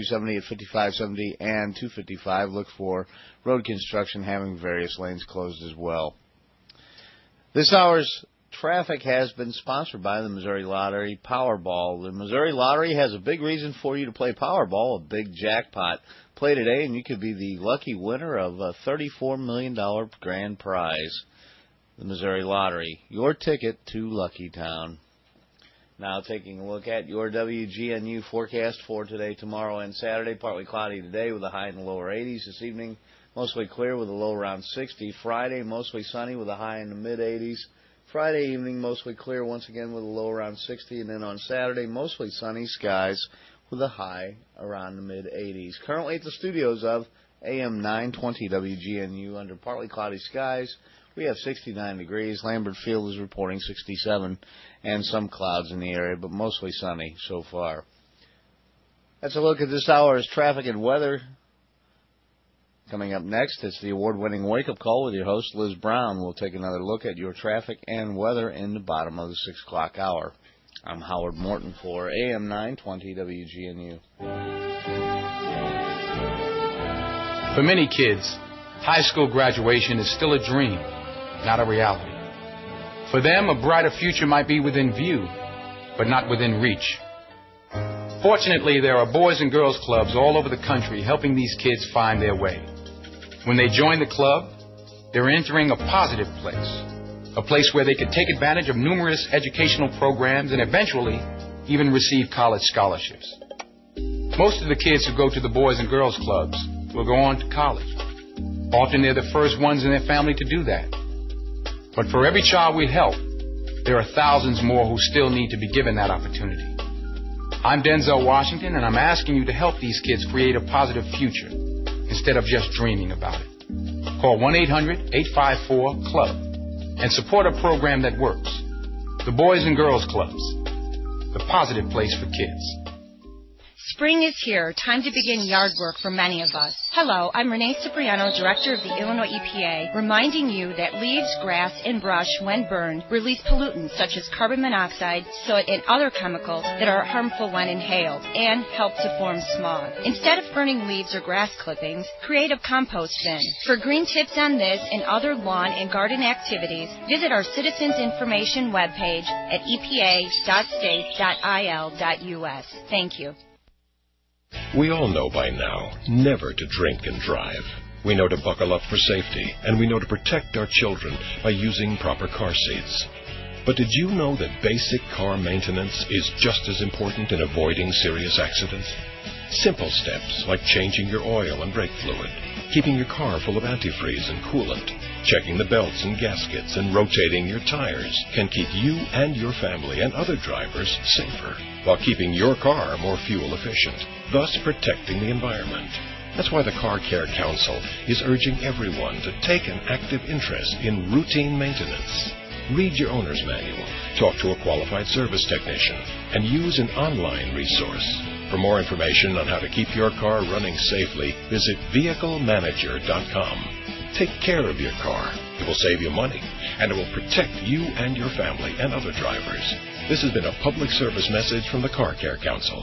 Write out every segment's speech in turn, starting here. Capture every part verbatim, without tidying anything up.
seventy at fifty-five seventy and two fifty-five. Look for road construction having various lanes closed as well. This hour's traffic has been sponsored by the Missouri Lottery Powerball. The Missouri Lottery has a big reason for you to play Powerball, a big jackpot. Play today and you could be the lucky winner of a thirty-four million dollars grand prize. The Missouri Lottery, your ticket to Lucky Town. Now taking a look at your W G N U forecast for today, tomorrow, and Saturday. Partly cloudy today with a high in the lower eighties. This evening, mostly clear with a low around sixty. Friday, mostly sunny with a high in the mid-eighties. Friday evening, mostly clear once again with a low around sixty. And then on Saturday, mostly sunny skies with a high around the mid-eighties. Currently at the studios of A M nine twenty W G N U under partly cloudy skies. We have sixty-nine degrees. Lambert Field is reporting sixty-seven and some clouds in the area, but mostly sunny so far. That's a look at this hour's traffic and weather. Coming up next, it's the award-winning Wake-Up Call with your host, Liz Brown. We'll take another look at your traffic and weather in the bottom of the six o'clock hour. I'm Howard Morton for A M nine twenty W G N U. For many kids, high school graduation is still a dream, not a reality. For them, a brighter future might be within view, but not within reach. Fortunately, there are boys and girls clubs all over the country helping these kids find their way. When they join the club, they're entering a positive place, a place where they can take advantage of numerous educational programs and eventually even receive college scholarships. Most of the kids who go to the Boys and Girls Clubs will go on to college. Often they're the first ones in their family to do that. But for every child we help, there are thousands more who still need to be given that opportunity. I'm Denzel Washington, and I'm asking you to help these kids create a positive future instead of just dreaming about it. Call one eight hundred eight five four club and support a program that works. The Boys and Girls Clubs, the positive place for kids. Spring is here, time to begin yard work for many of us. Hello, I'm Renee Cipriano, Director of the Illinois E P A, reminding you that leaves, grass, and brush, when burned, release pollutants such as carbon monoxide, soot, and other chemicals that are harmful when inhaled and help to form smog. Instead of burning leaves or grass clippings, create a compost bin. For green tips on this and other lawn and garden activities, visit our Citizens Information webpage at e p a dot state dot i l dot u s. Thank you. We all know by now never to drink and drive. We know to buckle up for safety, and we know to protect our children by using proper car seats. But did you know that basic car maintenance is just as important in avoiding serious accidents? Simple steps like changing your oil and brake fluid, keeping your car full of antifreeze and coolant, checking the belts and gaskets, and rotating your tires can keep you and your family and other drivers safer while keeping your car more fuel efficient, thus protecting the environment. That's why the Car Care Council is urging everyone to take an active interest in routine maintenance. Read your owner's manual, talk to a qualified service technician, and use an online resource. For more information on how to keep your car running safely, visit vehicle manager dot com. Take care of your car. It will save you money, and it will protect you and your family and other drivers. This has been a public service message from the Car Care Council.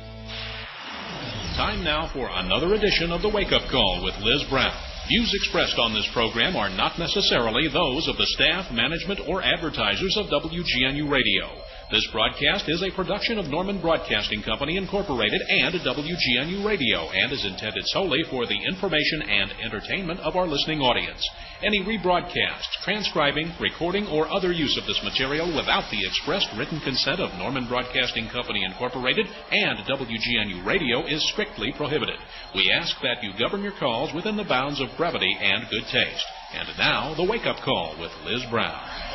Time now for another edition of the Wake Up Call with Liz Brown. Views expressed on this program are not necessarily those of the staff, management, or advertisers of W G N U Radio. This broadcast is a production of Norman Broadcasting Company, Incorporated, and W G N U Radio, and is intended solely for the information and entertainment of our listening audience. Any rebroadcast, transcribing, recording, or other use of this material without the expressed written consent of Norman Broadcasting Company, Incorporated, and W G N U Radio is strictly prohibited. We ask that you govern your calls within the bounds of brevity and good taste. And now, the Wake Up Call with Liz Brown.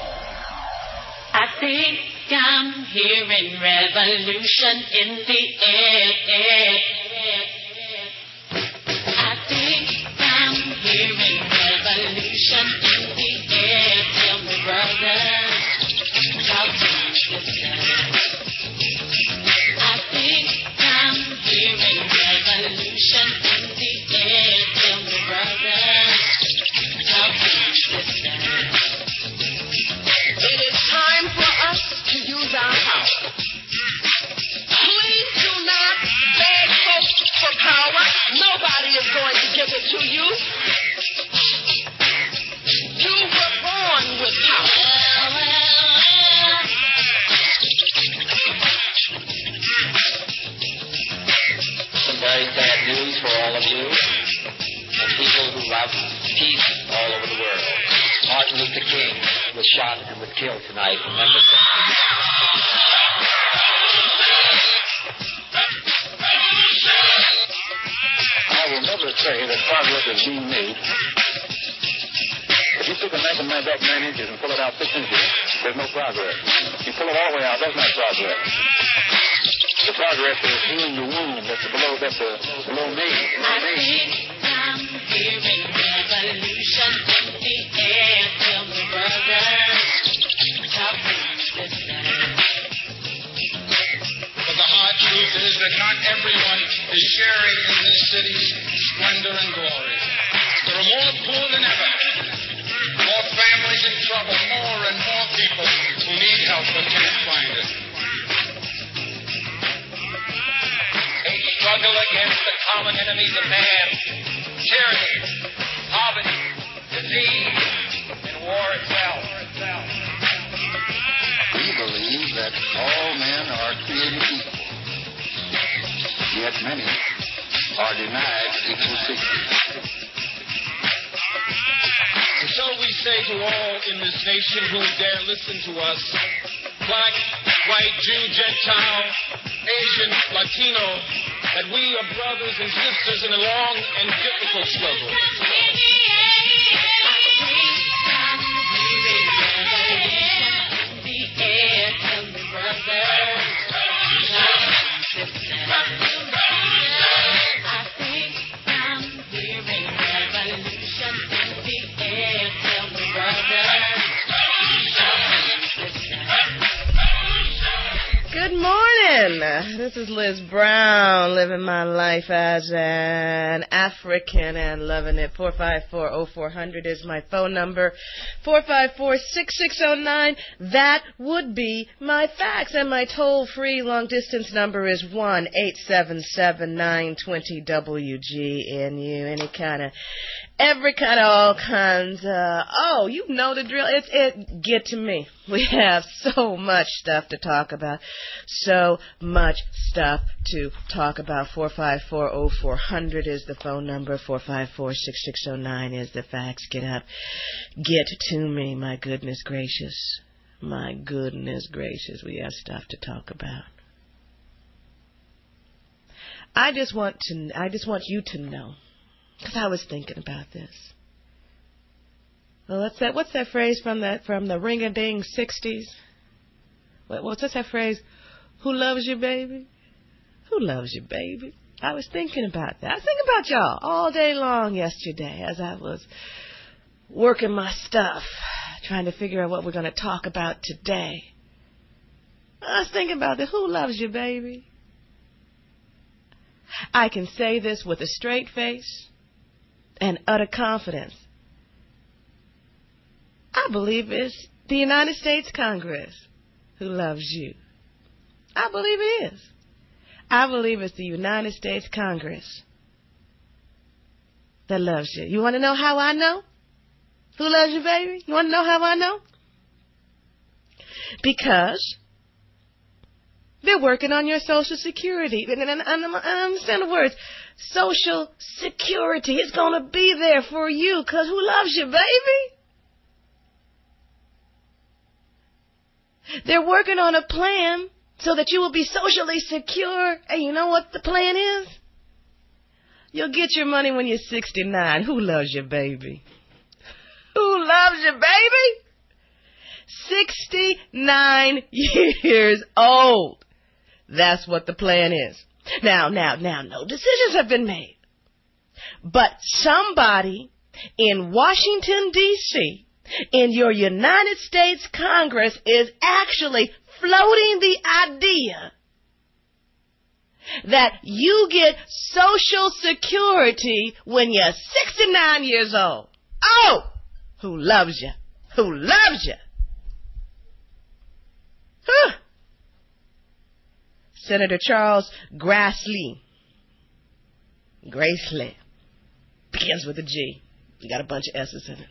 I think I'm hearing revolution in the air. I think I'm hearing revolution in the air. Tell me, brother, talk to me, sister. I think I'm hearing revolution in the air. Tell me, brother, talk to me, sister. It is time for us to use our power. Please do not beg folks for to you. You were born with power. Some very sad news for all of you and people who love peace all over the world. Martin Luther King was shot and was killed tonight in Memphis. I will never say that progress is being made. If you took a knife and knife back nine inches and pull it out six inches, there's no progress. You pull it all the way out, that's not progress. The progress is healing the wound that's below, that's uh, below me. I think I'm hearing revolution in the air. Tell me, brother, talk to me this time. But the hard truth is that not everyone is sharing in this city's splendor and glory. There are more poor than ever, more families in trouble, more and more people who need help but can't find it. They struggle against the common enemies of man, tyranny, poverty, disease, and war itself. We believe that all men are created equal, yet many are denied equal dignity. And so we say to all in this nation who dare listen to us, black, white, Jew, Gentile, Asian, Latino, that we are brothers and sisters in a long and difficult struggle. Good morning. This is Liz Brown, living my life as an African and loving it. four five four, oh four hundred is my phone number. four five four, six six oh nine. That would be my fax. And my toll-free long-distance number is one eight seven seven, nine two zero, W G N U. Any kind of, every kind of, all kinds of, oh, you know the drill. It's it. Get to me. We have so much stuff to talk about. So much stuff to talk about. four five four, oh four hundred is the phone number. four five four, six six oh nine is the fax. Get up. Get to me. My goodness gracious. My goodness gracious. We have stuff to talk about. I just want to, I just want you to know, because I was thinking about this. Well, what's that? What's that phrase from that from the ring-a-ding sixties? What, what's that phrase? Who loves you, baby? Who loves you, baby? I was thinking about that. I was thinking about y'all all day long yesterday as I was working my stuff, trying to figure out what we're going to talk about today. I was thinking about that. Who loves you, baby? I can say this with a straight face and utter confidence. I believe it's the United States Congress who loves you. I believe it is. I believe it's the United States Congress that loves you. You want to know how I know? Who loves you, baby? You want to know how I know? Because they're working on your Social Security. And, and, and, and I understand the words. Social Security is going to be there for you because who loves you, baby? They're working on a plan so that you will be socially secure. And you know what the plan is? You'll get your money when you're sixty-nine. Who loves you, baby? Who loves you, baby? sixty-nine years old. That's what the plan is. Now, now, now, no decisions have been made. But somebody in Washington, D C, in your United States Congress is actually floating the idea that you get Social Security when you're sixty-nine years old. Oh, who loves you? Who loves you? Huh. Senator Charles Grassley. Grassley. begins with a G. You got a bunch of S's in it.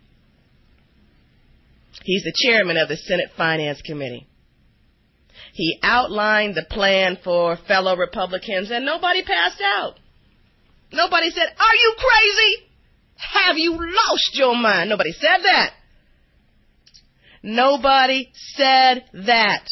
He's the chairman of the Senate Finance Committee. He outlined the plan for fellow Republicans, and nobody passed out. Nobody said, "Are you crazy? Have you lost your mind?" Nobody said that. Nobody said that.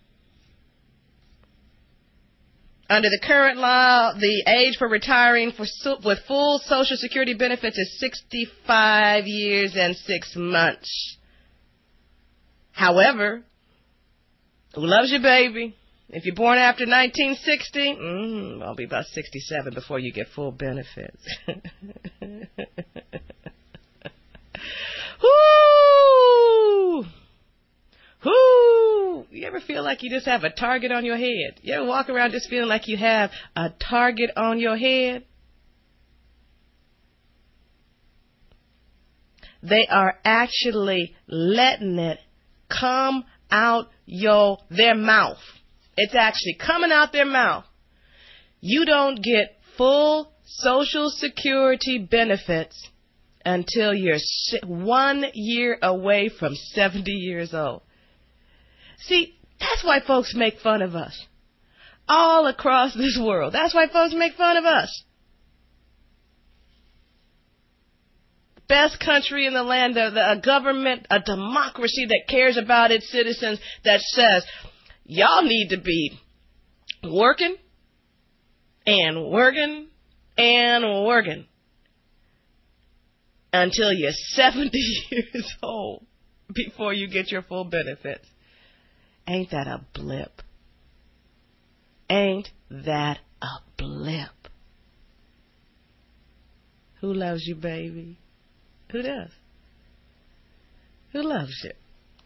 Under the current law, the age for retiring for su- with full Social Security benefits is sixty-five years and six months. However, who loves you, baby? If you're born after nineteen sixty, mm, I'll be about sixty-seven before you get full benefits. Whoo! Whoo! You ever feel like you just have a target on your head? You ever walk around just feeling like you have a target on your head? They are actually letting it come out your their mouth. It's actually coming out their mouth. You don't get full Social Security benefits until you're one year away from seventy years old. See, that's why folks make fun of us. All across this world. That's why folks make fun of us. Best country in the land, a, a government, a democracy that cares about its citizens, that says, y'all need to be working and working and working until you're seventy years old before you get your full benefits. Ain't that a blip? Ain't that a blip? Who loves you, baby? Who does? Who loves you?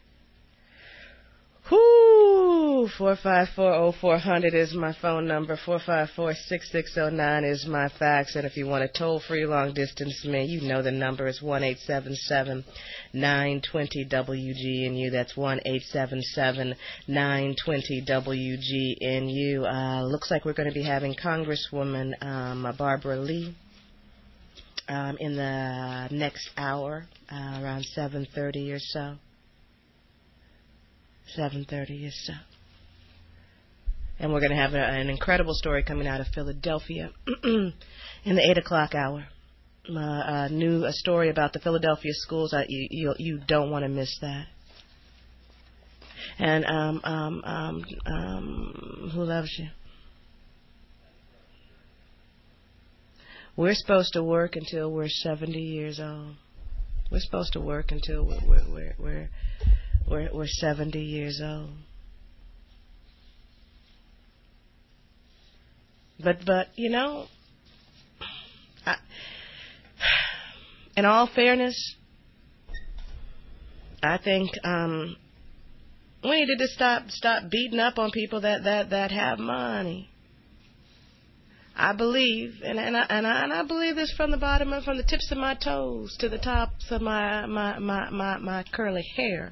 Whoo! four five four oh four hundred is my phone number. four five four six six oh nine is my fax. And if you want to toll free long distance me, you know the number is one eight seven seven nine two zero W G N U. That's one eight seven seven nine two zero W G N U. Uh, looks like we're going to be having Congresswoman um, Barbara Lee um, in the next hour, uh, around seven thirty or so. seven thirty or so. And we're going to have a, an incredible story coming out of Philadelphia in the eight o'clock hour. Uh, a new a story about the Philadelphia schools. Uh, you, you you don't want to miss that. And um um um um who loves you? We're supposed to work until we're seventy years old. We're supposed to work until we're we're we're we're, we're, we're seventy years old. But but you know, I, in all fairness, I think um, we need to just stop stop beating up on people that, that, that have money. I believe, and and I, and I and I believe this from the bottom of, from the tips of my toes to the tops of my my, my, my, my curly hair.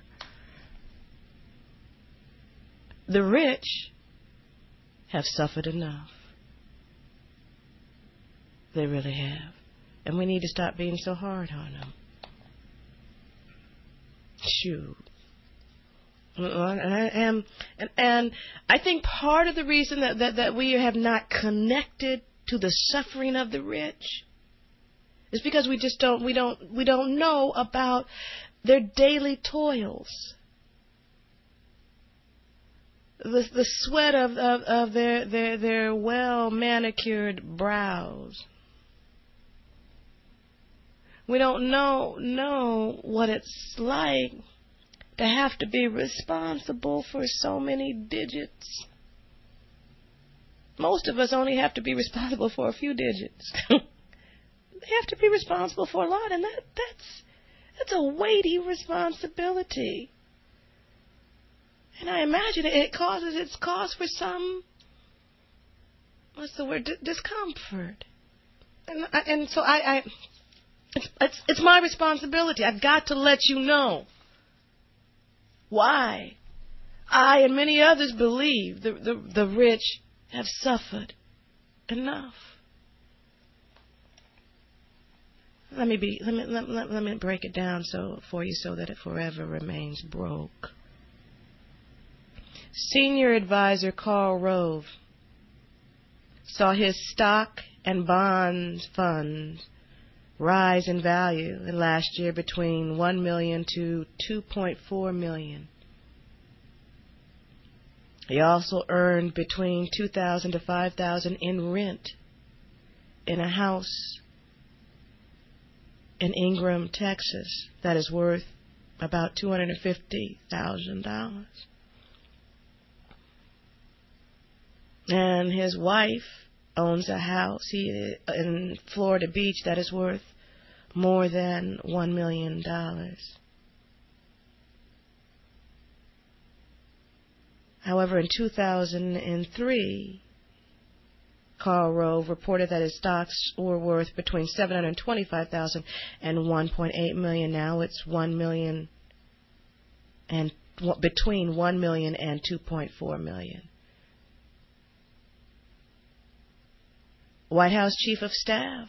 The rich have suffered enough. They really have. And we need to stop being so hard on them. Shoot. And, and, and, and I think part of the reason that, that, that we have not connected to the suffering of the rich is because we just don't we don't we don't know about their daily toils. The the sweat of, of, of their, their their well manicured brows. We don't know know what it's like to have to be responsible for so many digits. Most of us only have to be responsible for a few digits. They have to be responsible for a lot, and that that's that's a weighty responsibility. And I imagine it causes its cause for some, what's the word, D- discomfort. And I, and so I, I it's, it's it's my responsibility. I've got to let you know why I and many others believe the, the, the rich have suffered enough. let me be let me let, let, let me break it down so for you so that it forever remains broke. Senior advisor Karl Rove saw his stock and bonds funds rise in value in last year between one million to two point four million. He also earned between two thousand to five thousand in rent in a house in Ingram, Texas, that is worth about two hundred fifty thousand dollars. And his wife owns a house he, in Florida Beach that is worth more than one million dollars. However, in two thousand three, Karl Rove reported that his stocks were worth between seven hundred twenty-five thousand dollars and one point eight million dollars. Now it's one million dollars and between one million dollars and two point four million dollars. White House Chief of Staff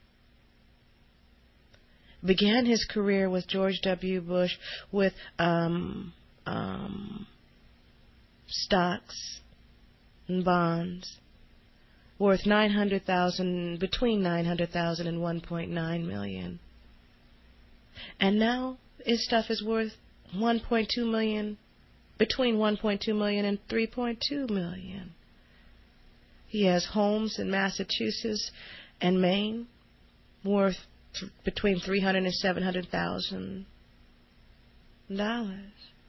began his career with George W. Bush with um, um, stocks and bonds worth nine hundred thousand, between nine hundred thousand and one point nine million. And now his stuff is worth one point two million, between one point two million and three point two million. He has homes in Massachusetts and Maine worth th- between three hundred and seven hundred thousand dollars.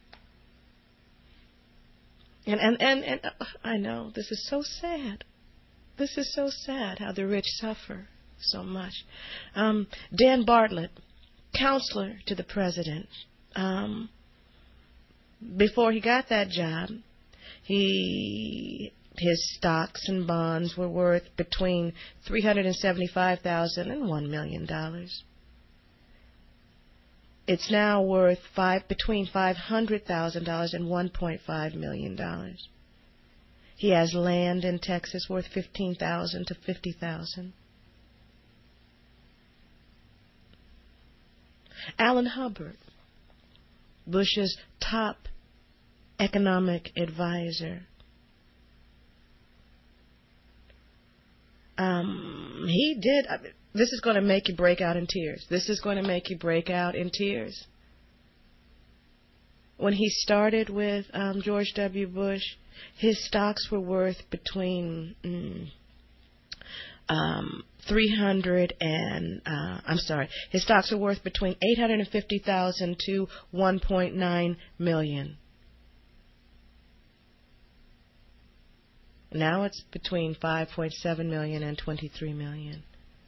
And and and, and uh, I know this is so sad. This is so sad how the rich suffer so much. Um, Dan Bartlett, counselor to the president, um, before he got that job, he his stocks and bonds were worth between three hundred seventy-five thousand dollars and one million dollars. It's now worth five between five hundred thousand dollars and one point five million dollars. He has land in Texas worth fifteen thousand dollars to fifty thousand dollars. Alan Hubbard, Bush's top economic advisor, Um, he did. I mean, this is going to make you break out in tears. This is going to make you break out in tears. When he started with um, George W. Bush, his stocks were worth between mm, um, three hundred and uh, I'm sorry, his stocks are worth between eight hundred and fifty thousand to one point nine million. Now it's between five point seven million and twenty-three million.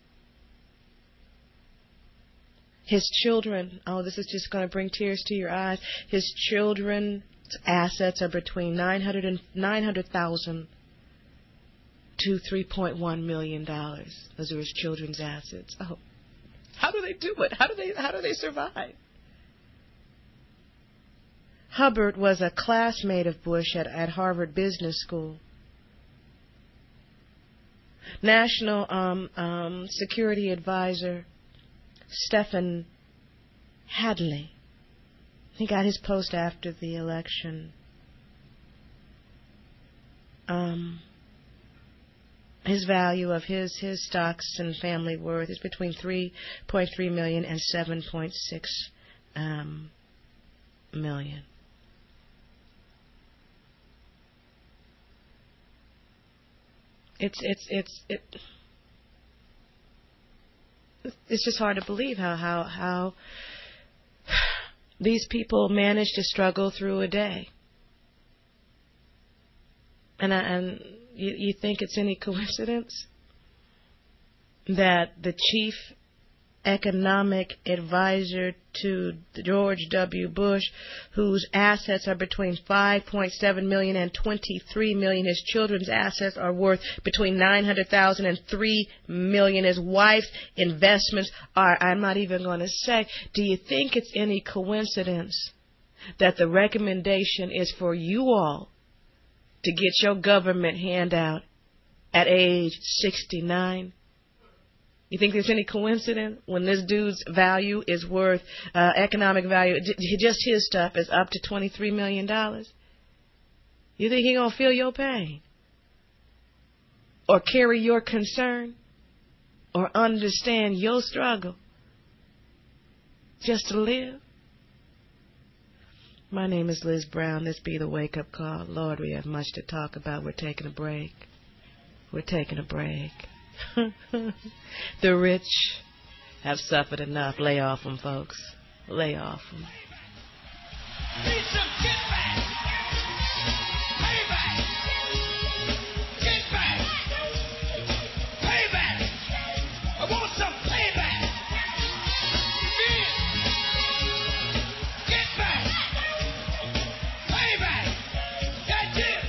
His children, oh, this is just going to bring tears to your eyes. His children's assets are between nine hundred and nine hundred thousand to three point one million dollars. Those are his children's assets. Oh, how do they do it? How do they how do they survive? Hubbard was a classmate of Bush at, at Harvard Business School. National um, um, Security Advisor Stephen Hadley. He got his post after the election. Um, his value of his, his stocks and family worth is between three point three million and seven point six um, million. It's it's it's it. It's just hard to believe how how how these people manage to struggle through a day. And I, and you you think it's any coincidence that the chief economic advisor to George W. Bush, whose assets are between five point seven million dollars and twenty-three million dollars. His children's assets are worth between nine hundred thousand dollars and three million dollars. His wife's investments are, I'm not even going to say, do you think it's any coincidence that the recommendation is for you all to get your government handout at age sixty-nine? You think there's any coincidence when this dude's value is worth, uh, economic value, just his stuff is up to twenty-three million dollars? You think he gonna feel your pain? Or carry your concern? Or understand your struggle? Just to live? My name is Liz Brown. This be the wake-up call. Lord, we have much to talk about. We're taking a break. We're taking a break. The rich have suffered enough. Lay off them, folks. Lay off them. Need some get back. Payback. Get back. Payback. I want some payback. Get back. Payback. That's it.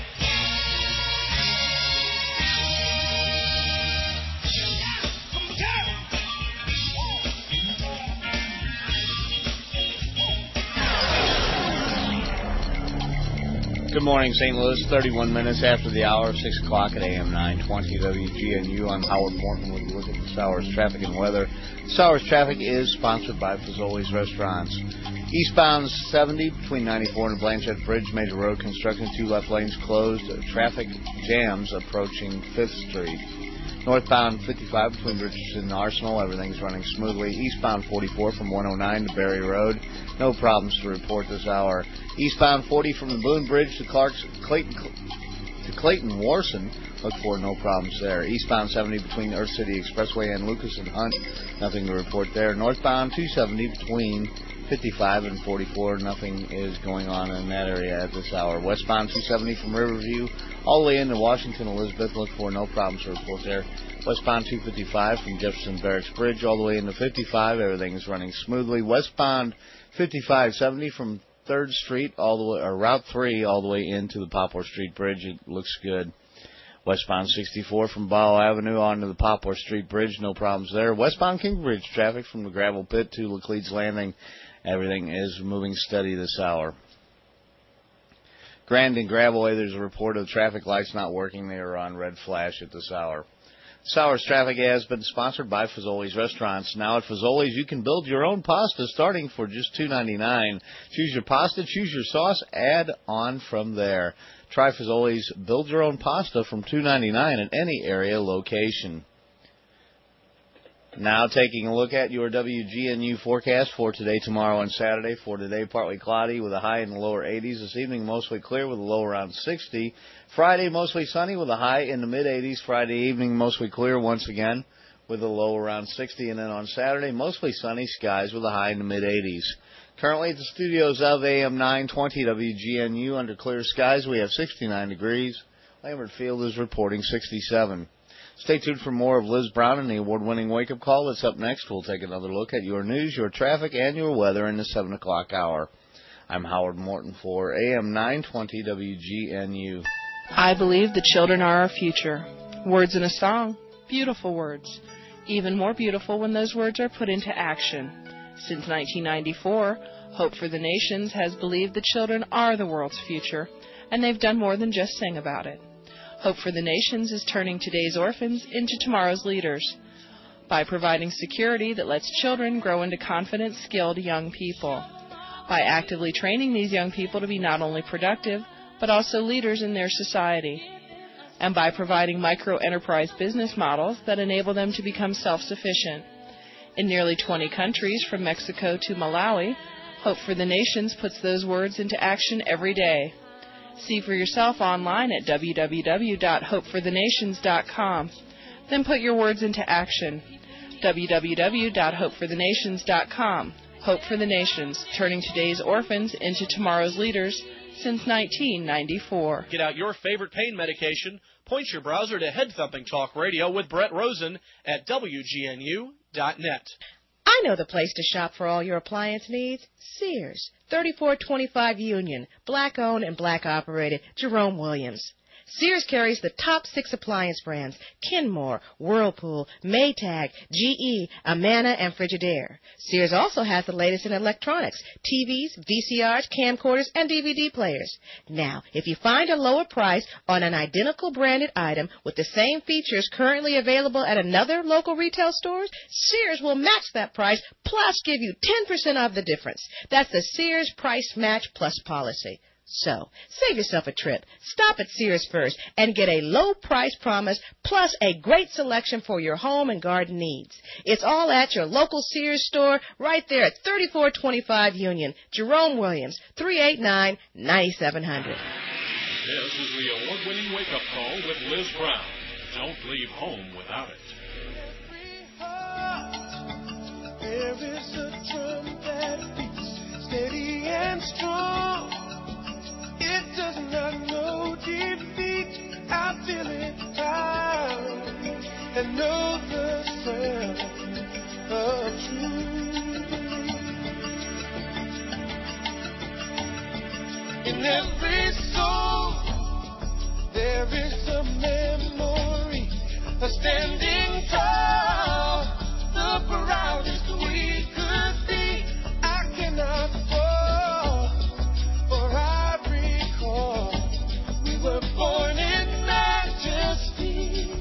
Good morning, Saint Louis. thirty-one minutes after the hour, six o'clock at A M nine twenty W G N U. I'm Howard Morton with a look at this hour's traffic and weather. This hour's traffic is sponsored by Fazoli's Restaurants. Eastbound seventy between ninety-four and Blanchette Bridge, major road construction, two left lanes closed. Traffic jams approaching fifth Street. Northbound fifty-five between Richardson and Arsenal, everything's running smoothly. Eastbound forty-four from one oh nine to Berry Road, no problems to report this hour. Eastbound forty from the Boone Bridge to Clark's Clayton to Clayton Warson, look for no problems there. Eastbound seventy between Earth City Expressway and Lucas and Hunt, nothing to report there. Northbound two seventy between fifty-five and forty-four, nothing is going on in that area at this hour. Westbound two seventy from Riverview all the way into Washington Elizabeth, look for no problems to report there. Westbound two fifty-five from Jefferson Barracks Bridge all the way into fifty-five, everything is running smoothly. Westbound fifty-five seventy from third Street all the way, or Route three all the way into the Poplar Street Bridge, it looks good. Westbound sixty-four from Ball Avenue onto the Poplar Street Bridge, no problems there. Westbound Kingbridge traffic from the Gravel Pit to Laclede's Landing, everything is moving steady this hour. Grand and Gravelway, there's a report of traffic lights not working. They are on red flash at this hour. This hour's traffic has been sponsored by Fazoli's Restaurants. Now at Fazoli's, you can build your own pasta starting for just two ninety-nine. Choose your pasta, choose your sauce, add on from there. Try Fazoli's Build Your Own Pasta from two ninety-nine at any area location. Now taking a look at your W G N U forecast for today, tomorrow, and Saturday. For today, partly cloudy with a high in the lower eighties. This evening, mostly clear with a low around sixty. Friday, mostly sunny with a high in the mid-eighties. Friday evening, mostly clear once again with a low around sixty. And then on Saturday, mostly sunny skies with a high in the mid-eighties. Currently at the studios of A M nine twenty W G N U, under clear skies, we have sixty-nine degrees. Lambert Field is reporting sixty-seven. Stay tuned for more of Liz Brown and the award-winning Wake Up Call. That's up next. We'll take another look at your news, your traffic, and your weather in the seven o'clock hour. I'm Howard Morton for A M nine twenty W G N U. I believe the children are our future. Words in a song, beautiful words. Even more beautiful when those words are put into action. Since nineteen ninety-four, Hope for the Nations has believed the children are the world's future, and they've done more than just sing about it. Hope for the Nations is turning today's orphans into tomorrow's leaders by providing security that lets children grow into confident, skilled young people, by actively training these young people to be not only productive, but also leaders in their society, and by providing micro-enterprise business models that enable them to become self-sufficient. In nearly twenty countries, from Mexico to Malawi, Hope for the Nations puts those words into action every day. See for yourself online at w w w dot hope for the nations dot com. Then put your words into action. w w w dot hope for the nations dot com. Hope for the Nations, turning today's orphans into tomorrow's leaders since nineteen ninety-four. Get out your favorite pain medication. Point your browser to Head Thumping Talk Radio with Brett Rosen at w g n u dot net. I know the place to shop for all your appliance needs. Sears, thirty-four twenty-five Union, black-owned and black-operated, Jerome Williams. Sears carries the top six appliance brands: Kenmore, Whirlpool, Maytag, G E, Amana, and Frigidaire. Sears also has the latest in electronics: T Vs, V C Rs, camcorders, and D V D players. Now, if you find a lower price on an identical branded item with the same features currently available at another local retail store, Sears will match that price plus give you ten percent off the difference. That's the Sears Price Match Plus policy. So, save yourself a trip. Stop at Sears first and get a low price promise plus a great selection for your home and garden needs. It's all at your local Sears store right there at thirty-four twenty-five Union. Jerome Williams, three eight nine, nine seven zero zero. This is the award-winning wake-up call with Liz Brown. Don't leave home without it. There is a drum that beats steady and strong. It does not know defeat. I feel it down and know the sound of truth. In every soul, there is a memory of standing tall. The proudest we could be. I cannot fall, for I recall we were born in majesty.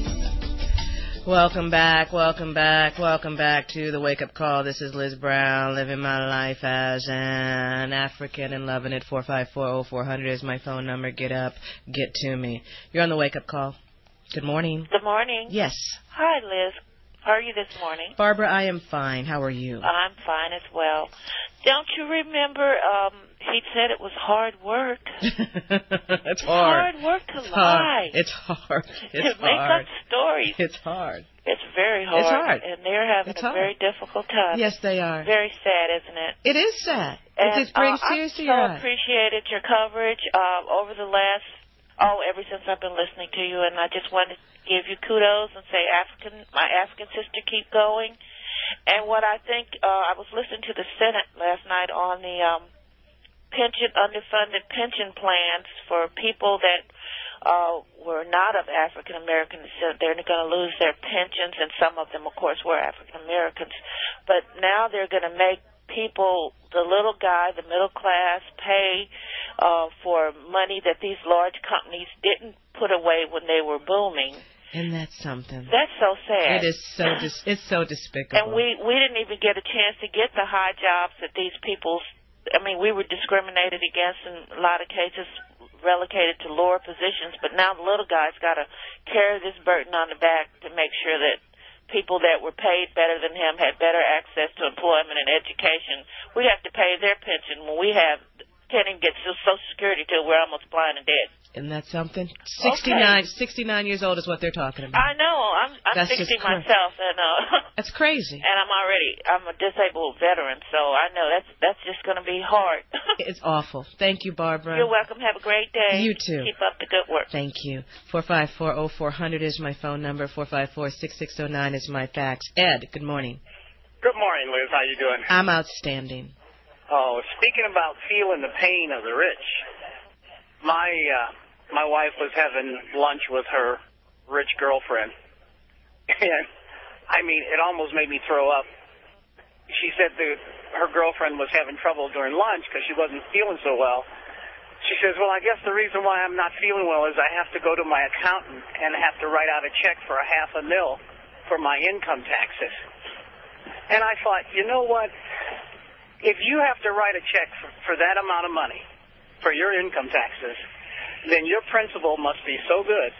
Welcome back, welcome back, welcome back to the Wake Up Call. This is Liz Brown, living my life as an African and loving it. four five four, oh four hundred is my phone number. Get up, get to me. You're on the Wake Up Call. Good morning. Good morning. Yes. Hi, Liz. How are you this morning? Barbara, I am fine. How are you? I'm fine as well. Don't you remember um, he said it was hard work? It's hard. It's hard work to it's lie. Hard. It's hard. It's to make hard. up stories. It's hard. It's very hard. It's hard. And they're having it's a hard. very difficult time. Yes, they are. Very sad, isn't it? It is sad. And, it just brings uh, tears I to your so eyes. appreciated your coverage uh, over the last, oh, ever since I've been listening to you, and I just wanted to give you kudos and say, African, my African sister, keep going. And what I think, uh, I was listening to the Senate last night on the um, pension, underfunded pension plans for people that uh, were not of African American descent. They're going to lose their pensions, and some of them, of course, were African Americans. But now they're going to make people, the little guy, the middle class, pay uh, for money that these large companies didn't put away when they were booming. And that's something. That's so sad. It is so dis- it's so despicable. And we we didn't even get a chance to get the high jobs that these people. I mean, we were discriminated against in a lot of cases, relegated to lower positions. But now the little guy's got to carry this burden on the back to make sure that people that were paid better than him had better access to employment and education. We have to pay their pension when we have can't even get Social Security till we're almost blind and dead. Isn't that something? sixty-nine, okay. sixty-nine years old is what they're talking about. I know. I'm, I'm That's sixty just cra- myself, and uh, that's crazy. And I'm already I'm a disabled veteran, so I know that's that's just going to be hard. It's awful. Thank you, Barbara. You're welcome. Have a great day. You too. Keep up the good work. Thank you. Four five four oh four hundred is my phone number. Four five four six six oh nine is my fax. Ed, good morning. Good morning, Liz. How you doing? I'm outstanding. Oh, speaking about feeling the pain of the rich, my. Uh, My wife was having lunch with her rich girlfriend, and, I mean, it almost made me throw up. She said that her girlfriend was having trouble during lunch because she wasn't feeling so well. She says, well, I guess the reason why I'm not feeling well is I have to go to my accountant and have to write out a check for a half a mil for my income taxes. And I thought, you know what? If you have to write a check for, for that amount of money for your income taxes, then your principal must be so good.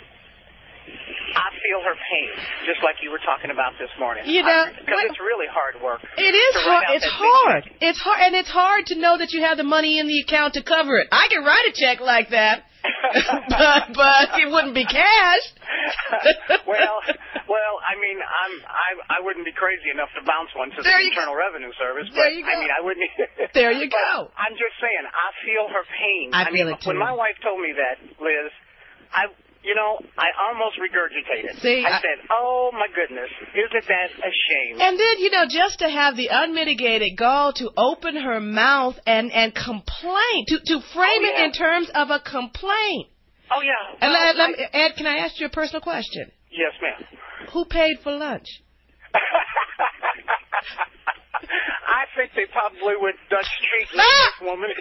I feel her pain, just like you were talking about this morning. You know, because it's really hard work. It is hard. It's hard. Check. It's hard, and it's hard to know that you have the money in the account to cover it. I can write a check like that, but but it wouldn't be cash. well, well, I mean, I'm I I wouldn't be crazy enough to bounce one to the Internal go. Revenue Service. But, there you go. I mean, I wouldn't. There you go. I'm just saying, I feel her pain. I, I feel mean, it too. When my wife told me that, Liz, I. You know, I almost regurgitated. See, I, I said, oh, my goodness, isn't that a shame? And then, you know, just to have the unmitigated gall to open her mouth and, and complain, to, to frame oh, yeah. it in terms of a complaint. Oh, yeah. And Well, let, let I- me, Ed, can I ask you a personal question? Yes, ma'am. Who paid for lunch? I think they probably went Dutch treating this woman.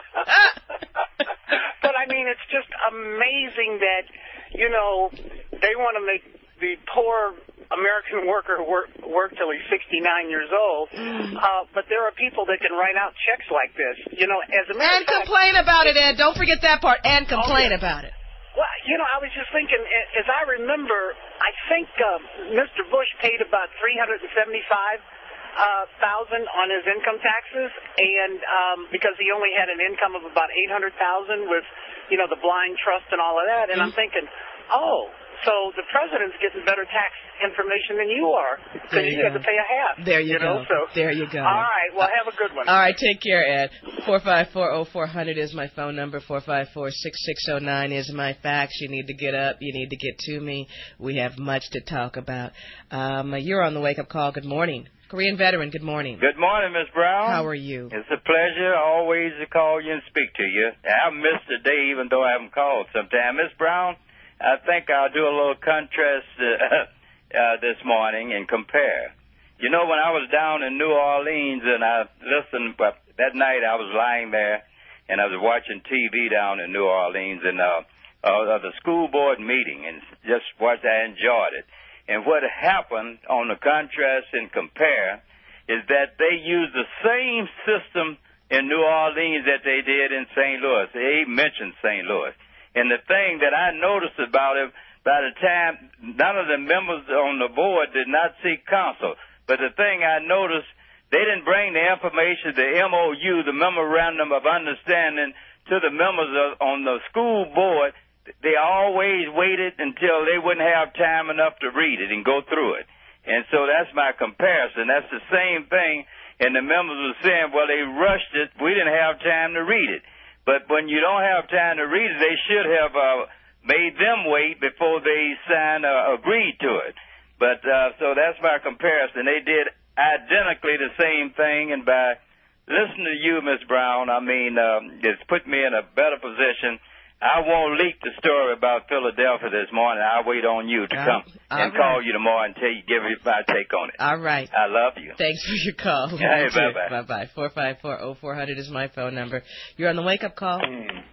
But, I mean, it's just amazing that, you know, they want to make the poor American worker work, work till he's sixty-nine years old. Uh, but there are people that can write out checks like this. You know, as a matter And of fact, complain about it, Ed. Don't forget that part. And complain Oh, yeah. about it. well, you know, I was just thinking, a- as I remember, I think uh, Mister Bush paid about three hundred seventy-five uh, thousand on his income taxes, and um, because he only had an income of about eight hundred thousand with, you know, the blind trust and all of that. And I'm thinking, oh, so the president's getting better tax information than you are There because you you have go. to pay a half. There you, know? go. So There you go. all right, well, have a good one. All right, take care, Ed. four five four, oh four hundred is my phone number. four five four, six six oh nine is my fax. You need to get up. You need to get to me. We have much to talk about. Um, you're on the wake-up call. Good morning. Korean veteran, good morning. Good morning, Miss Brown. How are you? It's a pleasure always to call you and speak to you. I've missed a day even though I haven't called sometime. Miss Brown, I think I'll do a little contrast uh, uh, this morning and compare. You know, when I was down in New Orleans and I listened, but that night I was lying there and I was watching T V down in New Orleans and uh, uh, the school board meeting and just watched. I enjoyed it. And what happened on the contrast and compare is that they used the same system in New Orleans that they did in Saint Louis. They mentioned Saint Louis. And the thing that I noticed about it, by the time none of the members on the board did not seek counsel, but the thing I noticed, they didn't bring the information, the M O U, the Memorandum of Understanding, to the members of, on the school board. They always waited until they wouldn't have time enough to read it and go through it. And so that's my comparison. That's the same thing. And the members were saying, well, they rushed it. We didn't have time to read it. But when you don't have time to read it, they should have uh, made them wait before they signed uh, agreed to it. But uh, so that's my comparison. They did identically the same thing. And by listening to you, Miss Brown, I mean, um, it's put me in a better position. I won't leak the story about Philadelphia this morning. I'll wait on you to Uh, come all and right. call you tomorrow and tell you, give you my take on it. All right. I love you. Thanks for your call. Hey, bye-bye. Bye-bye. four five four, oh four hundred is my phone number. You're on the wake-up call.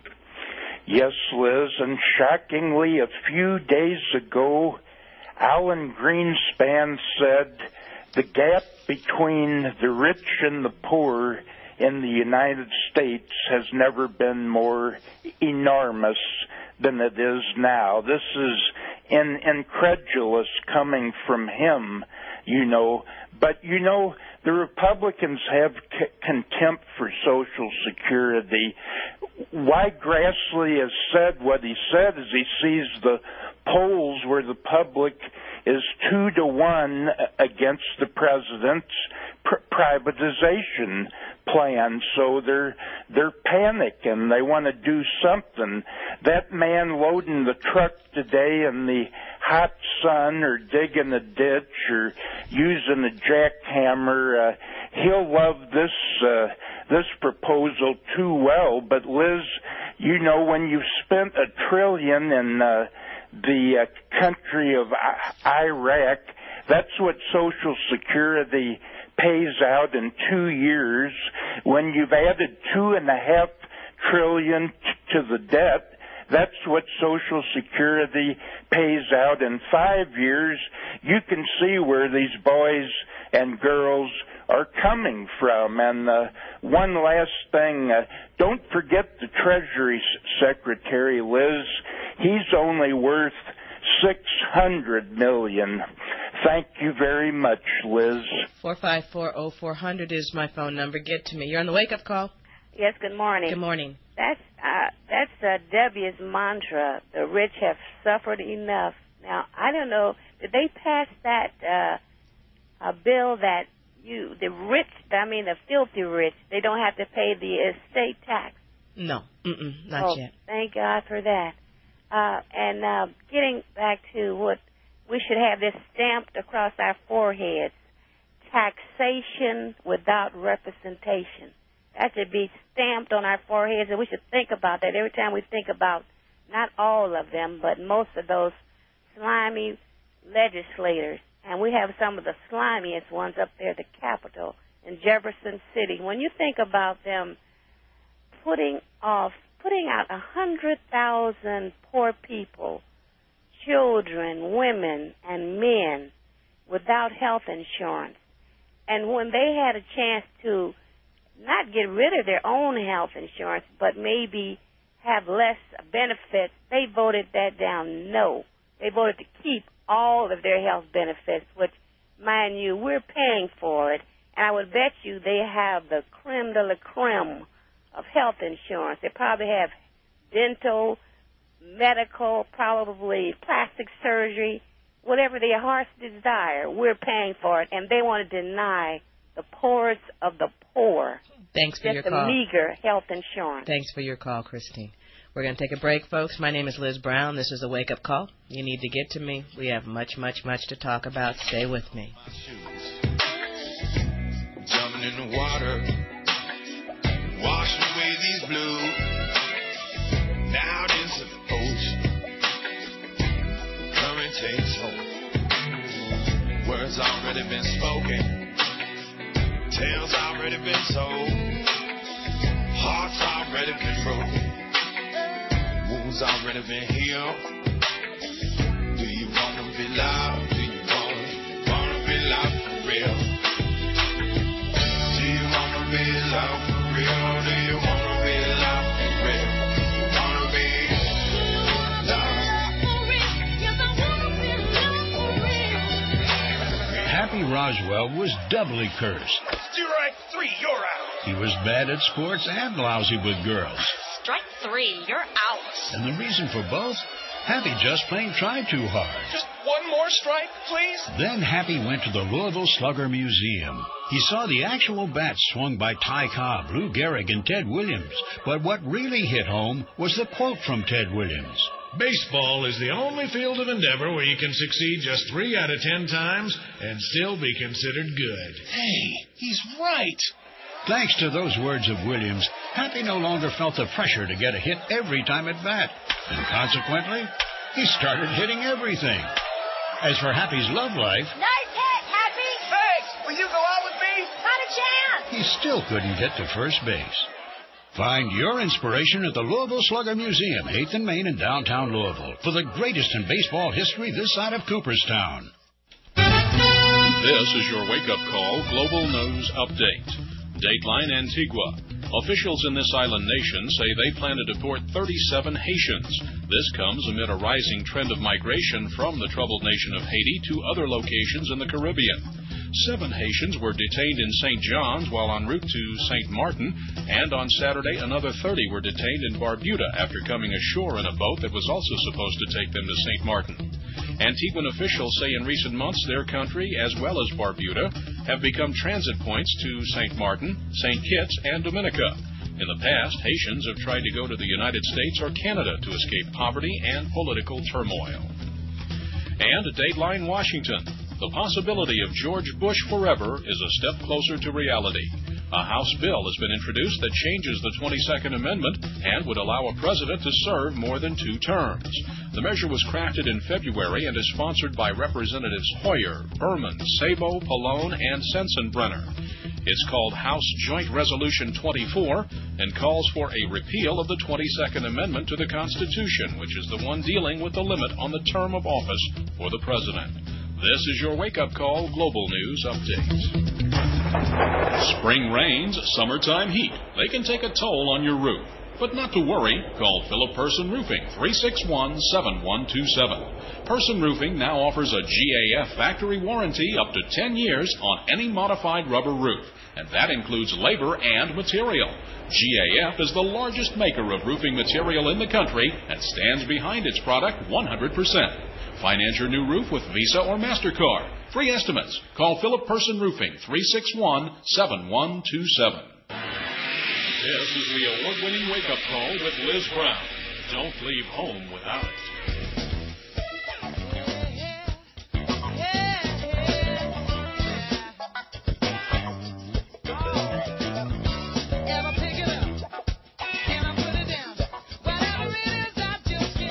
Yes, Liz, and shockingly, a few days ago, Alan Greenspan said the gap between the rich and the poor in the United States has never been more enormous than it is now. This is in, incredulous coming from him, you know. But, you know, the Republicans have c- contempt for Social Security. Why Grassley has said what he said is he sees the polls where the public is two to one against the president's pr- privatization plan, so they're they're panicking. They want to do something. That man loading the truck today in the hot sun, or digging a ditch, or using a jackhammer, uh, he'll love this uh, this proposal too well. But Liz, you know, when you've spent a trillion in uh, the uh, country of I- Iraq, that's what Social Security pays out in two years. When you've added two and a half trillion t- to the debt, that's what Social Security pays out in five years. You can see where these boys and girls are coming from. And uh, one last thing, uh, don't forget the Treasury Secretary, Liz. He's only worth six hundred million dollars. Thank you very much, Liz. four five four, oh four hundred is my phone number. Get to me. You're on the wake-up call. Yes, good morning. Good morning. That's uh, that's uh, W's mantra. The rich have suffered enough. Now, I don't know, did they pass that uh, a bill that you, the rich, I mean the filthy rich, they don't have to pay the estate tax? No, mm-mm, not oh, yet. Thank God for that. Uh, and uh, getting back to what we should have this stamped across our foreheads, taxation without representation. That should be stamped on our foreheads, and we should think about that every time we think about not all of them, but most of those slimy legislators. And we have some of the slimiest ones up there at the Capitol in Jefferson City. When you think about them putting off, putting out a hundred thousand poor people, children, women, and men without health insurance, and when they had a chance to not get rid of their own health insurance, but maybe have less benefits, they voted that down. No. They voted to keep all of their health benefits, which, mind you, we're paying for it. And I would bet you they have the creme de la creme of health insurance. They probably have dental, medical, probably plastic surgery, whatever their hearts desire. We're paying for it, and they want to deny the poorest of the poor Thanks for just your a call. meager health insurance. Thanks for your call, Christine. We're going to take a break, folks. My name is Liz Brown. This is a wake-up call. You need to get to me. We have much, much, much to talk about. Stay with me. Jumping in the water, washing away these blues. Now into the ocean, current takes hold. Words already been spoken, tales already been told, hearts already been broken, wounds already been healed. Do you wanna be loved? Do you wanna, wanna be loved for real? Do you wanna be loved for real? Do you wanna be loved for real? You wanna be loved for real? Yes, I wanna be loved for real. Happy Roswell was doubly cursed. Strike three, you're out. He was bad at sports and lousy with girls. Strike three, you're out. And the reason for both? Happy just plain tried too hard. Just one more strike, please? Then Happy went to the Louisville Slugger Museum. He saw the actual bats swung by Ty Cobb, Lou Gehrig, and Ted Williams. But what really hit home was the quote from Ted Williams. Baseball is the only field of endeavor where you can succeed just three out of ten times and still be considered good. Hey, he's right. Thanks to those words of Williams, Happy no longer felt the pressure to get a hit every time at bat. And consequently, he started hitting everything. As for Happy's love life, Nice hit, Happy. Thanks. Will you go out with me? Not a chance. he still couldn't get to first base. Find your inspiration at the Louisville Slugger Museum, eighth and Main in downtown Louisville, for the greatest in baseball history this side of Cooperstown. This is your wake-up call Global News Update. Dateline Antigua. Officials in this island nation say they plan to deport thirty-seven Haitians. This comes amid a rising trend of migration from the troubled nation of Haiti to other locations in the Caribbean. Seven Haitians were detained in Saint John's while en route to Saint Martin, and on Saturday another thirty were detained in Barbuda after coming ashore in a boat that was also supposed to take them to Saint Martin. Antiguan officials say in recent months their country, as well as Barbuda, have become transit points to Saint Martin, Saint Kitts, and Dominica. In the past, Haitians have tried to go to the United States or Canada to escape poverty and political turmoil. And Dateline Washington. The possibility of George Bush forever is a step closer to reality. A House bill has been introduced that changes the twenty-second Amendment and would allow a president to serve more than two terms. The measure was crafted in February and is sponsored by Representatives Hoyer, Berman, Sabo, Pallone, and Sensenbrenner. It's called House Joint Resolution twenty-four and calls for a repeal of the twenty-second Amendment to the Constitution, which is the one dealing with the limit on the term of office for the president. This is your wake-up call Global News Update. Spring rains, summertime heat. They can take a toll on your roof. But not to worry. Call Philip Person Roofing, three six one, seven one two seven. Person Roofing now offers a G A F factory warranty up to ten years on any modified rubber roof, and that includes labor and material. G A F is the largest maker of roofing material in the country and stands behind its product one hundred percent. Finance your new roof with Visa or MasterCard. Free estimates. Call Philip Person Roofing, three six one, seven one two seven. This is the award-winning wake-up call with Liz Brown. Don't leave home without it. Ever pick it up? Can I put it down? Whatever it is, I just can't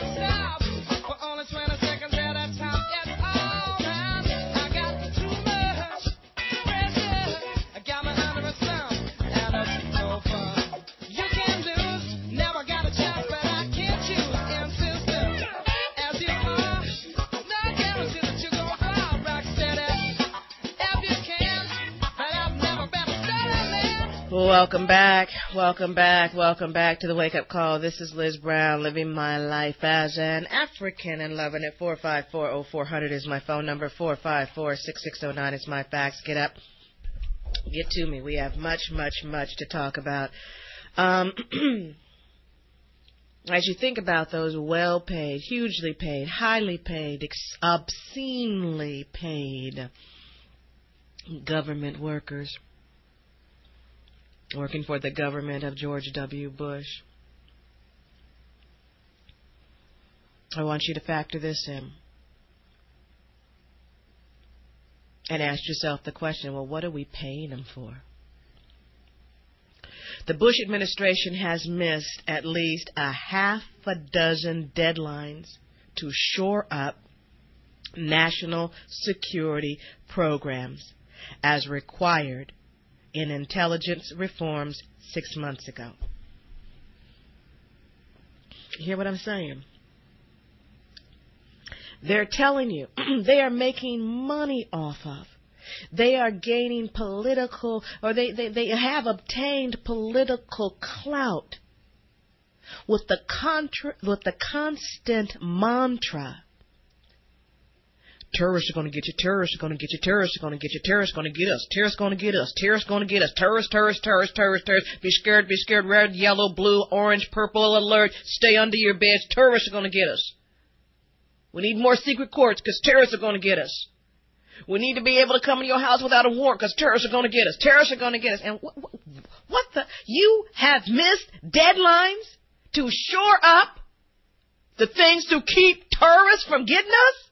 Welcome back, welcome back, welcome back to the Wake Up Call. This is Liz Brown, living my life as an African and loving it. four five four, oh four hundred is my phone number. four five four, six six oh nine is my fax. Get up, get to me. We have much, much, much to talk about. Um, as you think about those well-paid, hugely paid, highly paid, ex- obscenely paid government workers, working for the government of George W. Bush, I want you to factor this in and ask yourself the question, well, what are we paying them for? The Bush administration has missed at least a half a dozen deadlines to shore up national security programs as required in intelligence reforms six months ago. You hear what I'm saying? They're telling you they are making money off of. They are gaining political, or they, they, they have obtained political clout with the contra, with the constant mantra, terrorists are going to get you, terrorists are going to get you, terrorists are going to get you, terrorists are going to get us, terrorists are going to get us, terrorists are going to get us, terrorists, terrorists, terrorists, terrorists, terrorists, be scared, be scared, red, yellow, blue, orange, purple, alert, stay under your beds, terrorists are going to get us. We need more secret courts because terrorists are going to get us. We need to be able to come in your house without a warrant because terrorists are going to get us. Terrorists are going to get us. And what, what, what the? You have missed deadlines to shore up the things to keep terrorists from getting us?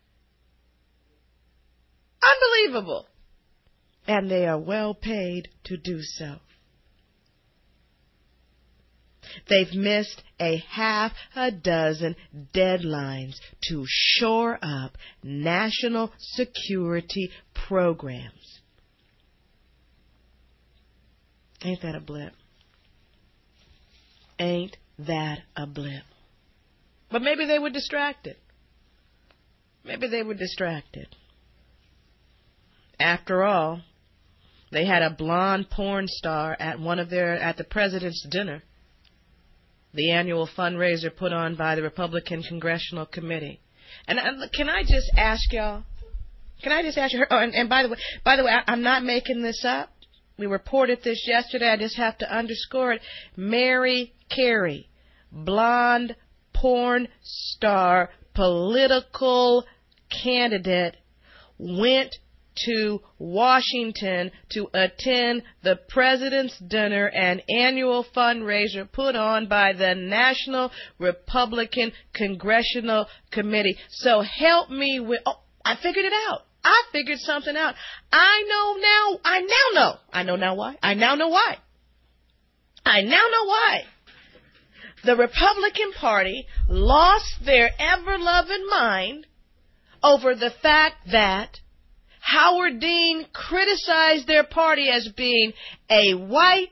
Unbelievable. And they are well paid to do so. They've missed a half a dozen deadlines to shore up national security programs. Ain't that a blip? Ain't that a blip? But maybe they were distracted. Maybe they were distracted. After all, they had a blonde porn star at one of their at the president's dinner, the annual fundraiser put on by the Republican Congressional Committee. And uh, can I just ask y'all? Can I just ask you? Oh, and, and by the way, by the way, I, I'm not making this up. We reported this yesterday. I just have to underscore it. Mary Carey, blonde porn star, political candidate, went to Washington to attend the President's Dinner, an annual fundraiser put on by the National Republican Congressional Committee. So help me with, oh, I figured it out. I figured something out. I know now, I now know. I know now why. I now know why. I now know why. The Republican Party lost their ever-loving mind over the fact that Howard Dean criticized their party as being a white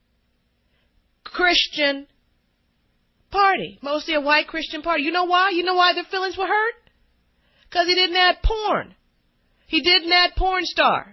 Christian party. Mostly a white Christian party. You know why? You know why their feelings were hurt? Because he didn't add porn. He didn't add porn stars.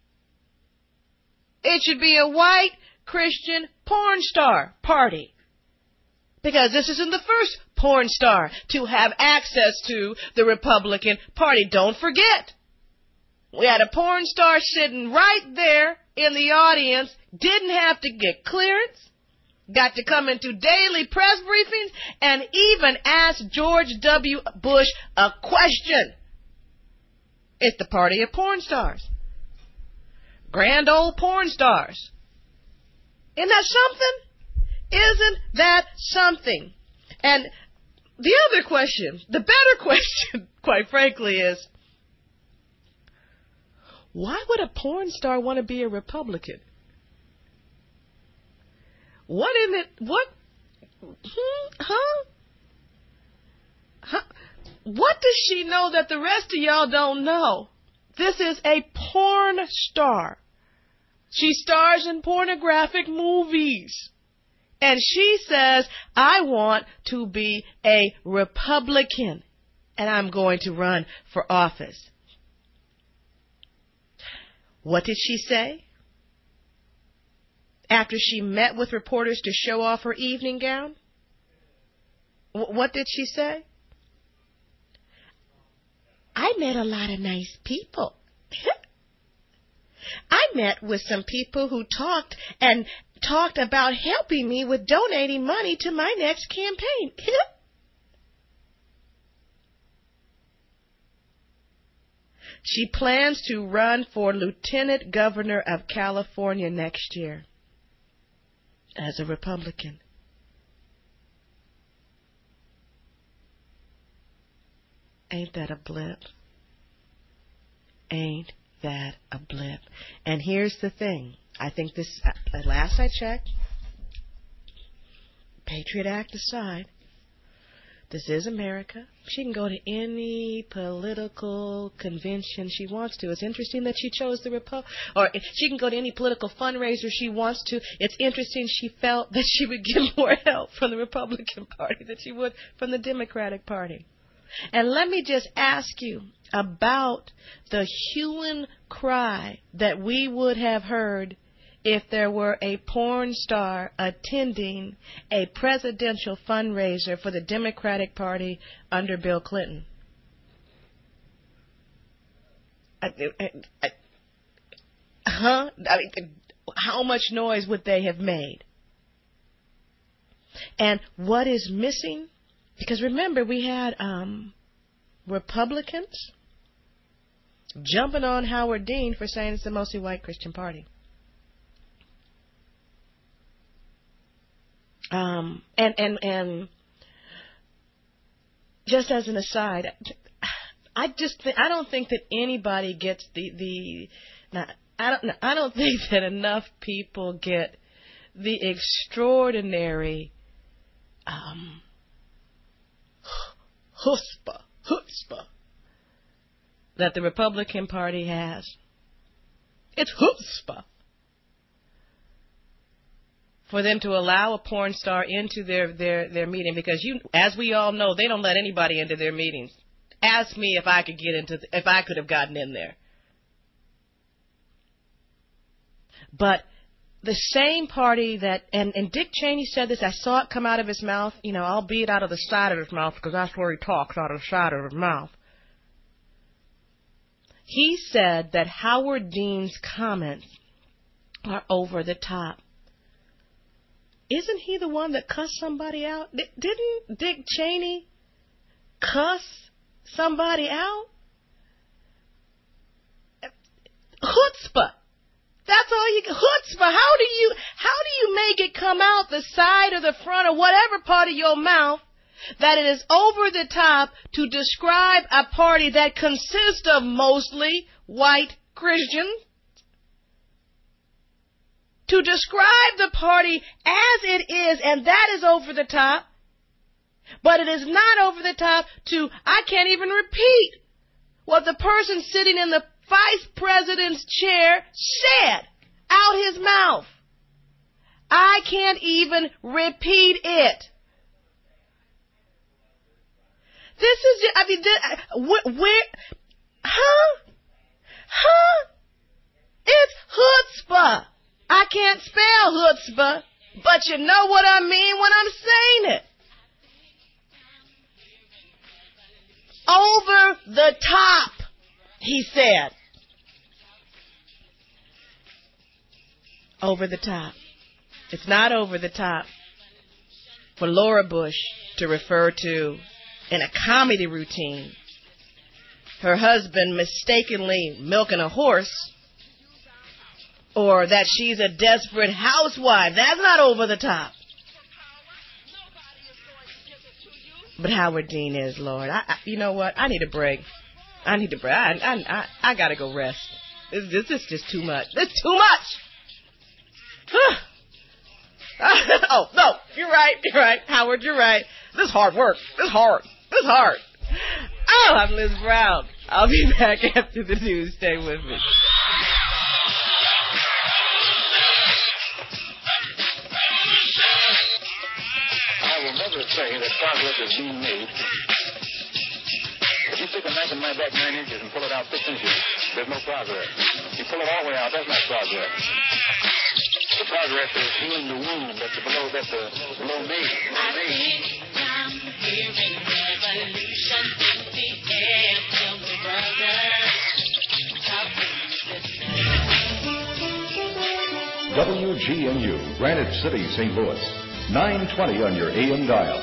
It should be a white Christian porn star party. Because this isn't the first porn star to have access to the Republican Party. Don't forget. We had a porn star sitting right there in the audience, didn't have to get clearance, got to come into daily press briefings, and even ask George W. Bush a question. It's the party of porn stars. Grand old porn stars. Isn't that something? Isn't that something? And the other question, the better question, quite frankly, is, why would a porn star want to be a Republican? What in it? What? Hmm, huh? Huh? What does she know that the rest of y'all don't know? This is a porn star. She stars in pornographic movies. And she says, I want to be a Republican, and I'm going to run for office. What did she say? after she met with reporters to show off her evening gown? W- what did she say? I met a lot of nice people. I met with some people who talked and talked about helping me with donating money to my next campaign. She plans to run for Lieutenant Governor of California next year as a Republican. Ain't that a blip? Ain't that a blip? And here's the thing. I think this, at last I checked, Patriot Act aside, this is America. She can go to any political convention she wants to. It's interesting that she chose the Repo, or she can go to any political fundraiser she wants to. It's interesting she felt that she would get more help from the Republican Party than she would from the Democratic Party. And let me just ask you about the hue and cry that we would have heard if there were a porn star attending a presidential fundraiser for the Democratic Party under Bill Clinton. I, I, I, huh? I mean, how much noise would they have made? And what is missing? Because remember, we had um, Republicans jumping on Howard Dean for saying it's the mostly white Christian party. Um, and, and, and just as an aside, I just th- I don't think that anybody gets the, the now, I don't I don't think that enough people get the extraordinary um, chutzpah, chutzpah that the Republican Party has. It's chutzpah for them to allow a porn star into their, their, their meeting, because you, as we all know, they don't let anybody into their meetings. Ask me if I could get into, the, if I could have gotten in there. But the same party that, and, and Dick Cheney said this, I saw it come out of his mouth, you know, albeit out of the side of his mouth, because that's where he talks, out of the side of his mouth. He said that Howard Dean's comments are over the top. Isn't he the one that cussed somebody out? D- didn't Dick Cheney cuss somebody out? Chutzpah. That's all you get. Chutzpah. How do you, how do you make it come out the side or the front or whatever part of your mouth that it is over the top to describe a party that consists of mostly white Christians? To describe the party as it is, and that is over the top, but it is not over the top to, I can't even repeat what the person sitting in the vice president's chair said out his mouth. I can't even repeat it. This is, just, I mean, this, where, where, huh? Huh? It's chutzpah. I can't spell chutzpah, but you know what I mean when I'm saying it. Over the top, he said. Over the top. It's not over the top for Laura Bush to refer to in a comedy routine her husband mistakenly milking a horse, or that she's a desperate housewife. That's not over the top. But Howard Dean is, Lord. I, I, you know what? I need a break. I need a break. I, I, I, I gotta go rest. This, this is just too much. It's too much. Oh, no, you're right. You're right. Howard, you're right. This is hard work. This is hard. This is hard. Oh, I'm Liz Brown. I'll be back after the news. Stay with me. I will never say that progress is being made. If you stick a knife in my back nine inches and pull it out six inches, there's no progress. You pull it all the way out, that's not progress. The progress of healing the wound that's below, that's uh, below me. I think I'm hearing revolution in the air from the brothers. W G N U, Granite City, Saint Louis. nine twenty on your A M dial.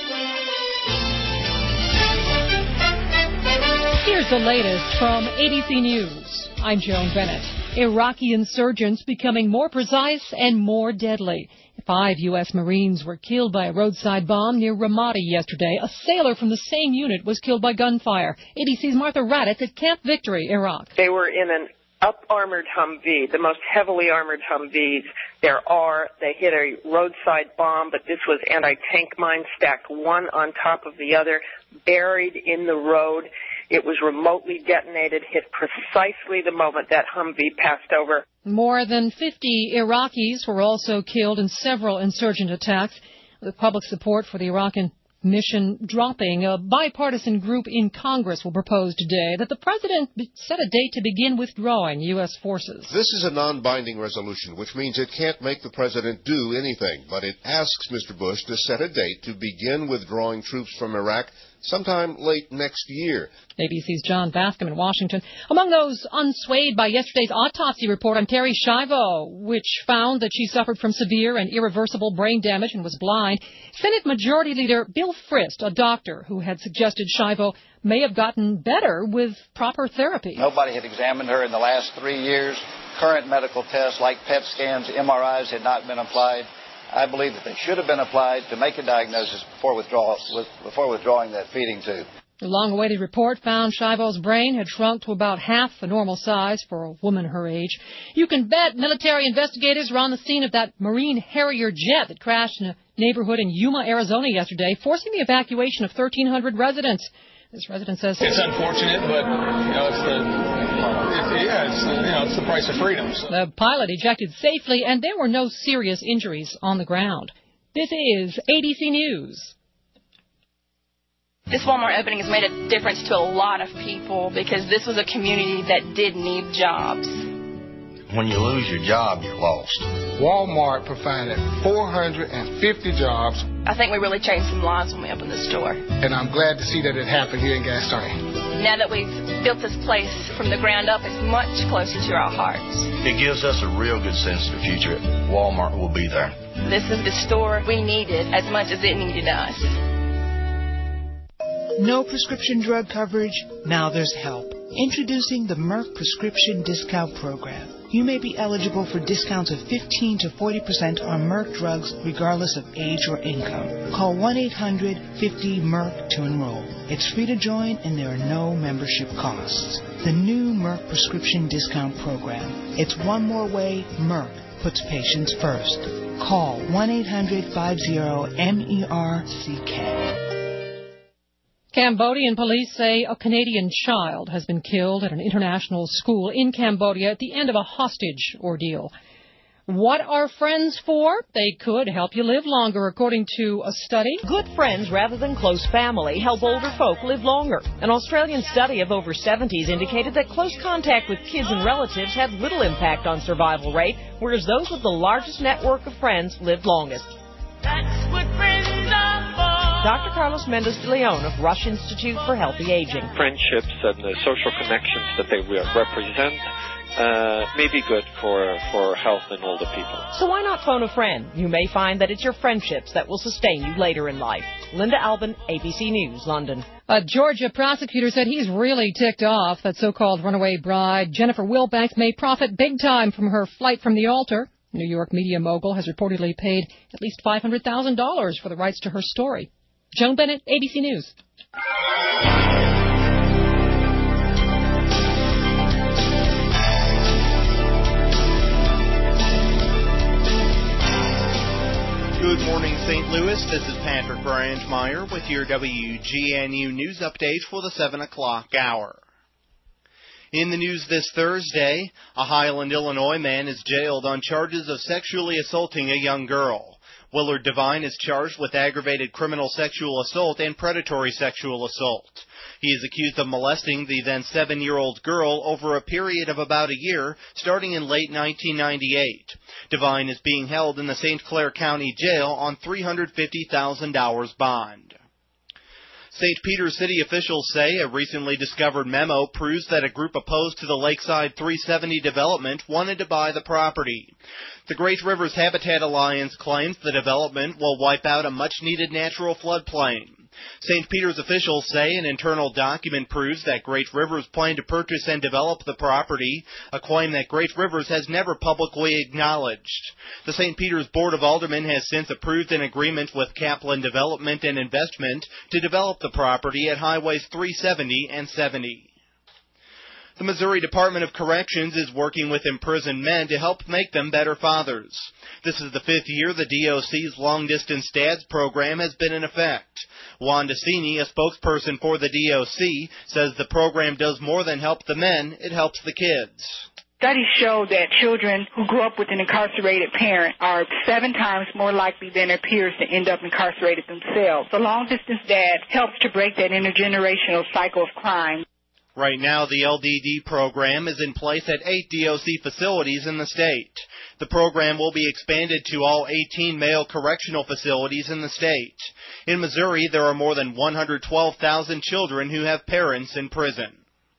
Here's the latest from A B C News. I'm Joan Bennett. Iraqi insurgents becoming more precise and more deadly. Five U S Marines were killed by a roadside bomb near Ramadi yesterday. A sailor from the same unit was killed by gunfire. A B C's Martha Raddatz at Camp Victory, Iraq. They were in an up-armored Humvee, the most heavily armored Humvees there are. They hit a roadside bomb, but this was anti-tank mines stacked one on top of the other, buried in the road. It was remotely detonated, hit precisely the moment that Humvee passed over. More than fifty Iraqis were also killed in several insurgent attacks. With public support for the Iraqi mission dropping, a bipartisan group in Congress will propose today that the president set a date to begin withdrawing U S forces. This is a non-binding resolution, which means it can't make the president do anything, but it asks Mister Bush to set a date to begin withdrawing troops from Iraq sometime late next year. A B C's John Bascom in Washington. Among those unswayed by yesterday's autopsy report on Terri Schiavo, which found that she suffered from severe and irreversible brain damage and was blind, Senate Majority Leader Bill Frist, a doctor who had suggested Schiavo may have gotten better with proper therapy. Nobody had examined her in the last three years. Current medical tests like P E T scans, M R Is had not been applied. I believe that they should have been applied to make a diagnosis before, withdrawal, before withdrawing that feeding tube. The long-awaited report found Schiavo's brain had shrunk to about half the normal size for a woman her age. You can bet military investigators were on the scene of that Marine Harrier jet that crashed in a neighborhood in Yuma, Arizona yesterday, forcing the evacuation of thirteen hundred residents. This resident says it's unfortunate, but you know it's the it's, yeah, it's the, you know it's the price of freedom. So. The pilot ejected safely, and there were no serious injuries on the ground. This is A B C News. This Walmart opening has made a difference to a lot of people because this was a community that did need jobs. When you lose your job, you're lost. Walmart provided four hundred fifty jobs. I think we really changed some lives when we opened the store. And I'm glad to see that it happened here in Gastonia. Now that we've built this place from the ground up, it's much closer to our hearts. It gives us a real good sense of the future. Walmart will be there. This is the store we needed as much as it needed us. No prescription drug coverage? Now there's help. Introducing the Merck Prescription Discount Program. You may be eligible for discounts of fifteen to forty percent on Merck drugs regardless of age or income. Call one eight hundred fifty MERC to enroll. It's free to join and there are no membership costs. The new Merck Prescription Discount Program. It's one more way Merck puts patients first. Call one eight hundred fifty M E R C K. Cambodian police say a Canadian child has been killed at an international school in Cambodia at the end of a hostage ordeal. What are friends for? They could help you live longer, according to a study. Good friends rather than close family help older folk live longer. An Australian study of over seventies indicated that close contact with kids and relatives had little impact on survival rate, whereas those with the largest network of friends lived longest. That's what friends are for. Doctor Carlos Mendes de Leon of Rush Institute for Healthy Aging. Friendships and the social connections that they represent uh, may be good for, for health in older people. So why not phone a friend? You may find that it's your friendships that will sustain you later in life. Linda Albin, A B C News, London. A Georgia prosecutor said he's really ticked off that so-called runaway bride Jennifer Wilbanks may profit big time from her flight from the altar. New York media mogul has reportedly paid at least five hundred thousand dollars for the rights to her story. Joan Bennett, A B C News. Good morning, Saint Louis. This is Patrick Brandmeier with your W G N U News Update for the seven o'clock hour. In the news this Thursday, a Highland, Illinois man is jailed on charges of sexually assaulting a young girl. Willard Devine is charged with aggravated criminal sexual assault and predatory sexual assault. He is accused of molesting the then seven-year-old girl over a period of about a year, starting in late nineteen ninety-eight. Devine is being held in the Saint Clair County Jail on three hundred fifty thousand dollars bond. Saint Peter's City officials say a recently discovered memo proves that a group opposed to the Lakeside three seventy development wanted to buy the property. The Great Rivers Habitat Alliance claims the development will wipe out a much-needed natural floodplain. Saint Peter's officials say an internal document proves that Great Rivers planned to purchase and develop the property, a claim that Great Rivers has never publicly acknowledged. The Saint Peter's Board of Aldermen has since approved an agreement with Kaplan Development and Investment to develop the property at Highways three seventy and seventy. The Missouri Department of Corrections is working with imprisoned men to help make them better fathers. This is the fifth year the D O C's long-distance dads program has been in effect. Wanda Cini, a spokesperson for the D O C, says the program does more than help the men, it helps the kids. Studies show that children who grew up with an incarcerated parent are seven times more likely than their peers to end up incarcerated themselves. The long-distance dad helps to break that intergenerational cycle of crime. Right now, the L D D program is in place at eight D O C facilities in the state. The program will be expanded to all eighteen male correctional facilities in the state. In Missouri, there are more than one hundred twelve thousand children who have parents in prison.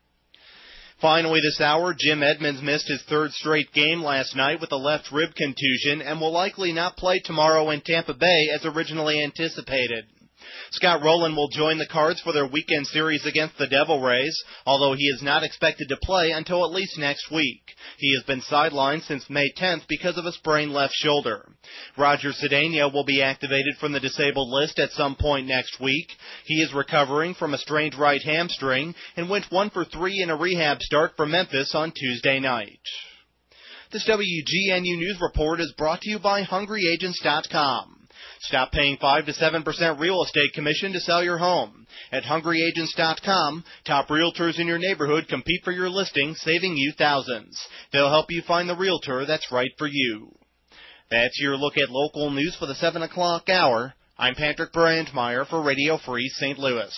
Finally this hour, Jim Edmonds missed his third straight game last night with a left rib contusion and will likely not play tomorrow in Tampa Bay as originally anticipated. Scott Rowland will join the Cards for their weekend series against the Devil Rays, although he is not expected to play until at least next week. He has been sidelined since May tenth because of a sprained left shoulder. Roger Cedeno will be activated from the disabled list at some point next week. He is recovering from a strained right hamstring and went one for three in a rehab start for Memphis on Tuesday night. This W G N U News Report is brought to you by Hungry Agents dot com. Stop paying five to seven percent real estate commission to sell your home. At Hungry Agents dot com, top realtors in your neighborhood compete for your listing, saving you thousands. They'll help you find the realtor that's right for you. That's your look at local news for the seven o'clock hour. I'm Patrick Brandmeier for Radio Free Saint Louis.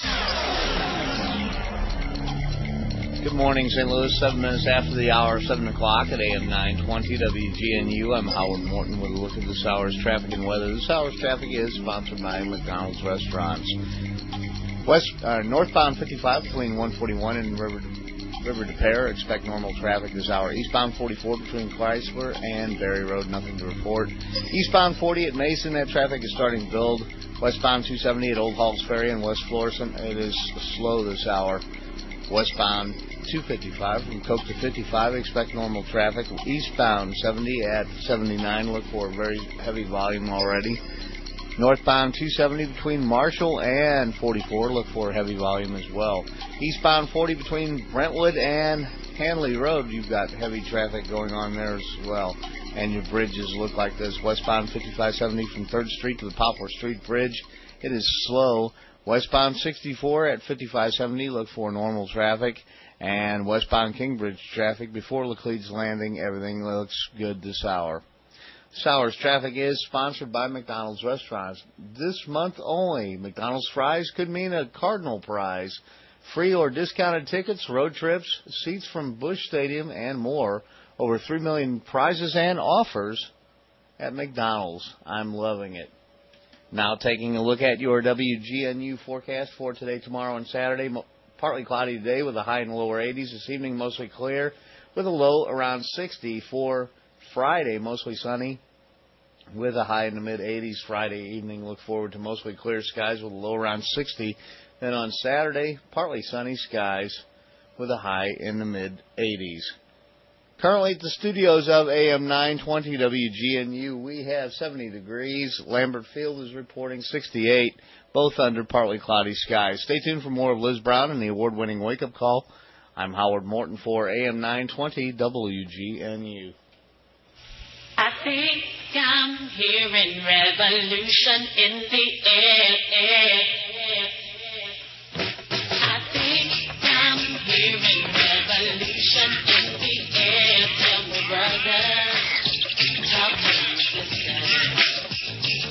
Good morning, Saint Louis. Seven minutes after the hour, seven o'clock at A M nine twenty W G N U. I'm Howard Morton with a look at this hour's traffic and weather. This hour's traffic is sponsored by McDonald's Restaurants. West uh, northbound fifty-five between one forty-one and River River de Pere. Expect normal traffic this hour. Eastbound forty-four between Chrysler and Berry Road. Nothing to report. Eastbound forty at Mason. That traffic is starting to build. Westbound two seventy at Old Halls Ferry and West Florissant. It is slow this hour. Westbound two fifty-five from Coke to fifty-five, expect normal traffic. Eastbound seventy at seventy-nine, look for a very heavy volume already. Northbound two seventy between Marshall and forty-four, look for a heavy volume as well. Eastbound forty between Brentwood and Hanley Road, you've got heavy traffic going on there as well. And your bridges look like this. Westbound fifty-five seventy from third Street to the Poplar Street Bridge, it is slow. Westbound sixty-four at fifty-five seventy, look for normal traffic. And westbound Kingbridge traffic before Laclede's Landing, everything looks good this hour. This hour's traffic is sponsored by McDonald's Restaurants. This month only, McDonald's fries could mean a Cardinal prize. Free or discounted tickets, road trips, seats from Busch Stadium, and more. Over three million prizes and offers at McDonald's. I'm loving it. Now taking a look at your W G N U forecast for today, tomorrow, and Saturday. Partly cloudy today with a high in the lower eighties. This evening, mostly clear with a low around sixty. For Friday, mostly sunny with a high in the mid-eighties. Friday evening, look forward to mostly clear skies with a low around sixty. Then on Saturday, partly sunny skies with a high in the mid-eighties. Currently at the studios of A M nine twenty W G N U, we have seventy degrees. Lambert Field is reporting sixty-eight, both under partly cloudy skies. Stay tuned for more of Liz Brown and the award-winning Wake Up Call. I'm Howard Morton for A M nine twenty W G N U. I think I'm hearing revolution in the air. I think I'm hearing revolution in the air. Tell me, brother, talk to me, sister.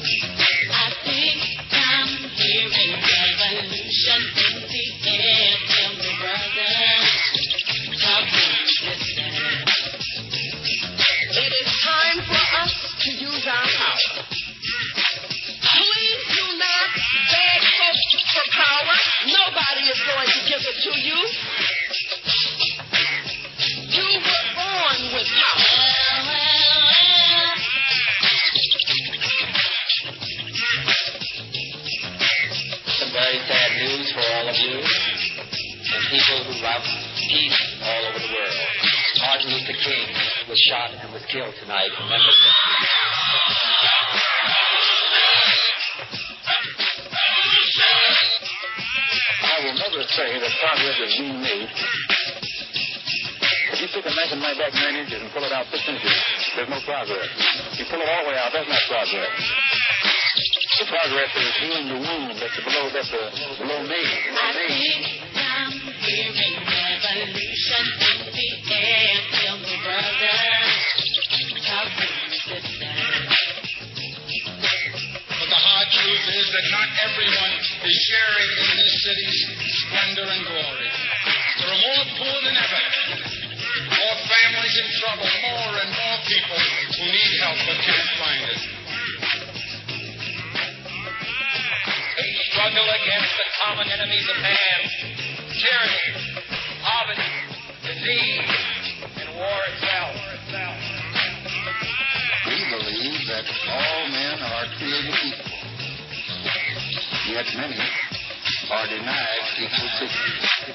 I think I'm hearing revolution in the air. was shot and was killed tonight in Memphis. I will never say that progress is being made. If you take a knife and knife back nine inches and pull it out six inches, there's no progress. If you pull it all the way out, that's not progress. The progress is healing the wound that's below, that's the below me. I think I'm hearing revolution in the air. Tell me, brother, talk to me, sister. But the hard truth is that not everyone is sharing in this city's splendor and glory. There are more poor than ever, more families in trouble, more and more people who need help but can't find it. They struggle against the common enemies of man: tyranny, poverty, disease, and war itself. We believe that all men are created equal, yet many are denied equal treatment.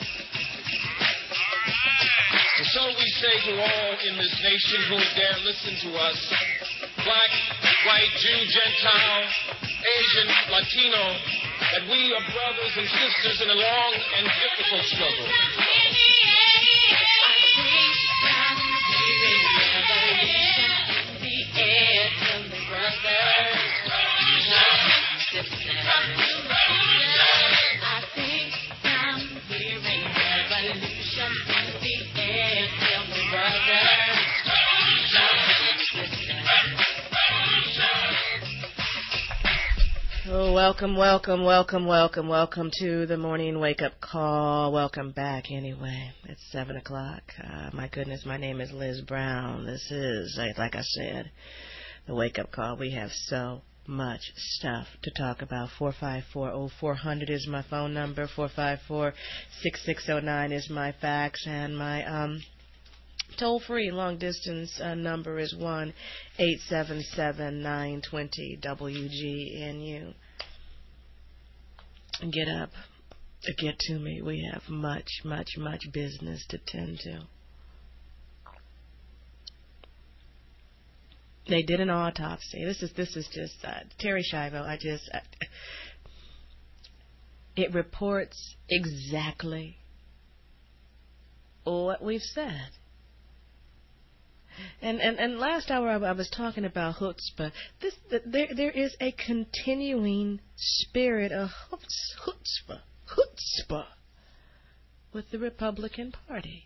And so we say to all in this nation who dare listen to us, black, white, Jew, Gentile, Asian, Latino, that we are brothers and sisters in a long and difficult struggle. Oh, welcome, welcome, welcome, welcome, welcome to the morning wake-up call. Welcome back anyway. It's seven o'clock. Uh, my goodness, my name is Liz Brown. This is, like I said, the wake-up call. We have so much stuff to talk about. four five four, oh four hundred is my phone number. four five four, six six oh nine is my fax. And my um toll-free long-distance uh, number is one eight seven seven, nine two zero, W G N U. Get up. Get to me. We have much, much, much business to tend to. They did an autopsy. This is this is just uh, Terri Schiavo. I just uh, it reports exactly what we've said. And, and and last hour I, I was talking about chutzpah. This the, there there is a continuing spirit of chutzpah, chutzpah with the Republican Party.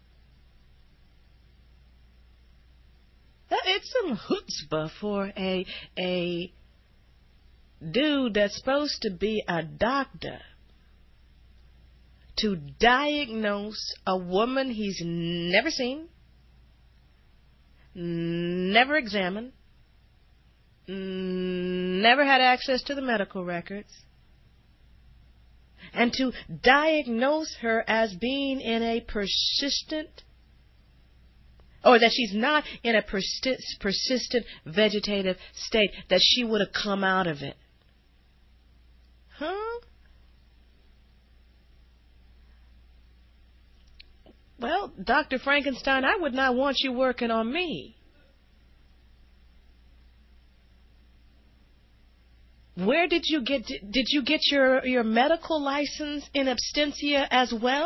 It's some chutzpah for a a dude that's supposed to be a doctor to diagnose a woman he's never seen, never examined, never had access to the medical records, and to diagnose her as being in a persistent, or that she's not in a persist, persistent vegetative state, that she would have come out of it. Huh? Well, Doctor Frankenstein, I would not want you working on me. Where did you get, did you get your, your medical license in absentia as well?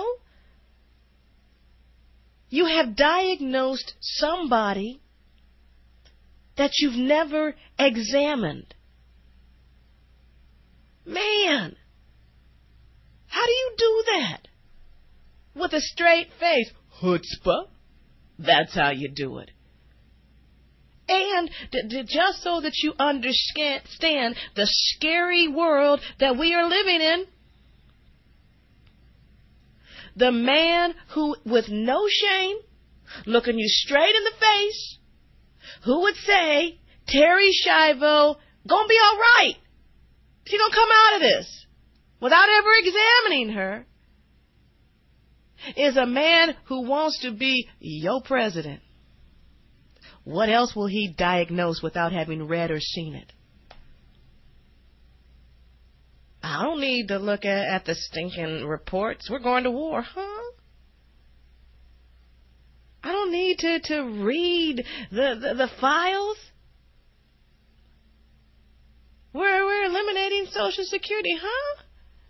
You have diagnosed somebody that you've never examined. Man, how do you do that? With a straight face. Chutzpah. That's how you do it. And d- d- just so that you understand the scary world that we are living in, the man who, with no shame, looking you straight in the face, who would say, Terri Schiavo, gonna be all right. She's gonna come out of this without ever examining her, is a man who wants to be your president. What else will he diagnose without having read or seen it? I don't need to look at, at the stinking reports. We're going to war, huh? I don't need to, to read the, the, the files. We're, we're eliminating Social Security, huh?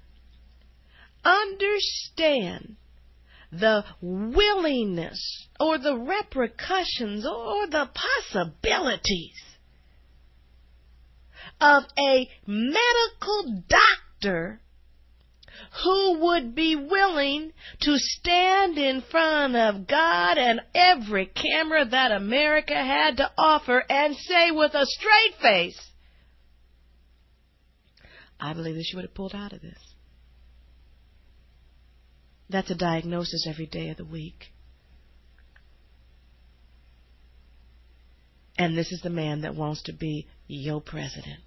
Understand the willingness or the repercussions or the possibilities of a medical doctor who would be willing to stand in front of God and every camera that America had to offer and say with a straight face, I believe that she would have pulled out of this. That's a diagnosis every day of the week. And this is the man that wants to be your president.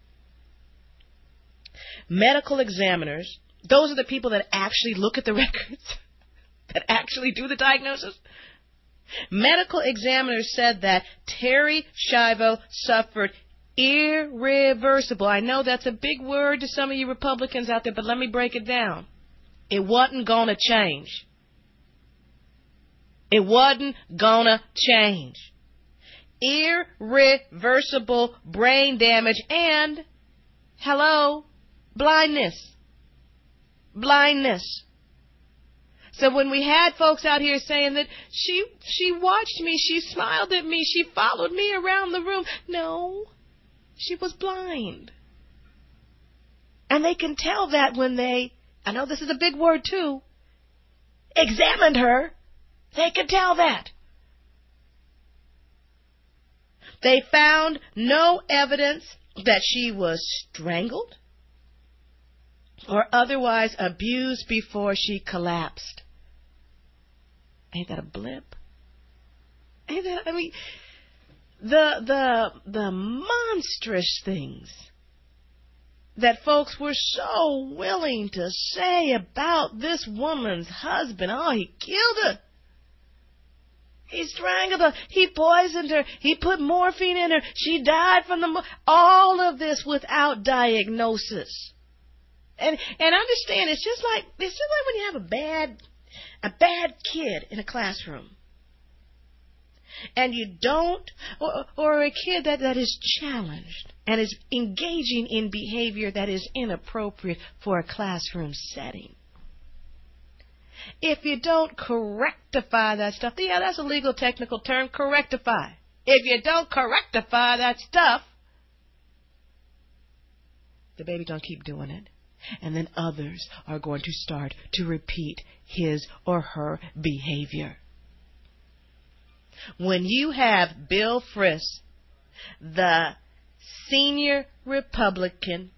Medical examiners, those are the people that actually look at the records, that actually do the diagnosis. Medical examiners said that Terri Schiavo suffered irreversible. I know that's a big word to some of you Republicans out there, but let me break it down. It wasn't going to change. It wasn't going to change. Irreversible brain damage and, hello, blindness. Blindness. So when we had folks out here saying that she she watched me, she smiled at me, she followed me around the room. No, she was blind. And they can tell that when they, I know this is a big word too, examined her. They can tell that. They found no evidence that she was strangled or otherwise abused before she collapsed. Ain't that a blip? Ain't that, I mean, the the the monstrous things that folks were so willing to say about this woman's husband. Oh, he killed her. He strangled her. He poisoned her. He put morphine in her. She died from the... Mo- all of this without diagnosis. And and understand, it's just like it's just like when you have a bad a bad kid in a classroom, and you don't, or, or a kid that, that is challenged and is engaging in behavior that is inappropriate for a classroom setting. If you don't correctify that stuff, yeah, that's a legal technical term, correctify. If you don't correctify that stuff, the baby don't keep doing it. And then others are going to start to repeat his or her behavior. When you have Bill Frist, the senior Republican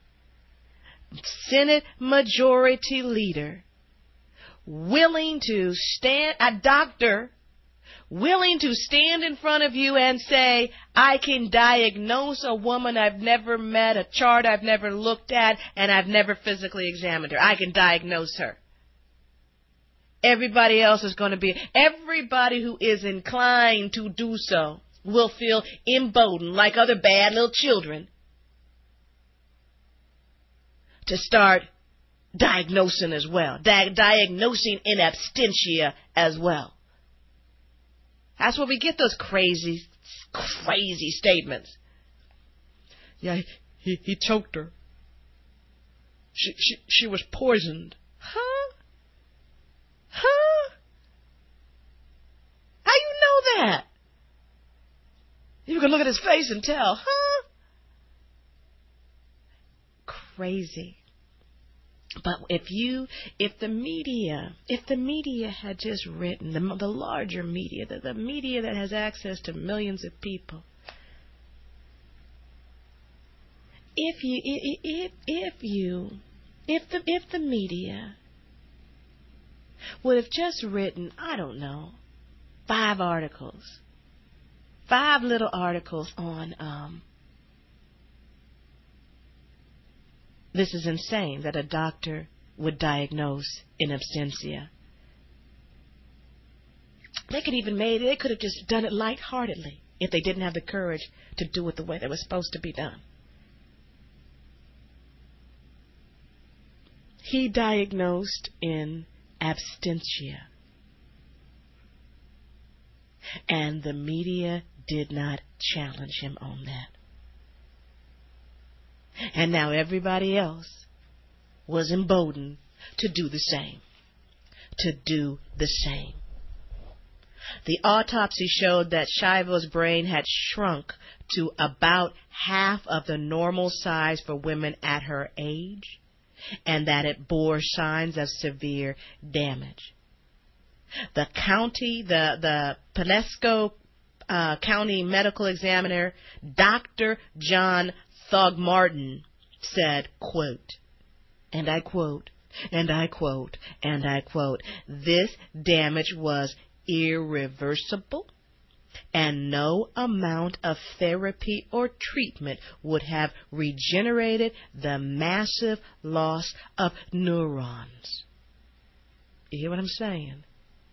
Senate Majority Leader, willing to stand, a doctor, willing to stand in front of you and say, I can diagnose a woman I've never met, a chart I've never looked at, and I've never physically examined her. I can diagnose her. Everybody else is going to be, everybody who is inclined to do so will feel emboldened, like other bad little children, to start diagnosing as well, Di- diagnosing in absentia as well. That's where we get those crazy, crazy statements. Yeah, he, he choked her. She, she, she was poisoned. Huh? Huh? How you know that? You can look at his face and tell, huh? Crazy. But if you, if the media, if the media had just written, the, the larger media, the, the media that has access to millions of people, if you, if, if you, if the, if the media would have just written, I don't know, five articles, five little articles on, um, this is insane that a doctor would diagnose in absentia. They could even made they could have just done it lightheartedly if they didn't have the courage to do it the way that was supposed to be done. He diagnosed in absentia. And the media did not challenge him on that. And now everybody else was emboldened to do the same. To do the same. The autopsy showed that Schiavo's brain had shrunk to about half of the normal size for women at her age, and that it bore signs of severe damage. The county, the, the Pasco uh, County Medical Examiner, Doctor John Thogmartin, said, quote, and I quote, and I quote, and I quote, this damage was irreversible, and no amount of therapy or treatment would have regenerated the massive loss of neurons. You hear what I'm saying?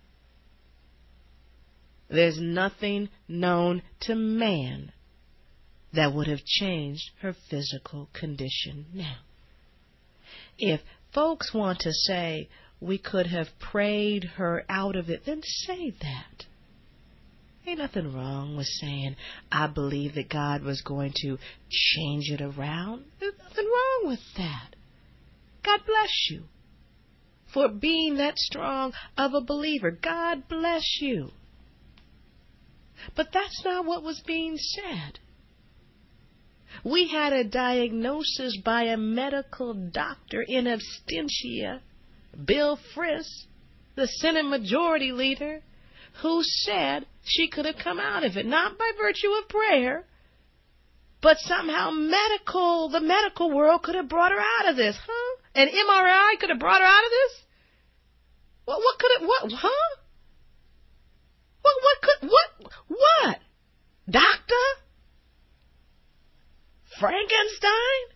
There's nothing known to man that would have changed her physical condition now. If folks want to say we could have prayed her out of it, then say that. Ain't nothing wrong with saying, I believe that God was going to change it around. There's nothing wrong with that. God bless you for being that strong of a believer. God bless you. But that's not what was being said. We had a diagnosis by a medical doctor in absentia, Bill Frist, the Senate Majority Leader, who said she could have come out of it, not by virtue of prayer, but somehow medical, the medical world could have brought her out of this, huh? An M R I could have brought her out of this? What, what could it, what, huh? What, what could, what, what? Doctor? Frankenstein?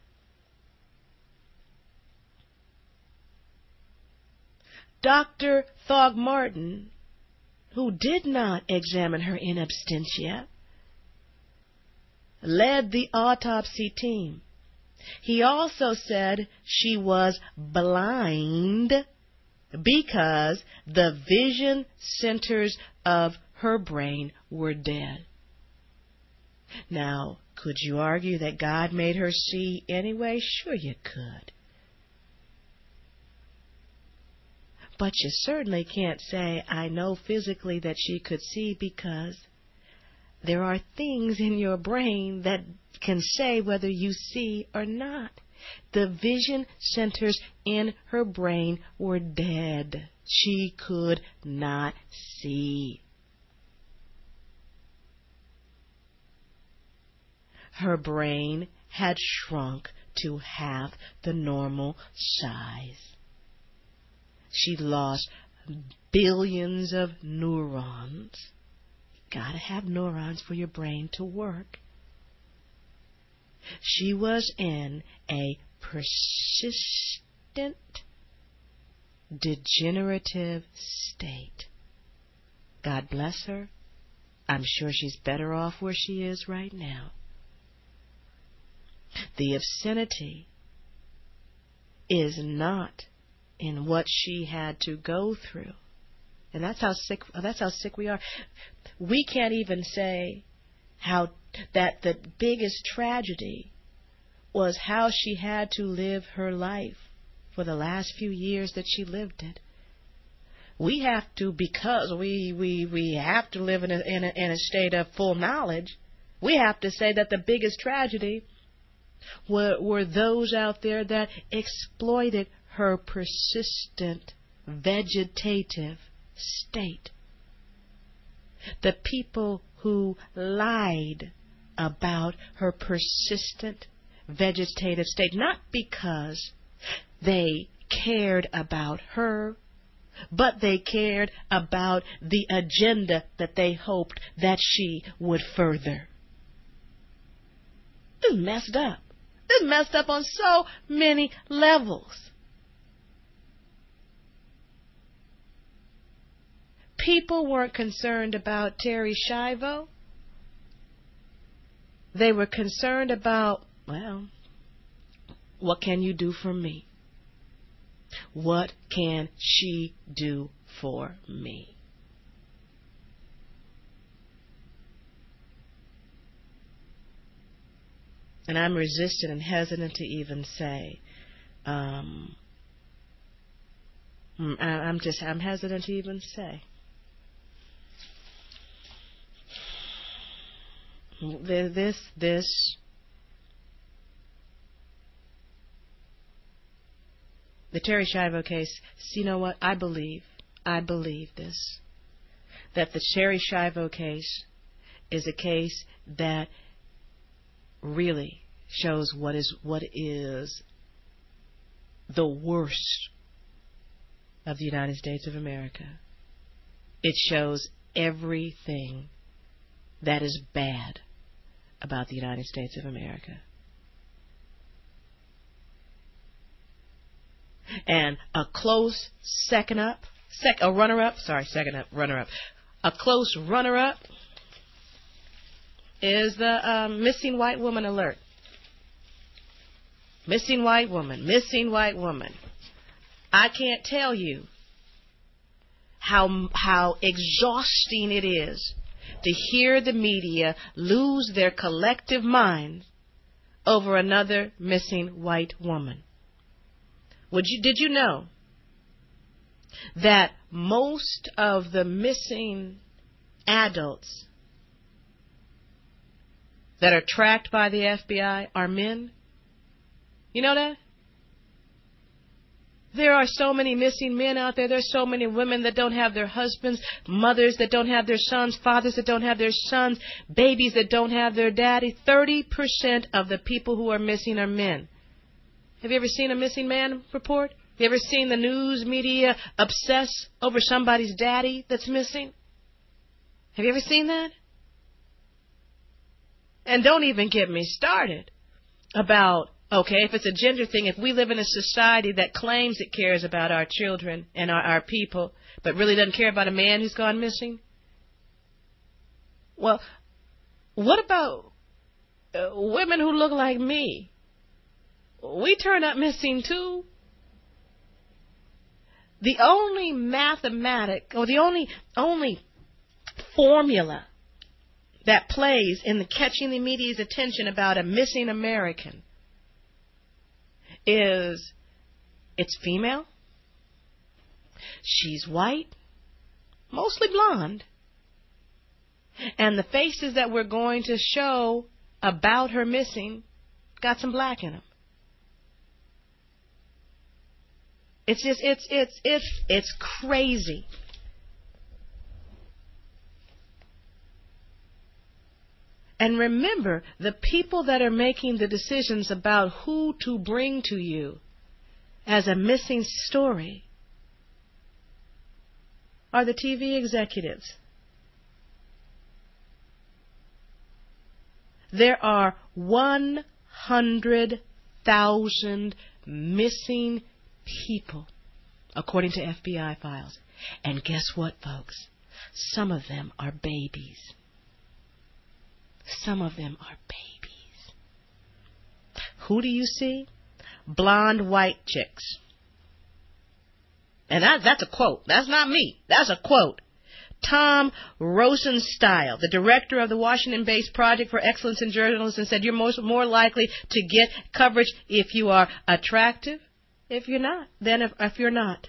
Doctor Thogmartin, who did not examine her in absentia, led the autopsy team. He also said she was blind because the vision centers of her brain were dead. Now, could you argue that God made her see anyway? Sure you could. But you certainly can't say, I know physically that she could see, because there are things in your brain that can say whether you see or not. The vision centers in her brain were dead. She could not see. Her brain had shrunk to half the normal size. She lost billions of neurons. You gotta have neurons for your brain to work. She was in a persistent degenerative state. God bless her. I'm sure she's better off where she is right now. The obscenity is not in what she had to go through. And that's how sick that's how sick we are. We can't even say how that the biggest tragedy was how she had to live her life for the last few years that she lived it. We have to, because we we, we have to live in a, in a in a state of full knowledge, we have to say that the biggest tragedy were, were those out there that exploited her persistent vegetative state. The people who lied about her persistent vegetative state, not because they cared about her, but they cared about the agenda that they hoped that she would further. This is messed up. This is messed up on so many levels. People weren't concerned about Terri Schiavo. They were concerned about, well, what can you do for me? What can she do for me? And I'm resistant and hesitant to even say. Um, I'm just, I'm hesitant to even say. This, this, the Terri Schiavo case, you know what? I believe, I believe this, that the Terri Schiavo case is a case that really shows what is, what is the worst of the United States of America. It shows everything that is bad about the United States of America. And a close second up, sec, a runner-up, sorry, second up, runner-up. A close runner-up is the um, missing white woman alert. Missing white woman, missing white woman. I can't tell you how how exhausting it is to hear the media lose their collective mind over another missing white woman. Would you, did you know that most of the missing adults that are tracked by the F B I are men? You know that? There are so many missing men out there. There's so many women that don't have their husbands, mothers that don't have their sons, fathers that don't have their sons, babies that don't have their daddy. thirty percent of the people who are missing are men. Have you ever seen a missing man report? Have you ever seen the news media obsess over somebody's daddy that's missing? Have you ever seen that? And don't even get me started about, okay, if it's a gender thing, if we live in a society that claims it cares about our children and our, our people, but really doesn't care about a man who's gone missing, well, what about uh, women who look like me? We turn up missing too. The only mathematic, or the only only formula that plays in the catching the media's attention about a missing American is it's female, she's white, mostly blonde, and the faces that we're going to show about her missing got some black in them. It's just, it's, it's, it's, it's crazy. And remember, the people that are making the decisions about who to bring to you as a missing story are the T V executives. There are one hundred thousand missing people, according to F B I files. And guess what, folks? Some of them are babies. Some of them are babies. Who do you see? Blonde white chicks. And that, that's a quote. That's not me. That's a quote. Tom Rosenstiel, the director of the Washington-based Project for Excellence in Journalism, said you're most, more likely to get coverage if you are attractive. If you're not, then if, if you're not.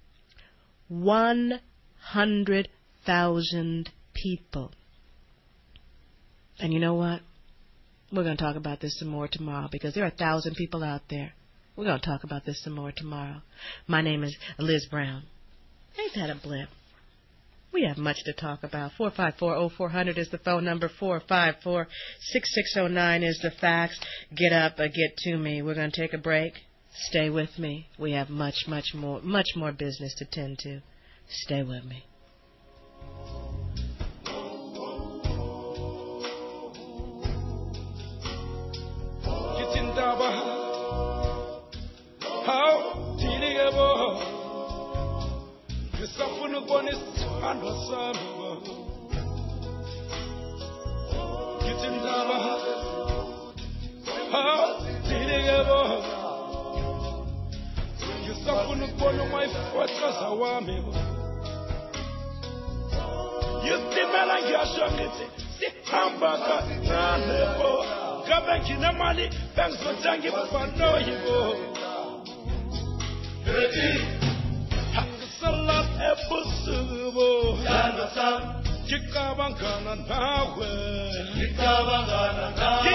one hundred thousand people. And you know what? We're going to talk about this some more tomorrow because there are a thousand people out there. We're going to talk about this some more tomorrow. My name is Liz Brown. Ain't that a blip? We have much to talk about. four five four, oh four hundred is the phone number. four five four, six six oh nine is the fax. Get up, uh, get to me. We're going to take a break. Stay with me. We have much, much more, much more business to tend to. Stay with me. Ngisafuna ukubona umayifotraza wami Yistimela ngiyasho ngithi sihamba kancane bo banki na mali bank zotangi bafano yibo Salat ebusubo Yanasam Chikabangana nawe Chikabangana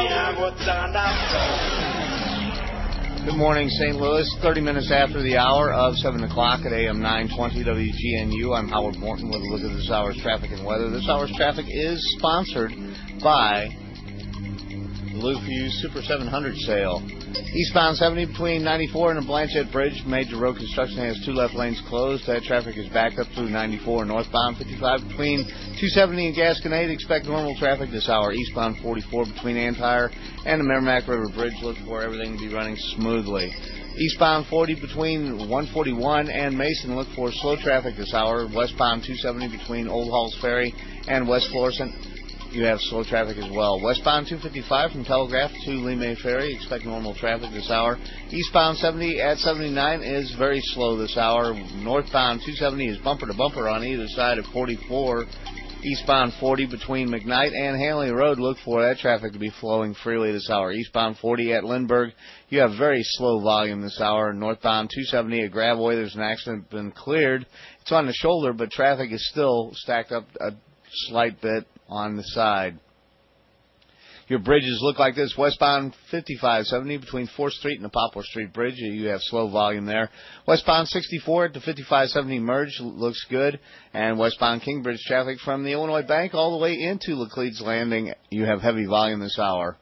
nawe Good morning, Saint Louis. thirty minutes after the hour of seven o'clock at A M nine twenty W G N U. I'm Howard Morton with a look at this hour's traffic and weather. This hour's traffic is sponsored by the Lou Fuse Super seven hundred sale. Eastbound seventy between ninety-four and the Blanchette Bridge. Major road construction has two left lanes closed. That traffic is backed up through ninety-four. Northbound fifty-five between two seventy and Gasconade. Expect normal traffic this hour. Eastbound forty-four between Antire and the Merrimack River Bridge. Look for everything to be running smoothly. Eastbound forty between one forty-one and Mason. Look for slow traffic this hour. Westbound two seventy between Old Halls Ferry and West Florissant. You have slow traffic as well. Westbound two fifty-five from Telegraph to Lee May Ferry. Expect normal traffic this hour. Eastbound seventy at seventy-nine is very slow this hour. Northbound two seventy is bumper to bumper on either side of forty-four. Eastbound forty between McKnight and Hanley Road. Look for that traffic to be flowing freely this hour. Eastbound forty at Lindbergh. You have very slow volume this hour. Northbound two seventy at Gravois. There's an accident been cleared. It's on the shoulder, but traffic is still stacked up a slight bit on the side. Your bridges look like this. Westbound fifty-five seventy between fourth Street and the Poplar Street Bridge. You have slow volume there. Westbound sixty-four at the fifty-five seventy merge looks good. And westbound Kingbridge traffic from the Illinois Bank all the way into Laclede's Landing. You have heavy volume this hour.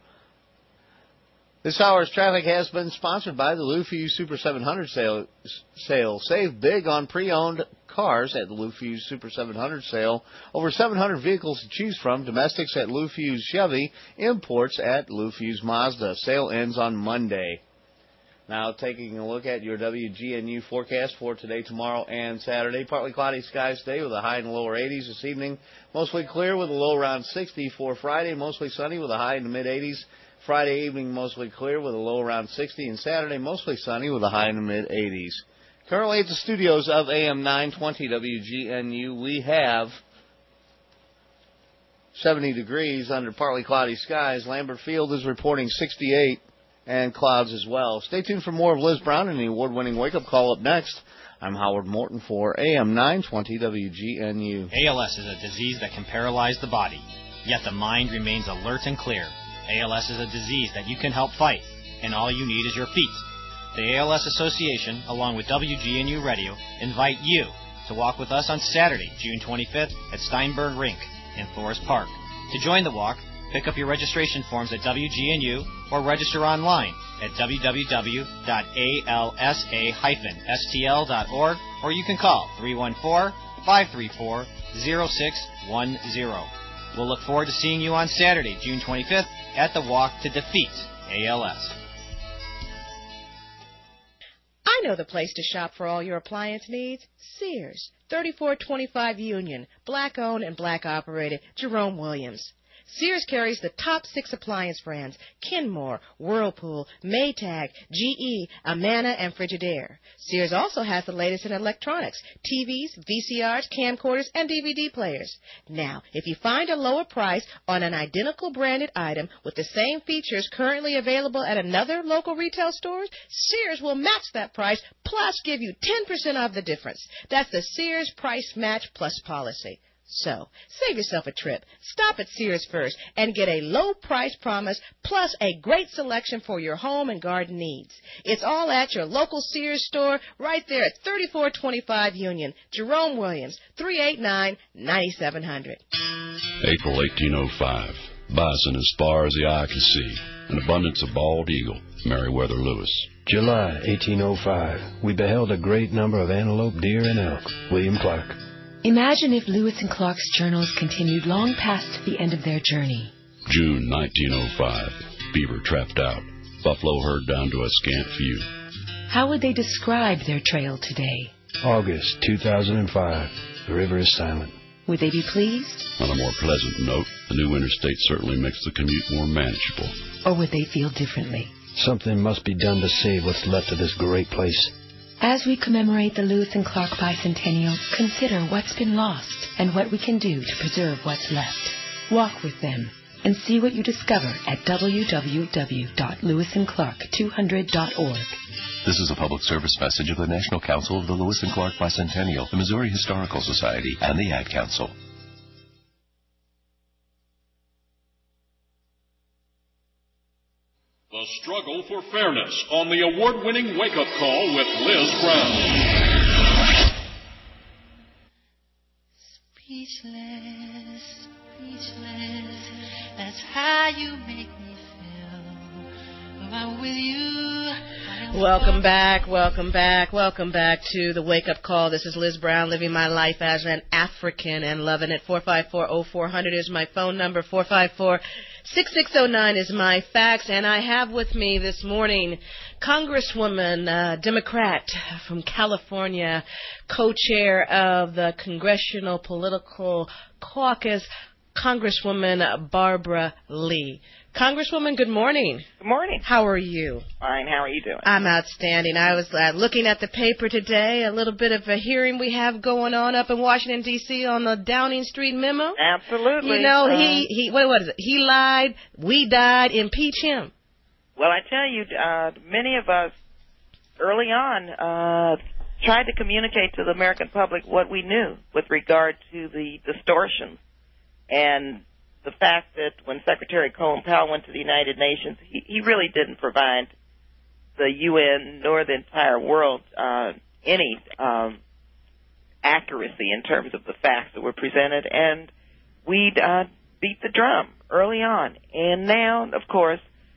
This hour's traffic has been sponsored by the Lou Fuse Super seven hundred sale. sale. Save big on pre-owned cars at the Lou Fuse Super seven hundred sale. Over seven hundred vehicles to choose from. Domestics at Lou Fuse Chevy. Imports at Lou Fuse Mazda. Sale ends on Monday. Now taking a look at your W G N U forecast for today, tomorrow, and Saturday. Partly cloudy skies today with a high in the lower eighties. This evening, mostly clear with a low around sixty. For Friday, mostly sunny with a high in the mid-eighties. Friday evening, mostly clear with a low around sixty. And Saturday, mostly sunny with a high in the mid-eighties. Currently at the studios of A M nine twenty W G N U, we have seventy degrees under partly cloudy skies. Lambert Field is reporting sixty-eight and clouds as well. Stay tuned for more of Liz Brown and the award-winning wake-up call up next. I'm Howard Morton for A M nine twenty W G N U. A L S is a disease that can paralyze the body, yet the mind remains alert and clear. A L S is a disease that you can help fight, and all you need is your feet. The A L S Association, along with W G N U Radio, invite you to walk with us on Saturday, June twenty-fifth at Steinberg Rink in Forest Park. To join the walk, pick up your registration forms at W G N U or register online at w w w dot a l s a dash s t l dot org, or you can call three one four, five three four, zero six one zero. We'll look forward to seeing you on Saturday, June twenty-fifth, at the Walk to Defeat A L S. I know the place to shop for all your appliance needs. Sears, thirty-four twenty-five Union, black-owned and black-operated, Jerome Williams. Sears carries the top six appliance brands: Kenmore, Whirlpool, Maytag, G E, Amana, and Frigidaire. Sears also has the latest in electronics: T Vs, V C Rs, camcorders, and D V D players. Now, if you find a lower price on an identical branded item with the same features currently available at another local retail store, Sears will match that price plus give you ten percent off the difference. That's the Sears Price Match Plus policy. So, save yourself a trip. Stop at Sears first and get a low price promise plus a great selection for your home and garden needs. It's all at your local Sears store right there at thirty-four twenty-five Union. Jerome Williams, three eight nine, nine seven zero zero. April eighteen oh five. Bison as far as the eye can see. An abundance of bald eagle. Meriwether Lewis. July eighteen oh five. We beheld a great number of antelope, deer, and elk. William Clark. Imagine if Lewis and Clark's journals continued long past the end of their journey. June nineteen oh five. Beaver trapped out. Buffalo herd down to a scant few. How would they describe their trail today? August two thousand five. The river is silent. Would they be pleased? On a more pleasant note, the new interstate certainly makes the commute more manageable. Or would they feel differently? Something must be done to save what's left of this great place. As we commemorate the Lewis and Clark Bicentennial, consider what's been lost and what we can do to preserve what's left. Walk with them. and see what you discover at w w w dot lewis and clark two hundred dot org. This is a public service message of the National Council of the Lewis and Clark Bicentennial, the Missouri Historical Society, and the Ad Council. The struggle for fairness on the award-winning Wake Up Call with Liz Brown. Speechless, speechless, that's how you make me feel. When I'm with you. Welcome back, welcome back, welcome back to the Wake Up Call. This is Liz Brown, living my life as an African and loving it. four five four, oh four hundred is my phone number. four five four, six six oh nine is my fax. And I have with me this morning Congresswoman, uh, Democrat from California, co-chair of the Congressional Political Caucus, Congresswoman Barbara Lee. Congresswoman, good morning. Good morning. How are you? Fine. How are you doing? I'm outstanding. I was uh, looking at the paper today, a little bit of a hearing we have going on up in Washington, D C on the Downing Street memo. Absolutely. You know, uh, he, he what, what is it? He lied, we died, impeach him. Well, I tell you, uh, many of us early on uh, tried to communicate to the American public what we knew with regard to the distortions and the fact that when Secretary Colin Powell went to the United Nations, he, he really didn't provide the U N nor the entire world uh, any um, accuracy in terms of the facts that were presented, and we uh, beat the drum early on. And now, of course,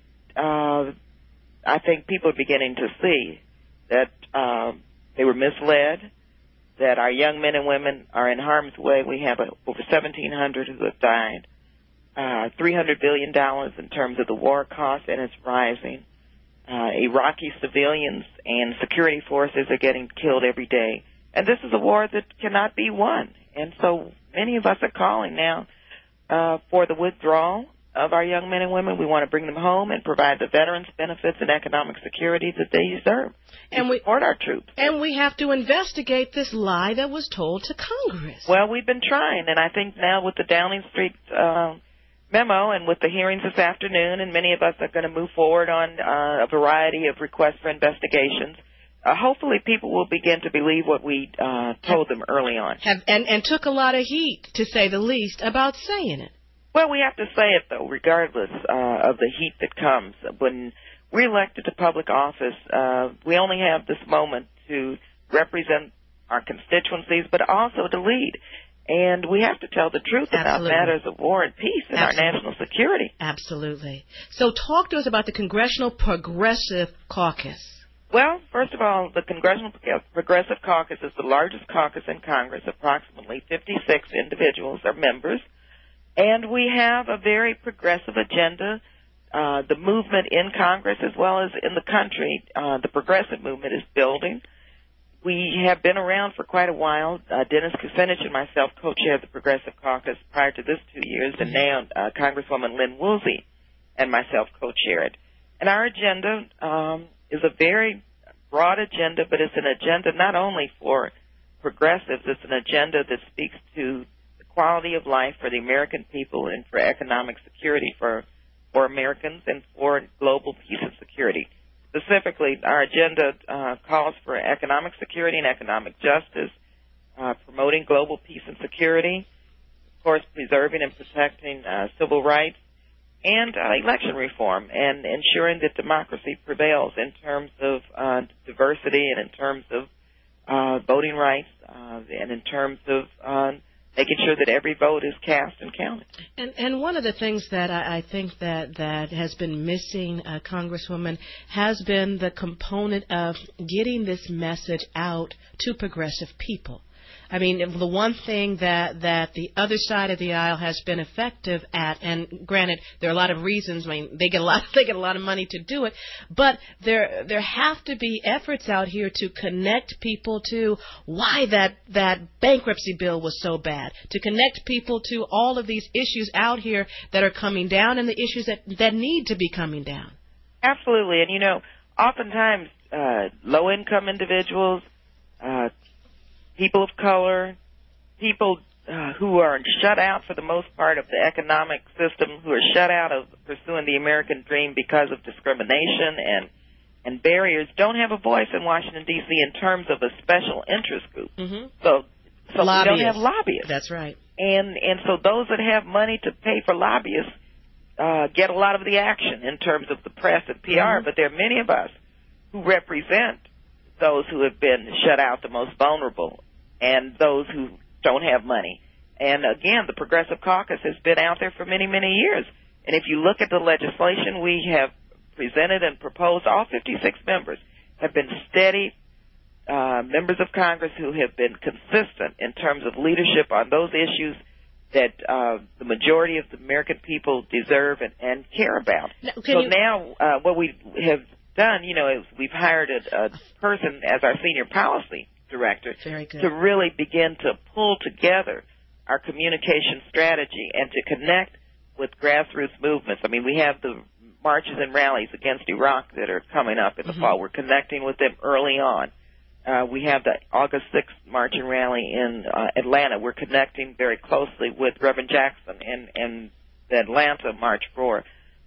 uh, I think people are beginning to see that uh, they were misled, that our young men and women are in harm's way. We have uh, over seventeen hundred who have died. Uh, three hundred billion dollars in terms of the war cost, and it's rising. Uh, Iraqi civilians and security forces are getting killed every day. And this is a war that cannot be won. And so many of us are calling now uh, for the withdrawal of our young men and women. We want to bring them home and provide the veterans benefits and economic security that they deserve. And we support our troops. And we have to investigate this lie that was told to Congress. Well, we've been trying, and I think now with the Downing Street uh, memo and with the hearings this afternoon, and many of us are going to move forward on uh, a variety of requests for investigations. Uh, hopefully people will begin to believe what we uh, told them early on. Have, and, and took a lot of heat, to say the least, about saying it. Well, we have to say it, though, regardless uh, of the heat that comes. When we're elected to public office, uh, we only have this moment to represent our constituencies, but also to lead. And we have to tell the truth Absolutely. about matters of war and peace and Absolutely. our national security. Absolutely. So talk to us about the Congressional Progressive Caucus. Well, first of all, the Congressional Progressive Caucus is the largest caucus in Congress. Approximately fifty-six individuals are members. And we have a very progressive agenda. Uh, the movement in Congress as well as in the country, uh, the progressive movement is building. We have been around for quite a while. Uh, Dennis Kucinich and myself co-chaired the Progressive Caucus prior to this two years, and now uh, Congresswoman Lynn Woolsey and myself co-chair it. And our agenda um, is a very broad agenda, but it's an agenda not only for progressives, it's an agenda that speaks to the quality of life for the American people and for economic security for, for Americans and for global peace and security. Specifically, our agenda uh, calls for economic security and economic justice, uh, promoting global peace and security, of course, preserving and protecting uh, civil rights, and uh, election reform, and ensuring that democracy prevails in terms of uh, diversity and in terms of uh, voting rights uh, and in terms of uh, making sure that every vote is cast and counted. And, and one of the things that I, I think that, that has been missing, uh, Congresswoman, has been the component of getting this message out to progressive people. I mean, the one thing that, that the other side of the aisle has been effective at, and granted, there are a lot of reasons. I mean, they get a lot, they get a lot of money to do it, but there, there have to be efforts out here to connect people to why that, that bankruptcy bill was so bad, to connect people to all of these issues out here that are coming down and the issues that, that need to be coming down. Absolutely, and you know, oftentimes uh, low-income individuals, uh, people of color, people uh, who are shut out for the most part of the economic system, who are shut out of pursuing the American dream because of discrimination and and barriers, don't have a voice in Washington, D C in terms of a special interest group. Mm-hmm. So, so we lobbyists. don't have lobbyists. That's right. And and so those that have money to pay for lobbyists uh, get a lot of the action in terms of the press and P R, Mm-hmm. but there are many of us who represent those who have been shut out, the most vulnerable, and those who don't have money. And again, the Progressive Caucus has been out there for many, many years. And if you look at the legislation we have presented and proposed, all fifty-six members have been steady uh, members of Congress who have been consistent in terms of leadership on those issues that uh, the majority of the American people deserve and, and care about. Now, so you... now uh, what we have done, you know, is we've hired a, a person as our senior policy director Very good. to really begin to pull together our communication strategy and to connect with grassroots movements. I mean, we have the marches and rallies against Iraq that are coming up in the Mm-hmm. fall. We're connecting with them early on. Uh, we have the August sixth march and rally in uh, Atlanta. We're connecting very closely with Reverend Jackson and, and the Atlanta March for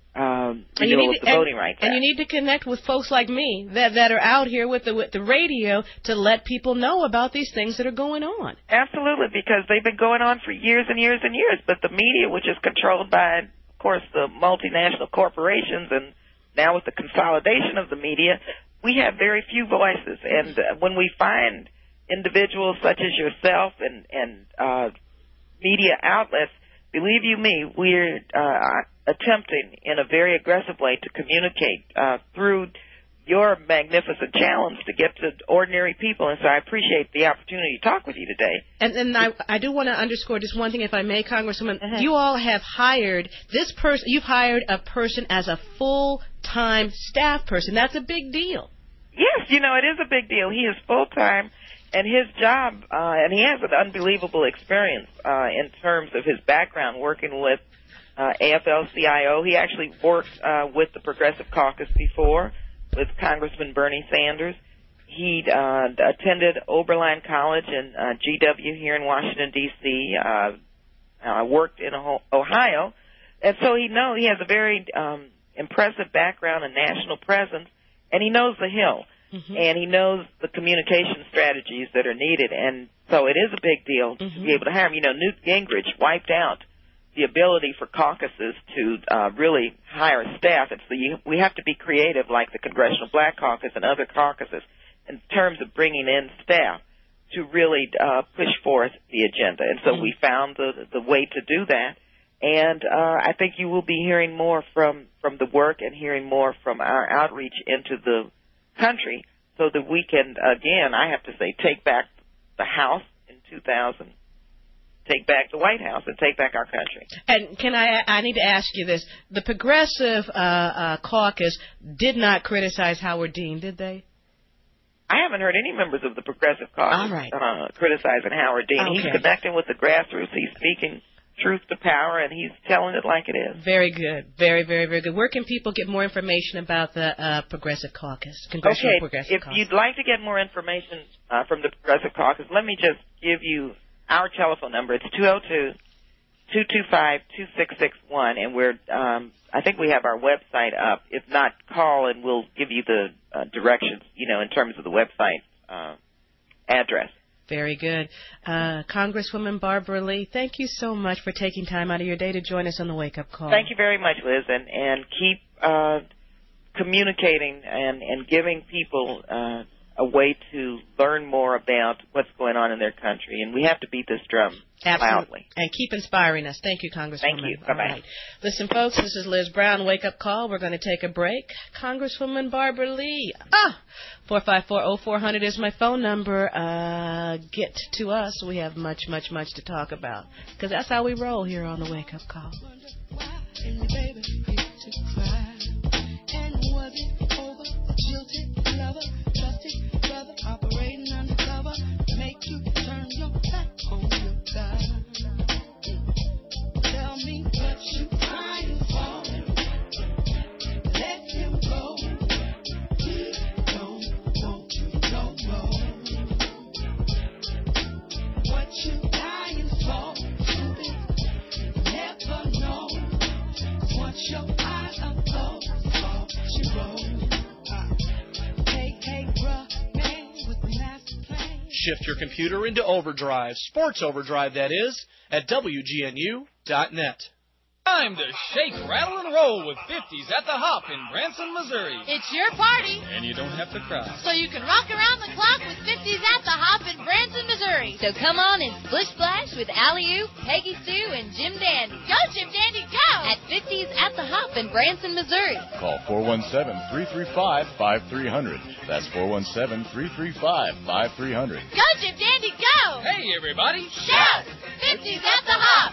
um, And you, renewal need of to, the and, Voting Rights and Act. you need to connect with folks like me that, that are out here with the with the radio to let people know about these things that are going on. Absolutely, because they've been going on for years and years and years. But the media, which is controlled by, of course, the multinational corporations, and now with the consolidation of the media, we have very few voices. And uh, when we find individuals such as yourself and, and uh, media outlets, believe you me, we're uh, attempting in a very aggressive way to communicate uh, through your magnificent challenge to get to ordinary people. And so I appreciate the opportunity to talk with you today. And, and I, I do want to underscore just one thing, if I may, Congresswoman. Uh-huh. You all have hired this person. You've hired a person as a full-time staff person. That's a big deal. Yes, you know, it is a big deal. He is full-time, and his job, uh, and he has an unbelievable experience uh, in terms of his background working with uh, A F L C I O. He actually worked uh, with the Progressive Caucus before, with Congressman Bernie Sanders. He uh, attended Oberlin College in uh, G W here in Washington, D C, uh, uh, worked in Ohio, and so he know he has a very um, impressive background and national presence, and he knows the Hill, mm-hmm. and he knows the communication strategies that are needed, and so it is a big deal mm-hmm. to be able to hire him. You know, Newt Gingrich wiped out the ability for caucuses to uh, really hire staff. It's the, we have to be creative, like the Congressional Black Caucus and other caucuses, in terms of bringing in staff to really uh, push forth the agenda. And so mm-hmm. we found the the way to do that. And uh, I think you will be hearing more from, from the work and hearing more from our outreach into the country so that we can, again, I have to say, take back the House in two thousand, take back the White House, and take back our country. And can I I need to ask you this. The Progressive uh, uh, Caucus did not criticize Howard Dean, did they? I haven't heard any members of the Progressive Caucus All right. uh, criticizing Howard Dean. Okay. He's connecting with the grassroots. He's speaking truth to power, and he's telling it like it is. Very good. Very, very, very good. Where can people get more information about the uh, Progressive Caucus, Congressional okay, Progressive if Caucus? you'd like to get more information uh, from the Progressive Caucus, let me just give you our telephone number. It's two oh two, two two five, two six six one, and we're, um, I think we have our website up. If not, call and we'll give you the uh, directions, you know, in terms of the website uh, address. Very good. Uh, Congresswoman Barbara Lee, thank you so much for taking time out of your day to join us on the Wake Up Call. Thank you very much, Liz, and, and keep uh, communicating and, and giving people uh, a way to learn more about what's going on in their country. And we have to beat this drum Absolutely. loudly. And keep inspiring us. Thank you, Congresswoman. Thank you. Bye-bye. All right. Listen, folks, this is Liz Brown, Wake Up Call. We're going to take a break. Congresswoman Barbara Lee. Ah! four five four, oh four hundred is my phone number. Uh, get to us. We have much, much, much to talk about. Because that's how we roll here on the Wake Up Call. Operating undercover, make you turn your back on your God. Tell me what you crying for. Let him go. He don't want you no more. What you dying for. Put your eyes up, oh, oh, she roll. Hey, hey, bruh, man, with the master plan. Shift your computer into overdrive, sports overdrive that is, at W G N U dot net. Time to shake, rattle, and roll with fifties at the Hop in Branson, Missouri. It's your party. And you don't have to cry. So you can rock around the clock with fifties at the Hop in Branson, Missouri. So come on and splish splash with Alley-Oop, Peggy Sue, and Jim Dandy. Go, Jim Dandy, go! At fifties at the Hop in Branson, Missouri. Call four one seven, three three five, five three zero zero. That's four one seven, three three five, five three zero zero. Go, Jim Dandy, go! Hey, everybody. Shout! fifties at the Hop.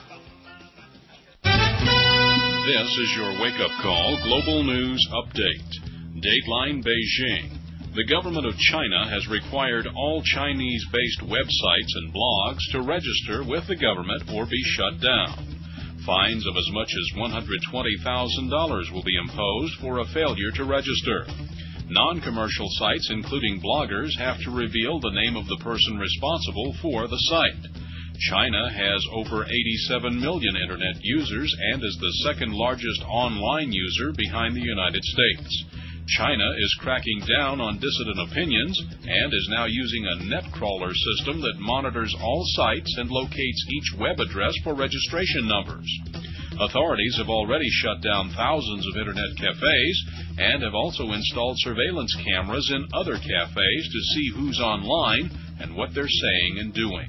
This is your wake-up call global news update. Dateline Beijing. The government of China has required all Chinese-based websites and blogs to register with the government or be shut down. Fines of as much as one hundred twenty thousand dollars will be imposed for a failure to register. Non-commercial sites, including bloggers, have to reveal the name of the person responsible for the site. China has over eighty-seven million Internet users and is the second largest online user behind the United States. China is cracking down on dissident opinions and is now using a net crawler system that monitors all sites and locates each web address for registration numbers. Authorities have already shut down thousands of Internet cafes and have also installed surveillance cameras in other cafes to see who's online and what they're saying and doing.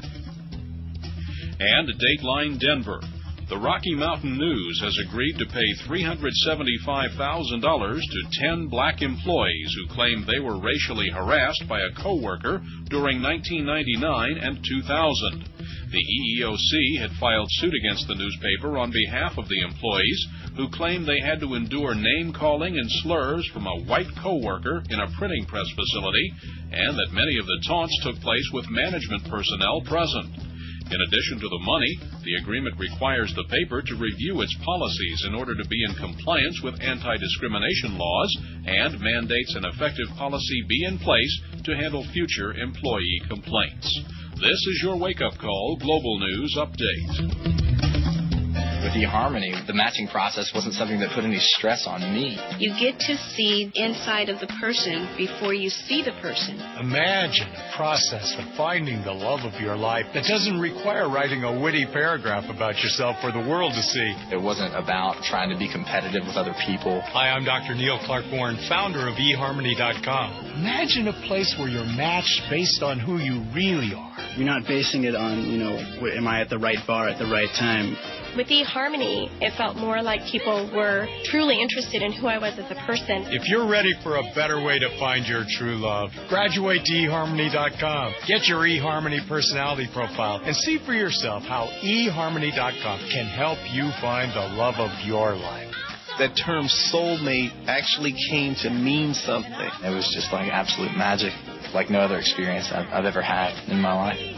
And Dateline Denver. The Rocky Mountain News has agreed to pay three hundred seventy-five thousand dollars to ten black employees who claim they were racially harassed by a coworker during nineteen ninety-nine and two thousand. The E E O C had filed suit against the newspaper on behalf of the employees who claimed they had to endure name-calling and slurs from a white coworker in a printing press facility, and that many of the taunts took place with management personnel present. In addition to the money, the agreement requires the paper to review its policies in order to be in compliance with anti-discrimination laws and mandates an effective policy be in place to handle future employee complaints. This is your wake-up call Global News Update. With eHarmony, the matching process wasn't something that put any stress on me. You get to see inside of the person before you see the person. Imagine a process of finding the love of your life that doesn't require writing a witty paragraph about yourself for the world to see. It wasn't about trying to be competitive with other people. Hi, I'm Doctor Neil Clark Warren, founder of e harmony dot com. Imagine a place where you're matched based on who you really are. You're not basing it on, you know, am I at the right bar at the right time? With eHarmony, it felt more like people were truly interested in who I was as a person. If you're ready for a better way to find your true love, graduate to e harmony dot com. Get your eHarmony personality profile and see for yourself how e harmony dot com can help you find the love of your life. That term soulmate actually came to mean something. It was just like absolute magic, like no other experience I've, I've ever had in my life.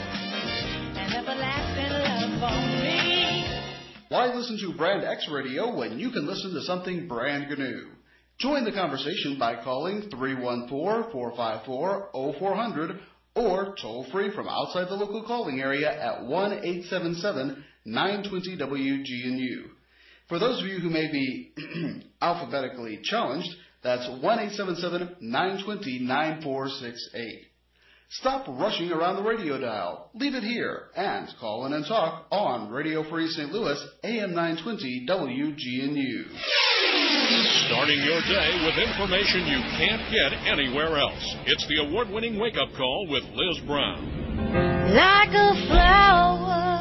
Why listen to Brand X Radio when you can listen to something brand new? Join the conversation by calling three one four, four five four, zero four zero zero or toll free from outside the local calling area at one eight seven seven, nine two zero, W G N U. For those of you who may be alphabetically challenged, that's one eight seven seven, nine two zero, nine four six eight. Stop rushing around the radio dial. Leave it here and call in and talk on Radio Free Saint Louis, A M nine twenty W G N U. Starting your day with information you can't get anywhere else. It's the award-winning wake-up call with Liz Brown. Like a flower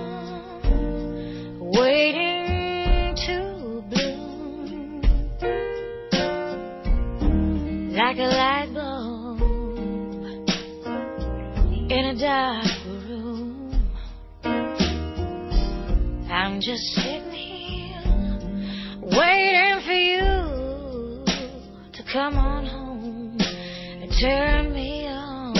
waiting to bloom, like a light bulb in a dark room. I'm just sitting here waiting for you to come on home and turn me on.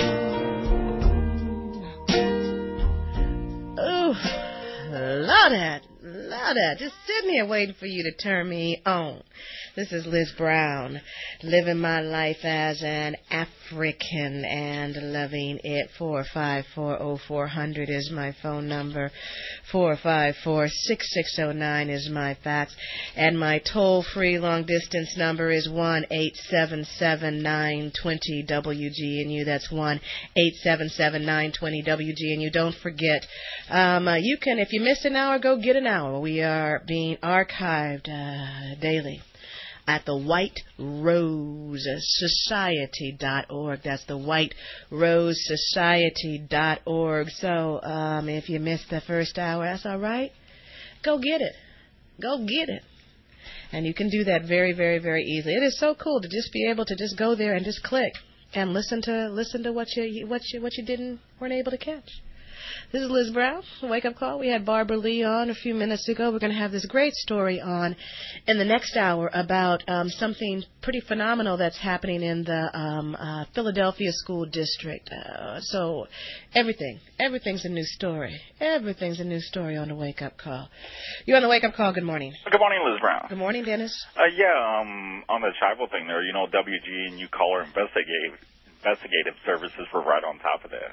Ooh, love that. Love about that. Just sitting here waiting for you to turn me on. This is Liz Brown, living my life as an African and loving it. four five four, oh four hundred is my phone number. four five four, six six zero nine is my fax. And my toll-free long-distance number is one eight seven seven, nine two zero, W G N U. That's one eight seven seven, nine two zero, W G N U. Don't forget, um, uh, you can, if you missed an hour, go get an hour. We are being archived uh, daily at the White Rose Society dot org. That's the White Rose Society dot org. So um, if you missed the first hour, that's all right. Go get it. Go get it. And you can do that very, very, very easily. It is so cool to just be able to just go there and just click and listen to listen to what you what you what you didn't weren't able to catch. This is Liz Brown, Wake Up Call. We had Barbara Lee on a few minutes ago. We're going to have this great story on in the next hour about um, something pretty phenomenal that's happening in the um, uh, Philadelphia School District. Uh, so everything, everything's a new story. Everything's a new story on the Wake Up Call. You're on the Wake Up Call. Good morning. Good morning, Liz Brown. Good morning, Dennis. Uh, yeah, um, on the tribal thing there, you know, W G N U caller investigative, investigative services were right on top of that.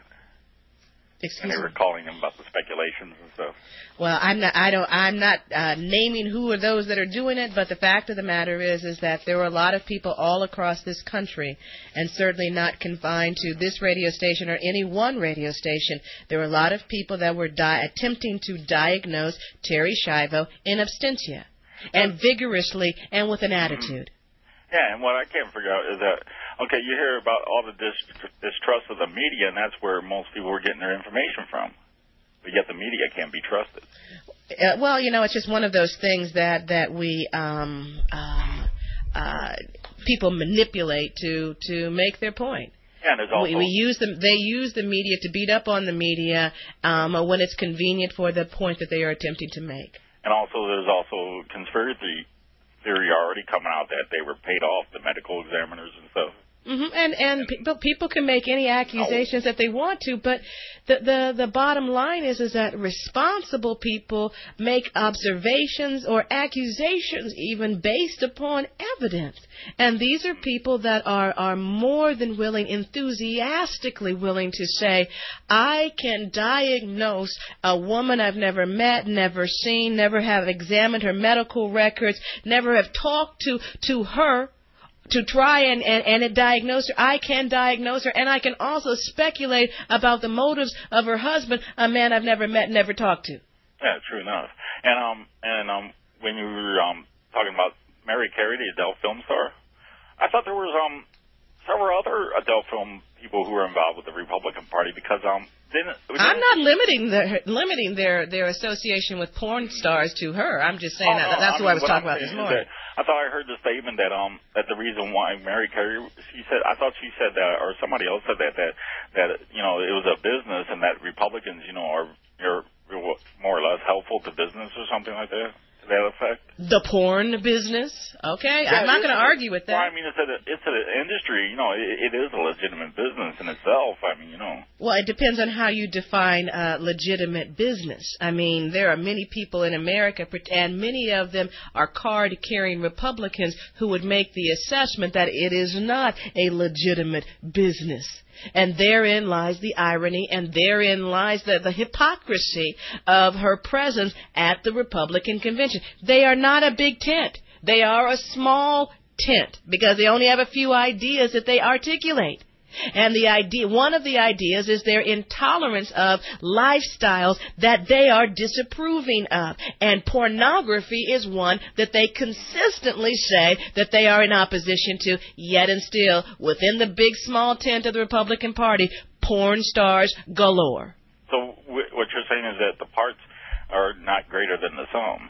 Excuse and they me. were calling them about the speculations and stuff. Well, I'm not. I don't. I'm not uh, naming who are those that are doing it. But the fact of the matter is, is that there were a lot of people all across this country, and certainly not confined to this radio station or any one radio station. There were a lot of people that were di- attempting to diagnose Terri Schiavo in absentia, and vigorously and with an attitude. Yeah, and what I can't figure out is that, okay, you hear about all the dis- distrust of the media, and that's where most people are getting their information from. But yet the media can't be trusted. Uh, well, you know, it's just one of those things that, that we, um, um, uh, people manipulate to, to make their point. Yeah, and there's also... We, we use them, they use the media to beat up on the media um, when it's convenient for the point that they are attempting to make. And also there's also conspiracy theory already coming out that they were paid off, the medical examiners and stuff. Mm-hmm. And and people people can make any accusations that they want to, but the the the bottom line is is that responsible people make observations or accusations even based upon evidence, and these are people that are are more than willing, enthusiastically willing to say, I can diagnose a woman I've never met, never seen, never have examined her medical records, never have talked to to her. To try and, and, and diagnose her. I can diagnose her, and I can also speculate about the motives of her husband, a man I've never met, never talked to. Yeah, true enough. And um and um when you were um talking about Mary Carey, the Adele film star, I thought there was um several other Adele film people who were involved with the Republican Party because um didn't, didn't I'm not limiting their limiting their, their association with porn stars to her. I'm just saying oh, that no, that's I what mean, I was what talking I'm about this saying is morning. that I thought I heard the statement that um that the reason why Mary Carey she said I thought she said that or somebody else said that that that you know it was a business and that Republicans you know are are more or less helpful to business or something like that. To that effect? The porn business? Okay, yeah, I'm not going to argue with that. Well, I mean, it's, a, it's an industry, you know, it, it is a legitimate business in itself, I mean, you know. Well, it depends on how you define uh, legitimate business. I mean, there are many people in America, and many of them are card-carrying Republicans who would make the assessment that it is not a legitimate business. And therein lies the irony, and therein lies the, the hypocrisy of her presence at the Republican convention. They are not a big tent. They are a small tent because they only have a few ideas that they articulate. And the idea, one of the ideas is their intolerance of lifestyles that they are disapproving of. And pornography is one that they consistently say that they are in opposition to, yet and still, within the big small tent of the Republican Party, porn stars galore. So what you're saying is that the parts are not greater than the sum.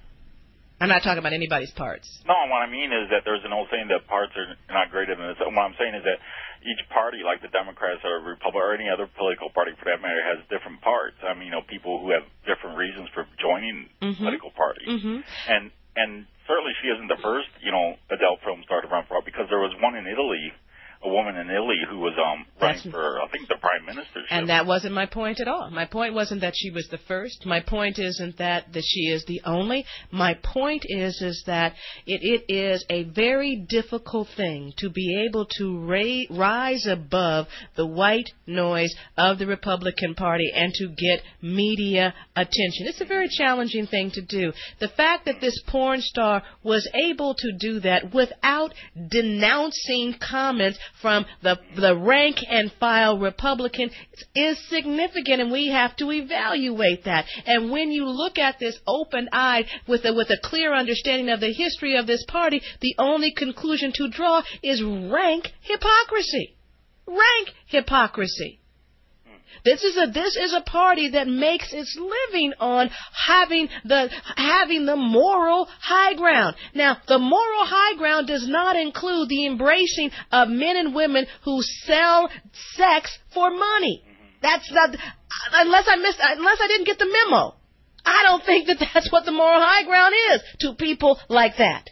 I'm not talking about anybody's parts. No, what I mean is that there's an old saying that parts are not greater than the sum. What I'm saying is that each party, like the Democrats or Republican or any other political party for that matter, has different parts. I mean, you know, people who have different reasons for joining mm-hmm. political parties. Mm-hmm. And and certainly she isn't the first, you know, Adele film star to run for because there was one in Italy, a woman in Italy who was um running That's... for, I think, the prime prime ministership. And that wasn't my point at all. My point wasn't that she was the first. My point isn't that, that she is the only. My point is is that it, it is a very difficult thing to be able to ra- rise above the white noise of the Republican Party and to get media attention. It's a very challenging thing to do. The fact that this porn star was able to do that without denouncing comments from the the rank and file Republican is significant, and we have to evaluate that. And when you look at this open-eyed with a, with a clear understanding of the history of this party, the only conclusion to draw is rank hypocrisy. Rank hypocrisy. This is a this is a party that makes its living on having the having the moral high ground. Now, the moral high ground does not include the embracing of men and women who sell sex for money. That's not unless I missed unless I didn't get the memo. I don't think that that's what the moral high ground is to people like that.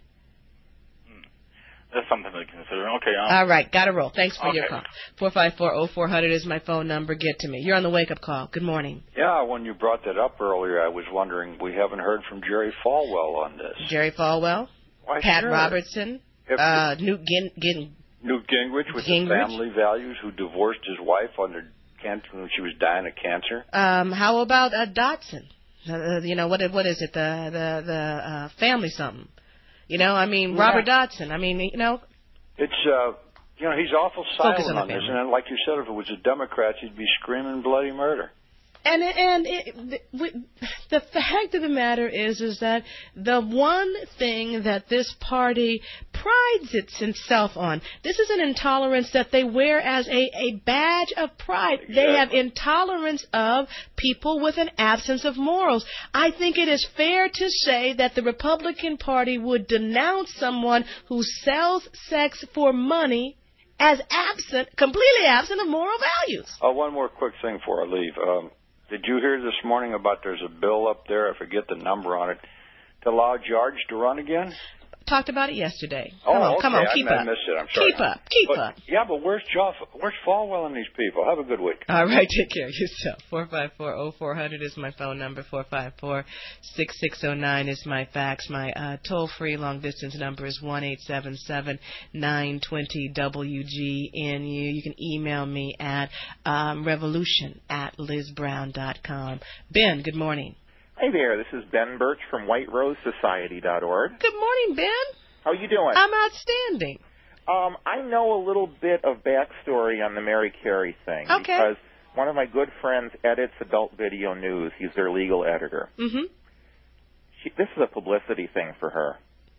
That's something to consider. Okay. Um, All right. Got to roll. Thanks for okay. your call. four five four, oh four hundred is my phone number. Get to me. You're on the wake-up call. Good morning. Yeah, when you brought that up earlier, I was wondering, we haven't heard from Jerry Falwell on this. Jerry Falwell, Why, Pat sure. Robertson, If uh, Newt Gin, Gin, Newt Gingrich with Gingrich. his family values, who divorced his wife under cancer when she was dying of cancer. Um, how about uh, Dotson? Uh, you know, what what is it? The the the uh, family something. You know, I mean, Yeah. Robert Dotson. I mean, you know. It's, uh, you know, he's awful Focus silent on on the this. family. And like you said, if it was the Democrats, he'd be screaming bloody murder. And and it, the, we- the fact of the matter is is that the one thing that this party prides itself on, this is an intolerance that they wear as a, a badge of pride. They have intolerance of people with an absence of morals. I think it is fair to say that the Republican Party would denounce someone who sells sex for money as absent, completely absent of moral values. Oh, one more quick thing before I leave. Um, did you hear this morning about there's a bill up there, I forget the number on it, to allow George to run again? Talked about it yesterday. Oh, Come on, okay. come on, I, keep I up. missed it. I'm sorry. Keep up, keep But- up. Yeah, but where's Joff, where's Falwell and these people? Have a good week. All right, take care of yourself. four five four, oh four hundred is my phone number. four five four, six six oh nine is my fax. My uh, toll-free long-distance number is one eight seven seven, nine two zero, W G N U. You can email me at um, revolution at liz brown dot com. Ben, good morning. Hey there, this is Ben Birch from white rose society dot org. Good morning, Ben. How you doing? I'm outstanding. Um, I know a little bit of backstory on the Mary Carey thing. Okay. Because one of my good friends edits Adult Video News. He's their legal editor. Mm-hmm. She, this is a publicity thing for her.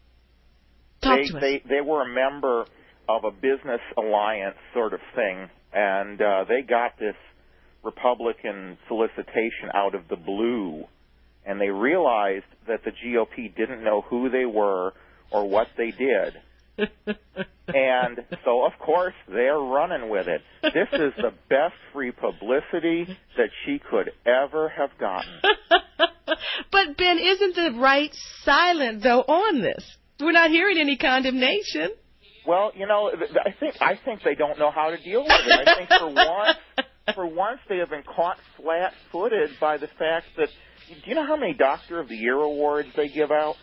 Talk they, to us. they they were a member of a business alliance sort of thing, and uh, they got this Republican solicitation out of the blue, and they realized that the G O P didn't know who they were or what they did. And so, of course, they're running with it. This is the best free publicity that she could ever have gotten. But, Ben, isn't the right silent, though, on this? We're not hearing any condemnation. Well, you know, th- th- I think I think they don't know how to deal with it. I think for once, for once, they have been caught flat-footed by the fact that. Do you know how many Doctor of the Year awards they give out?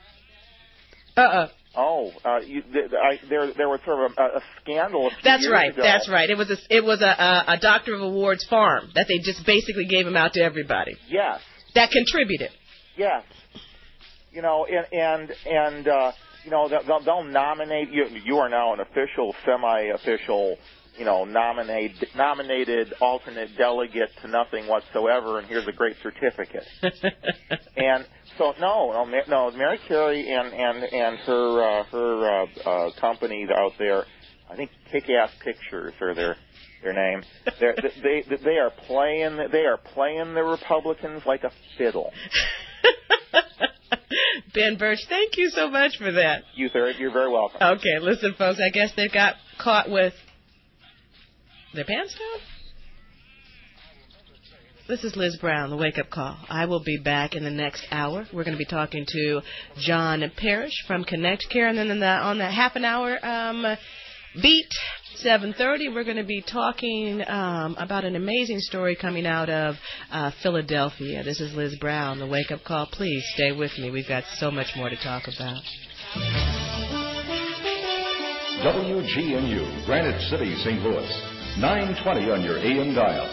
Uh-uh. Oh, uh, you, th- I, there, there was sort of a, a scandal. A few That's years right. ago. That's right. It was a, it was a, a, a Doctor of Awards farm that they just basically gave them out to everybody. Yes. That contributed. Yes. You know, and and and uh, you know they'll, they'll nominate you. You are now an official, semi-official, you know, nominate nominated alternate delegate to nothing whatsoever, and here's a great certificate. And so no, no, Ma- no. Mary Carey and and and her uh, her uh, uh, company out there, I think Kick-Ass Pictures are their their name. They're, they they they are playing they are playing the Republicans like a fiddle. Ben Birch, thank you so much for that. You, sir, you're very welcome. Okay, listen, folks, I guess they got caught with their pants down? This is Liz Brown, the Wake Up Call. I will be back in the next hour. We're going to be talking to John Parrish from Connect Care, and then in the, on the half an hour um, Beat seven thirty, we're going to be talking um, about an amazing story coming out of uh, Philadelphia. This is Liz Brown, the Wake Up Call. Please stay with me. We've got so much more to talk about. W G N U, Granite City, Saint Louis. nine twenty on your A M dial.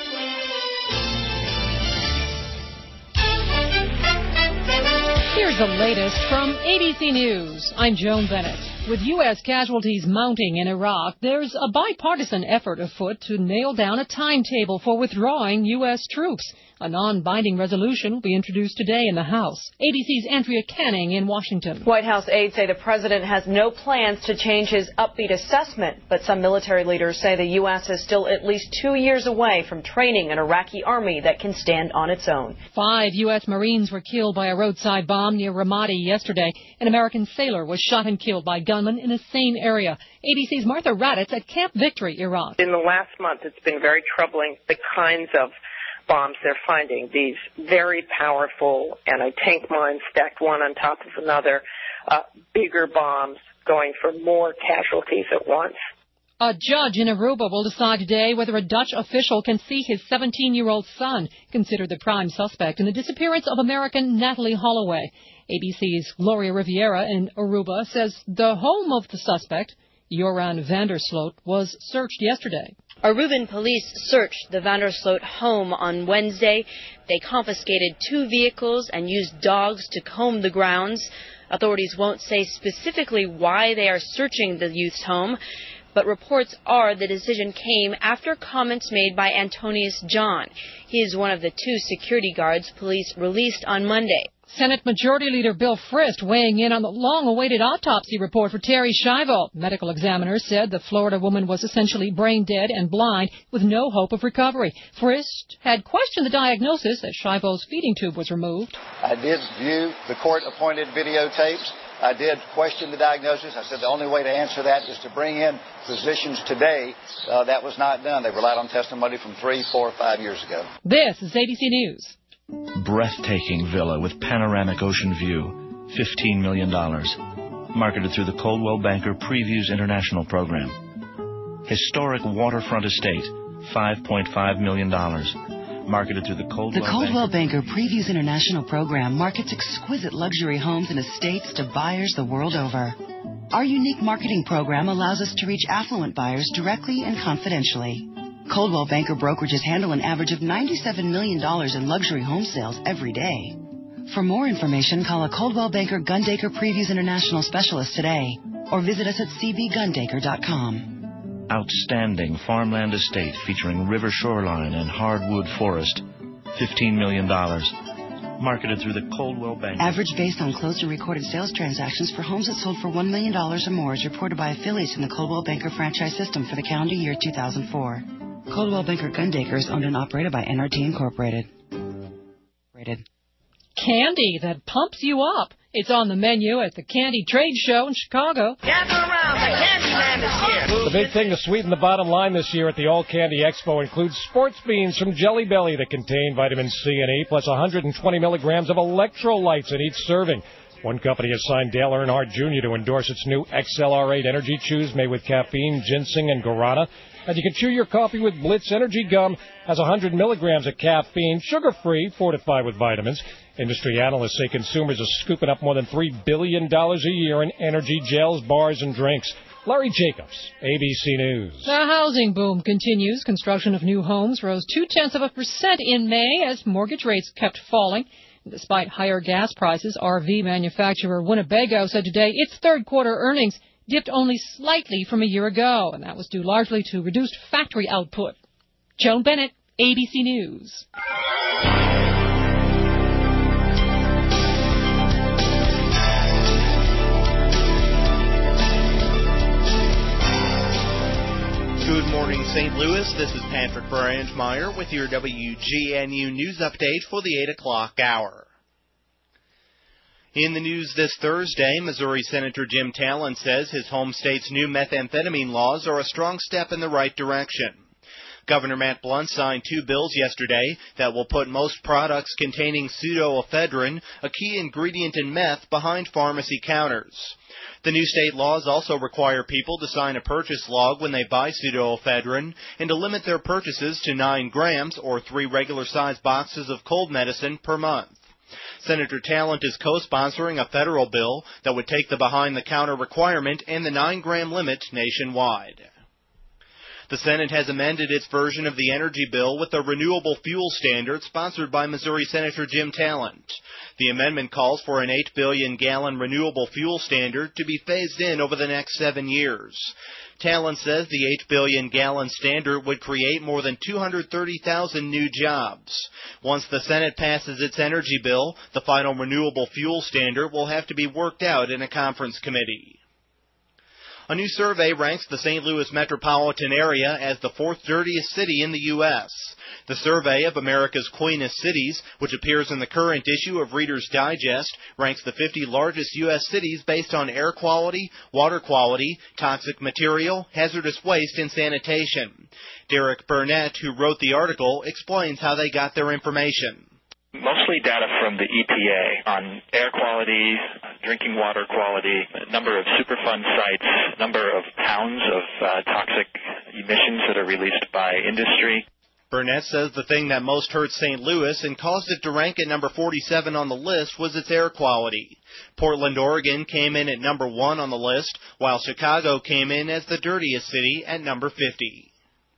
Here's the latest from A B C News. I'm Joan Bennett. With U S casualties mounting in Iraq, there's a bipartisan effort afoot to nail down a timetable for withdrawing U S troops. A non-binding resolution will be introduced today in the House. A B C's Andrea Canning in Washington. White House aides say the president has no plans to change his upbeat assessment, but some military leaders say the U S is still at least two years away from training an Iraqi army that can stand on its own. Five U S Marines were killed by a roadside bomb near Ramadi yesterday. An American sailor was shot and killed by gunmen in the same area. A B C's Martha Raddatz at Camp Victory, Iraq. In the last month, it's been very troubling, the kinds of bombs they're finding, these very powerful anti-tank mines stacked one on top of another, uh, bigger bombs going for more casualties at once. A judge in Aruba will decide today whether a Dutch official can see his seventeen-year-old son, considered the prime suspect in the disappearance of American Natalie Holloway. A B C's Gloria Riviera in Aruba says the home of the suspect, Joran Vandersloot, was searched yesterday. Aruban police searched the Vandersloot home on Wednesday. They confiscated two vehicles and used dogs to comb the grounds. Authorities won't say specifically why they are searching the youth's home, but reports are the decision came after comments made by Antonius John. He is one of the two security guards police released on Monday. Senate Majority Leader Bill Frist weighing in on the long-awaited autopsy report for Terry Schiavo. Medical examiners said the Florida woman was essentially brain dead and blind with no hope of recovery. Frist had questioned the diagnosis as Schiavo's feeding tube was removed. I did view the court-appointed videotapes. I did question the diagnosis. I said the only way to answer that is to bring in physicians today. Uh, that was not done. They relied on testimony from three, four, five years ago. This is A B C News. Breathtaking villa with panoramic ocean view, fifteen million dollars. Marketed through the Coldwell Banker Previews International Program. Historic waterfront estate, five point five million dollars. Marketed through the Coldwell The Coldwell Banker Previews International Program markets exquisite luxury homes and estates to buyers the world over. Our unique marketing program allows us to reach affluent buyers directly and confidentially. Coldwell Banker brokerages handle an average of ninety-seven million dollars in luxury home sales every day. For more information, call a Coldwell Banker Gundaker Previews International specialist today or visit us at c b gundaker dot com. Outstanding farmland estate featuring river shoreline and hardwood forest, fifteen million dollars. Marketed through the Coldwell Banker. Average based on closed and recorded sales transactions for homes that sold for one million dollars or more is reported by affiliates in the Coldwell Banker franchise system for the calendar year two thousand four. Coldwell Banker Gundaker is owned and operated by N R T Incorporated. Candy that pumps you up. It's on the menu at the Candy Trade Show in Chicago. Gather around, the Candy Man is here. The big thing to sweeten the bottom line this year at the All Candy Expo includes sports beans from Jelly Belly that contain vitamin C and E, plus one hundred twenty milligrams of electrolytes in each serving. One company has signed Dale Earnhardt Junior to endorse its new X L R eight Energy Chews made with caffeine, ginseng, and guarana. And you can chew your coffee with Blitz Energy Gum. Has one hundred milligrams of caffeine, sugar-free, fortified with vitamins. Industry analysts say consumers are scooping up more than three billion dollars a year in energy gels, bars, and drinks. Larry Jacobs, A B C News. The housing boom continues. Construction of new homes rose two-tenths of a percent in May as mortgage rates kept falling. Despite higher gas prices, R V manufacturer Winnebago said today its third-quarter earnings dipped only slightly from a year ago, and that was due largely to reduced factory output. Joan Bennett, A B C News. Good morning, Saint Louis. This is Patrick Brandmeier with your W G N U News Update for the eight o'clock hour. In the news this Thursday, Missouri Senator Jim Talon says his home state's new methamphetamine laws are a strong step in the right direction. Governor Matt Blunt signed two bills yesterday that will put most products containing pseudoephedrine, a key ingredient in meth, behind pharmacy counters. The new state laws also require people to sign a purchase log when they buy pseudoephedrine and to limit their purchases to nine grams or three regular-sized boxes of cold medicine per month. Senator Talent is co-sponsoring a federal bill that would take the behind-the-counter requirement and the nine-gram limit nationwide. The Senate has amended its version of the energy bill with a renewable fuel standard sponsored by Missouri Senator Jim Talent. The amendment calls for an eight billion gallon renewable fuel standard to be phased in over the next seven years. Talent says the eight billion gallon standard would create more than two hundred thirty thousand new jobs. Once the Senate passes its energy bill, the final renewable fuel standard will have to be worked out in a conference committee. A new survey ranks the Saint Louis metropolitan area as the fourth dirtiest city in the U S The survey of America's Cleanest Cities, which appears in the current issue of Reader's Digest, ranks the fifty largest U S cities based on air quality, water quality, toxic material, hazardous waste, and sanitation. Derek Burnett, who wrote the article, explains how they got their information. Mostly data from the E P A on air quality, drinking water quality, number of Superfund sites, number of pounds of uh, toxic emissions that are released by industry. Burnett says the thing that most hurt Saint Louis and caused it to rank at number forty-seven on the list was its air quality. Portland, Oregon came in at number one on the list, while Chicago came in as the dirtiest city at number fifty.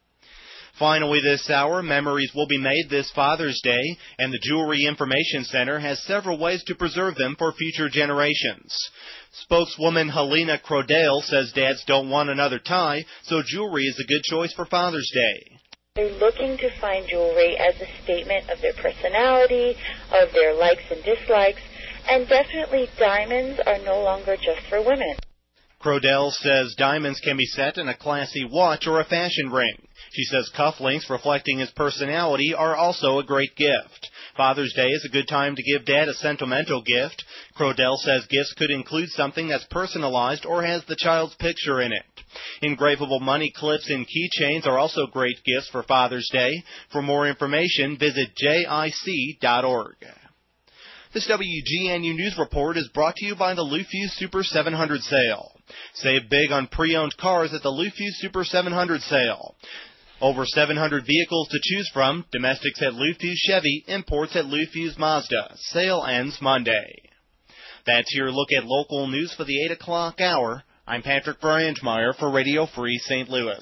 Finally this hour, memories will be made this Father's Day, and the Jewelry Information Center has several ways to preserve them for future generations. Spokeswoman Helena Crodale says dads don't want another tie, so jewelry is a good choice for Father's Day. They're looking to find jewelry as a statement of their personality, of their likes and dislikes, and definitely diamonds are no longer just for women. Crodale says diamonds can be set in a classy watch or a fashion ring. She says cufflinks reflecting his personality are also a great gift. Father's Day is a good time to give Dad a sentimental gift. Crodale says gifts could include something that's personalized or has the child's picture in it. Engravable money clips and keychains are also great gifts for Father's Day. For more information, visit J I C dot org. This W G N U News Report is brought to you by the Lufuse Super seven hundred sale. Save big on pre-owned cars at the Lufuse Super seven hundred sale. Over seven hundred vehicles to choose from, domestics at Lufuse Chevy, imports at Lufuse Mazda. Sale ends Monday. That's your look at local news for the eight o'clock hour. I'm Patrick Brandmeier for Radio Free Saint Louis.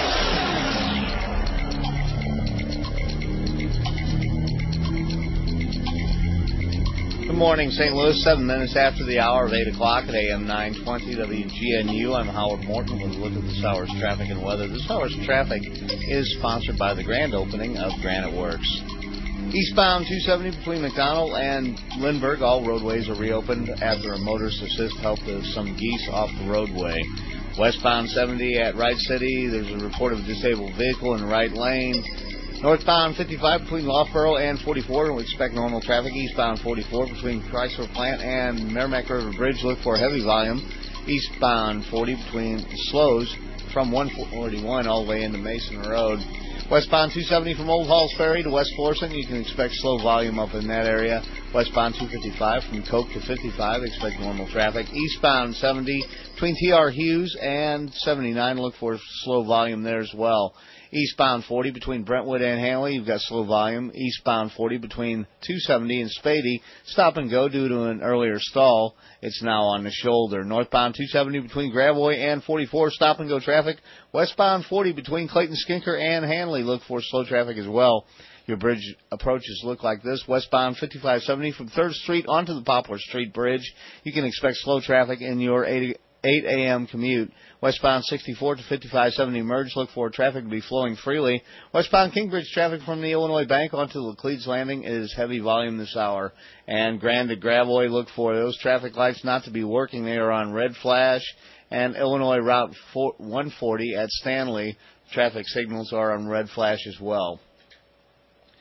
Good morning, Saint Louis. Seven minutes after the hour of eight o'clock at A M nine twenty W G N U. I'm Howard Morton with a look at this hour's traffic and weather. This hour's traffic is sponsored by the grand opening of Granite Works. Eastbound two seventy between McDonald and Lindbergh, all roadways are reopened after a motorist assist helped some geese off the roadway. Westbound seventy at Wright City, there's a report of a disabled vehicle in the right lane. Northbound fifty-five between Loughborough and forty-four, we expect normal traffic. Eastbound forty-four between Chrysler Plant and Merrimack River Bridge, look for heavy volume. Eastbound forty between slows from one forty-one all the way into Mason Road. Westbound two seventy from Old Halls Ferry to West Florissant, you can expect slow volume up in that area. Westbound two fifty-five from Coke to fifty-five, expect normal traffic. Eastbound seventy between T R Hughes and seventy-nine, look for slow volume there as well. Eastbound forty between Brentwood and Hanley, you've got slow volume. Eastbound forty between two seventy and Spady, stop and go due to an earlier stall. It's now on the shoulder. Northbound two seventy between Gravois and forty-four, stop and go traffic. Westbound forty between Clayton Skinker and Hanley, look for slow traffic as well. Your bridge approaches look like this. Westbound fifty-five seventy from third Street onto the Poplar Street Bridge. You can expect slow traffic in your eight a.m. commute. Westbound sixty-four to fifty-five seventy merge, look for traffic to be flowing freely. Westbound Kingbridge traffic from the Illinois Bank onto Laclede's Landing is heavy volume this hour. And Grand to Gravois, look for those traffic lights not to be working. They are on red flash. And Illinois Route one forty at Stanley, traffic signals are on red flash as well.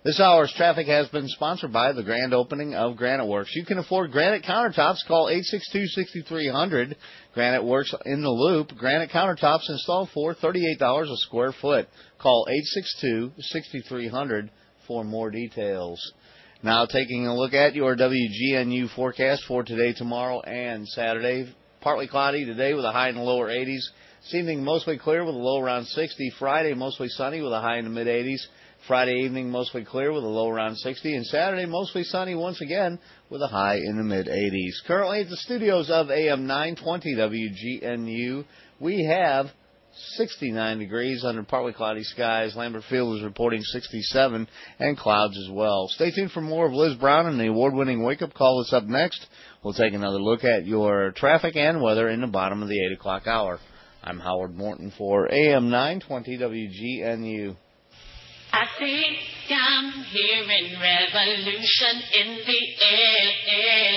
This hour's traffic has been sponsored by the grand opening of Granite Works. You can afford granite countertops. Call eight six two, six three zero zero. Granite Works in the Loop. Granite countertops installed for thirty-eight dollars a square foot. Call eight six two, six three zero zero for more details. Now taking a look at your W G N U forecast for today, tomorrow, and Saturday. Partly cloudy today with a high in the lower eighties. This evening mostly clear with a low around sixty. Friday mostly sunny with a high in the mid eighties. Friday evening mostly clear with a low around sixty. And Saturday mostly sunny once again with a high in the mid eighties. Currently at the studios of A M nine twenty W G N U, we have sixty-nine degrees under partly cloudy skies. Lambert Field is reporting sixty-seven and clouds as well. Stay tuned for more of Liz Brown and the award-winning Wake Up Call that's up next. We'll take another look at your traffic and weather in the bottom of the eight o'clock hour. I'm Howard Morton for A M nine twenty W G N U. I think I'm hearing revolution in the air.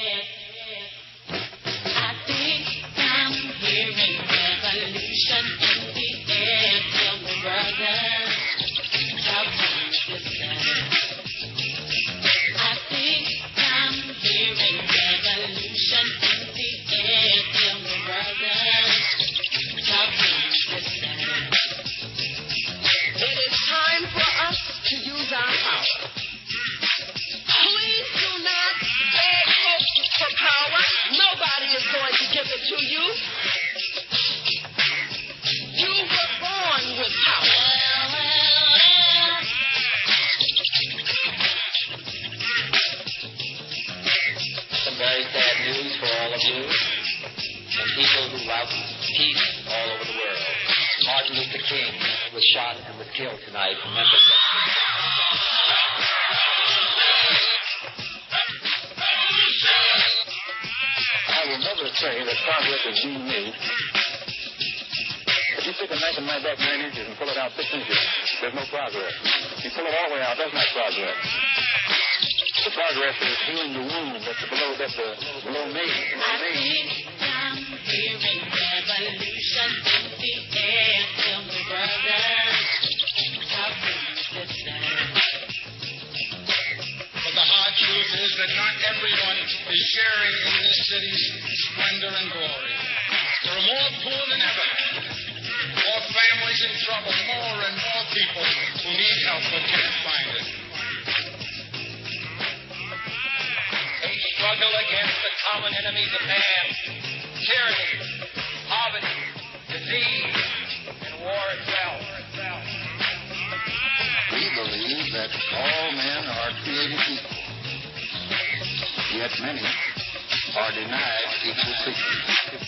I think I'm hearing revolution in the air. Tell me, brothers, how come this time? I think I'm hearing revolution in the air. Tell me, brothers, how come this time? It is time for us to use our power. Please do not beg folks for power. Nobody is going to give it to you. You were born with power. Some very sad news for all of you and people who love peace all over the world. Martin Luther King was shot and was killed tonight in Memphis. I will never say that progress is being made. If you take a knife and knife back nine inches and pull it out six inches, there's no progress. If you pull it all the way out, that's not progress. The progress is healing the wound that's below, that's the below me. I think I'm hearing revolution in the air. Tell me, brothers, how come this time? But the hard truth is that not everyone is sharing in this city's splendor and glory. There are more poor than ever, more families in trouble, more and more people who need help but can't find it. They struggle against the common enemies of man, tyranny, poverty, disease, and war itself. We believe that all men are created equal, yet many are denied equal treatment.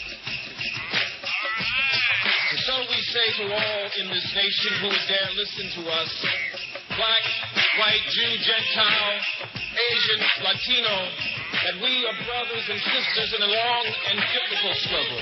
And so we say to all in this nation who would dare listen to us, black, white, Jew, Gentile, Asian, Latino, that we are brothers and sisters in a long and difficult struggle.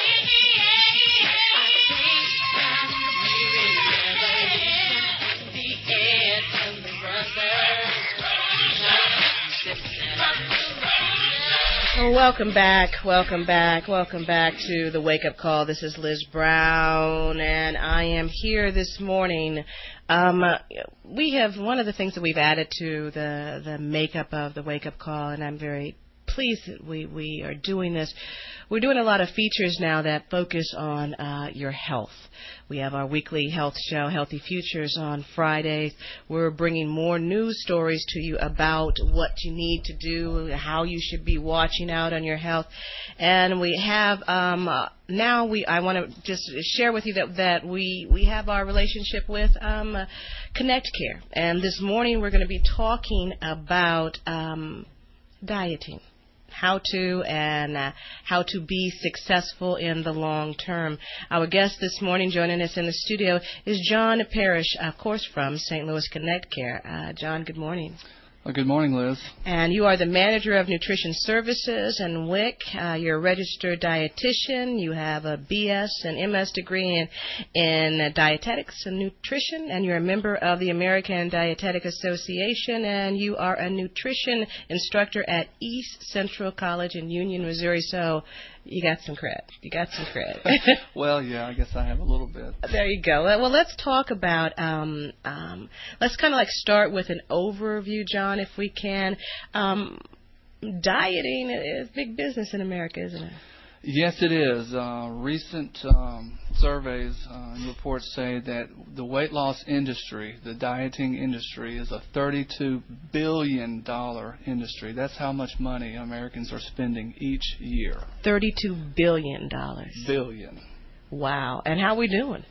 Well, welcome back, welcome back, welcome back to the Wake Up Call. This is Liz Brown, and I am here this morning. Um, we have one of the things that we've added to the the makeup of the Wake Up Call, and I'm very pleased that we, we are doing this. We're doing a lot of features now that focus on uh, your health. We have our weekly health show, Healthy Futures, on Fridays. We're bringing more news stories to you about what you need to do, how you should be watching out on your health. And we have um, uh, now we I want to just share with you that, that we, we have our relationship with um, uh, Connect Care. And this morning we're going to be talking about um, dieting. How to and uh, how to be successful in the long term. Our guest this morning joining us in the studio is John Parrish, of course, from Saint Louis Connect Care. Uh, John, good morning. Well, good morning, Liz. And you are the manager of nutrition services and W I C. Uh, you're a registered dietitian. You have a B S and M S degree in, in dietetics and nutrition, and you're a member of the American Dietetic Association, and you are a nutrition instructor at East Central College in Union, Missouri. So You got some cred. You got some cred. Well, yeah, I guess I have a little bit. There you go. Well, let's talk about, um, um, let's kind of like start with an overview, John, if we can. Um, dieting is big business in America, isn't it? Yes, it is. Uh, recent um, surveys uh, and reports say that the weight loss industry, the dieting industry, is a thirty-two billion dollars industry. That's how much money Americans are spending each year. thirty-two billion dollars. Billion. Wow. And how are we doing?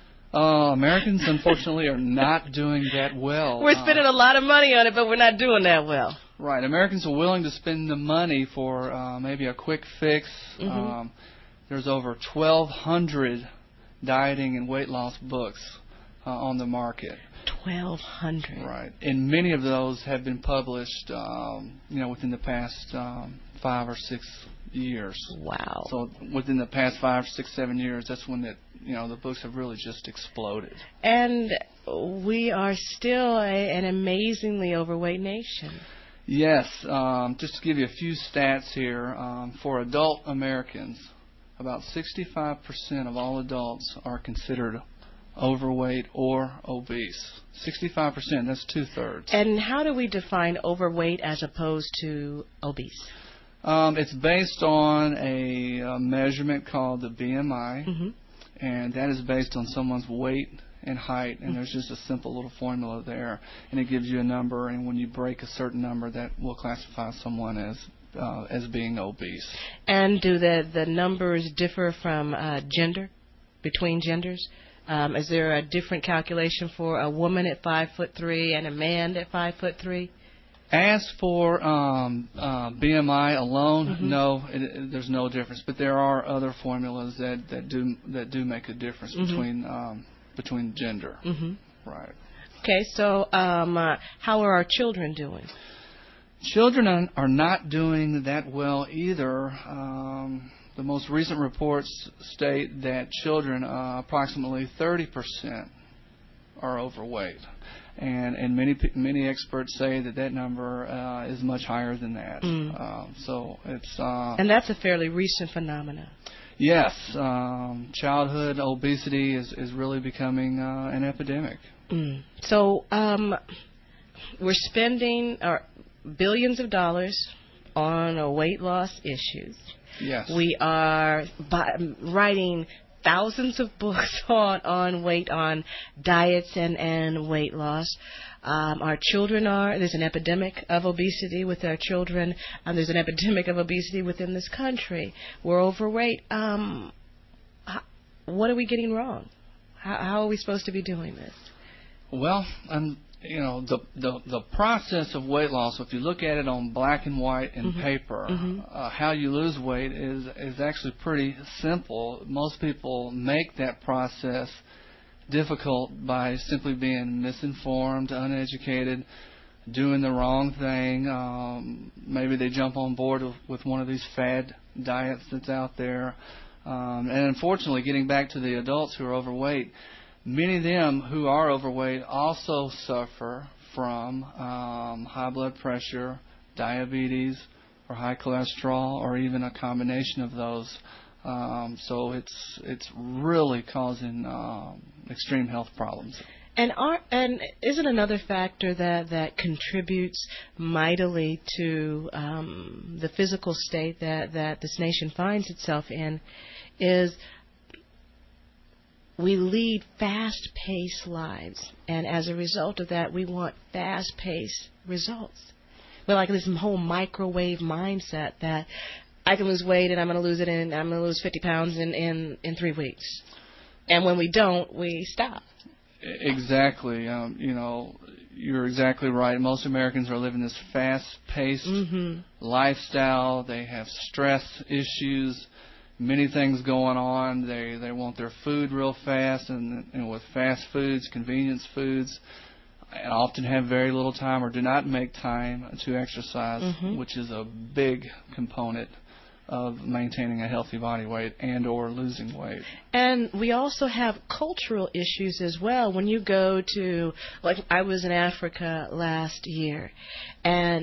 Uh, Americans, unfortunately, are not doing that well. We're spending a lot of money on it, but we're not doing that well. Right. Americans are willing to spend the money for uh, maybe a quick fix. Mm-hmm. Um, there's over twelve hundred dieting and weight loss books uh, on the market. twelve hundred. Right. And many of those have been published, um, you know, within the past um, five or six years. Wow. So within the past five, six, seven years, that's when it, you know, the books have really just exploded. And we are still a, an amazingly overweight nation. Yes. Um, just to give you a few stats here, um, for adult Americans, about sixty-five percent of all adults are considered overweight or obese. sixty-five percent, that's two-thirds. And how do we define overweight as opposed to obese? Um, it's based on a, a measurement called the B M I, mm-hmm. and that is based on someone's weight and height, and there's just a simple little formula there, and it gives you a number, and when you break a certain number, that will classify someone as uh, as being obese. And do the, the numbers differ from uh, gender, between genders? Um, is there a different calculation for a woman at five foot three and a man at five foot three? As for um, uh, B M I alone, mm-hmm. no, it, it, there's no difference. But there are other formulas that, that do that do make a difference mm-hmm. between um, between gender. Mm-hmm. Right. Okay, so um, uh, how are our children doing? Children are not doing that well either. Um, the most recent reports state that children, uh, approximately thirty percent, are overweight. And and many many experts say that that number uh, is much higher than that. Mm. Uh, so it's uh, and that's a fairly recent phenomenon. Yes, um, childhood obesity is is really becoming uh, an epidemic. Mm. So um, we're spending our billions of dollars on a weight loss issues. Yes, we are by, writing thousands of books on, on weight, on diets and, and weight loss. Um, our children are, there's an epidemic of obesity with our children. Um, there's an epidemic of obesity within this country. We're overweight. Um, how, what are we getting wrong? How, how are we supposed to be doing this? Well, um, you know, the, the the process of weight loss, if you look at it on black and white and mm-hmm. paper, mm-hmm. Uh, how you lose weight is, is actually pretty simple. Most people make that process difficult by simply being misinformed, uneducated, doing the wrong thing. Um, maybe they jump on board with, with one of these fad diets that's out there. Um, and unfortunately, getting back to the adults who are overweight, many of them who are overweight also suffer from um, high blood pressure, diabetes, or high cholesterol, or even a combination of those. Um, so it's it's really causing um, extreme health problems. And are, and isn't another factor that, that contributes mightily to um, the physical state that, that this nation finds itself in is we lead fast-paced lives, and as a result of that, we want fast-paced results. We're like this whole microwave mindset that I can lose weight and I'm going to lose it in, I'm going to lose fifty pounds in, in, in three weeks. And when we don't, we stop. Exactly. Um, you know, you're exactly right. Most Americans are living this fast-paced mm-hmm. lifestyle. They have stress issues, many things going on. They they want their food real fast, and, and with fast foods, convenience foods, and often have very little time or do not make time to exercise, mm-hmm. which is a big component of maintaining a healthy body weight and or losing weight. And we also have cultural issues as well. When you go to, like I was in Africa last year, and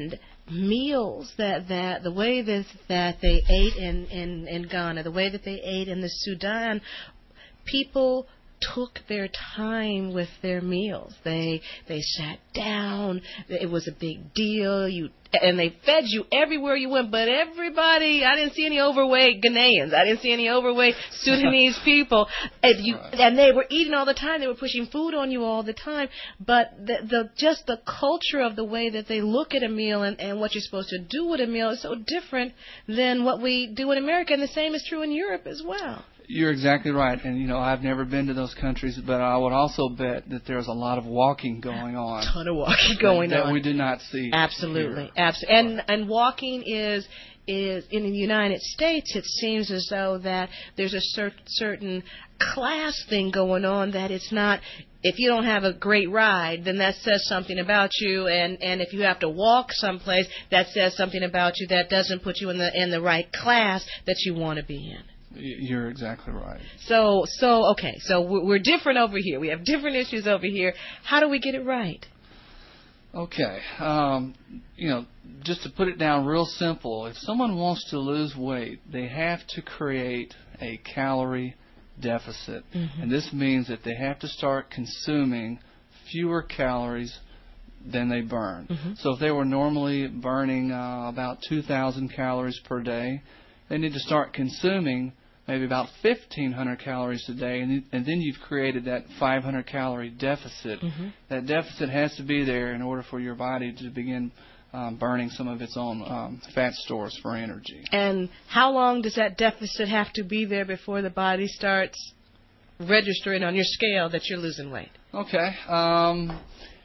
meals that, that the way that that they ate in, in, in Ghana, the way that they ate in the Sudan, people took their time with their meals. They they sat down. It was a big deal. You and they fed you everywhere you went. But everybody, I didn't see any overweight Ghanaians. I didn't see any overweight Sudanese people. And you and they were eating all the time. They were pushing food on you all the time. But the, the just the culture of the way that they look at a meal and, and what you're supposed to do with a meal is so different than what we do in America. And the same is true in Europe as well. You're exactly right. And, you know, I've never been to those countries, but I would also bet that there's a lot of walking going on. A ton of walking going that, on. That we do not see. Absolutely. Absolutely. And, and walking is, is, in the United States, it seems as though that there's a cer- certain class thing going on that it's not, if you don't have a great ride, then that says something about you, and, and if you have to walk someplace, that says something about you that doesn't put you in the in the right class that you want to be in. You're exactly right. So, so okay, so we're different over here. We have different issues over here. How do we get it right? Okay, um, you know, just to put it down real simple, if someone wants to lose weight, they have to create a calorie deficit. Mm-hmm. And this means that they have to start consuming fewer calories than they burn. Mm-hmm. So if they were normally burning uh, about two thousand calories per day, they need to start consuming maybe about fifteen hundred calories a day, and, and then you've created that five hundred calorie deficit. Mm-hmm. That deficit has to be there in order for your body to begin um, burning some of its own um, fat stores for energy. And how long does that deficit have to be there before the body starts registering on your scale that you're losing weight? Okay. Um,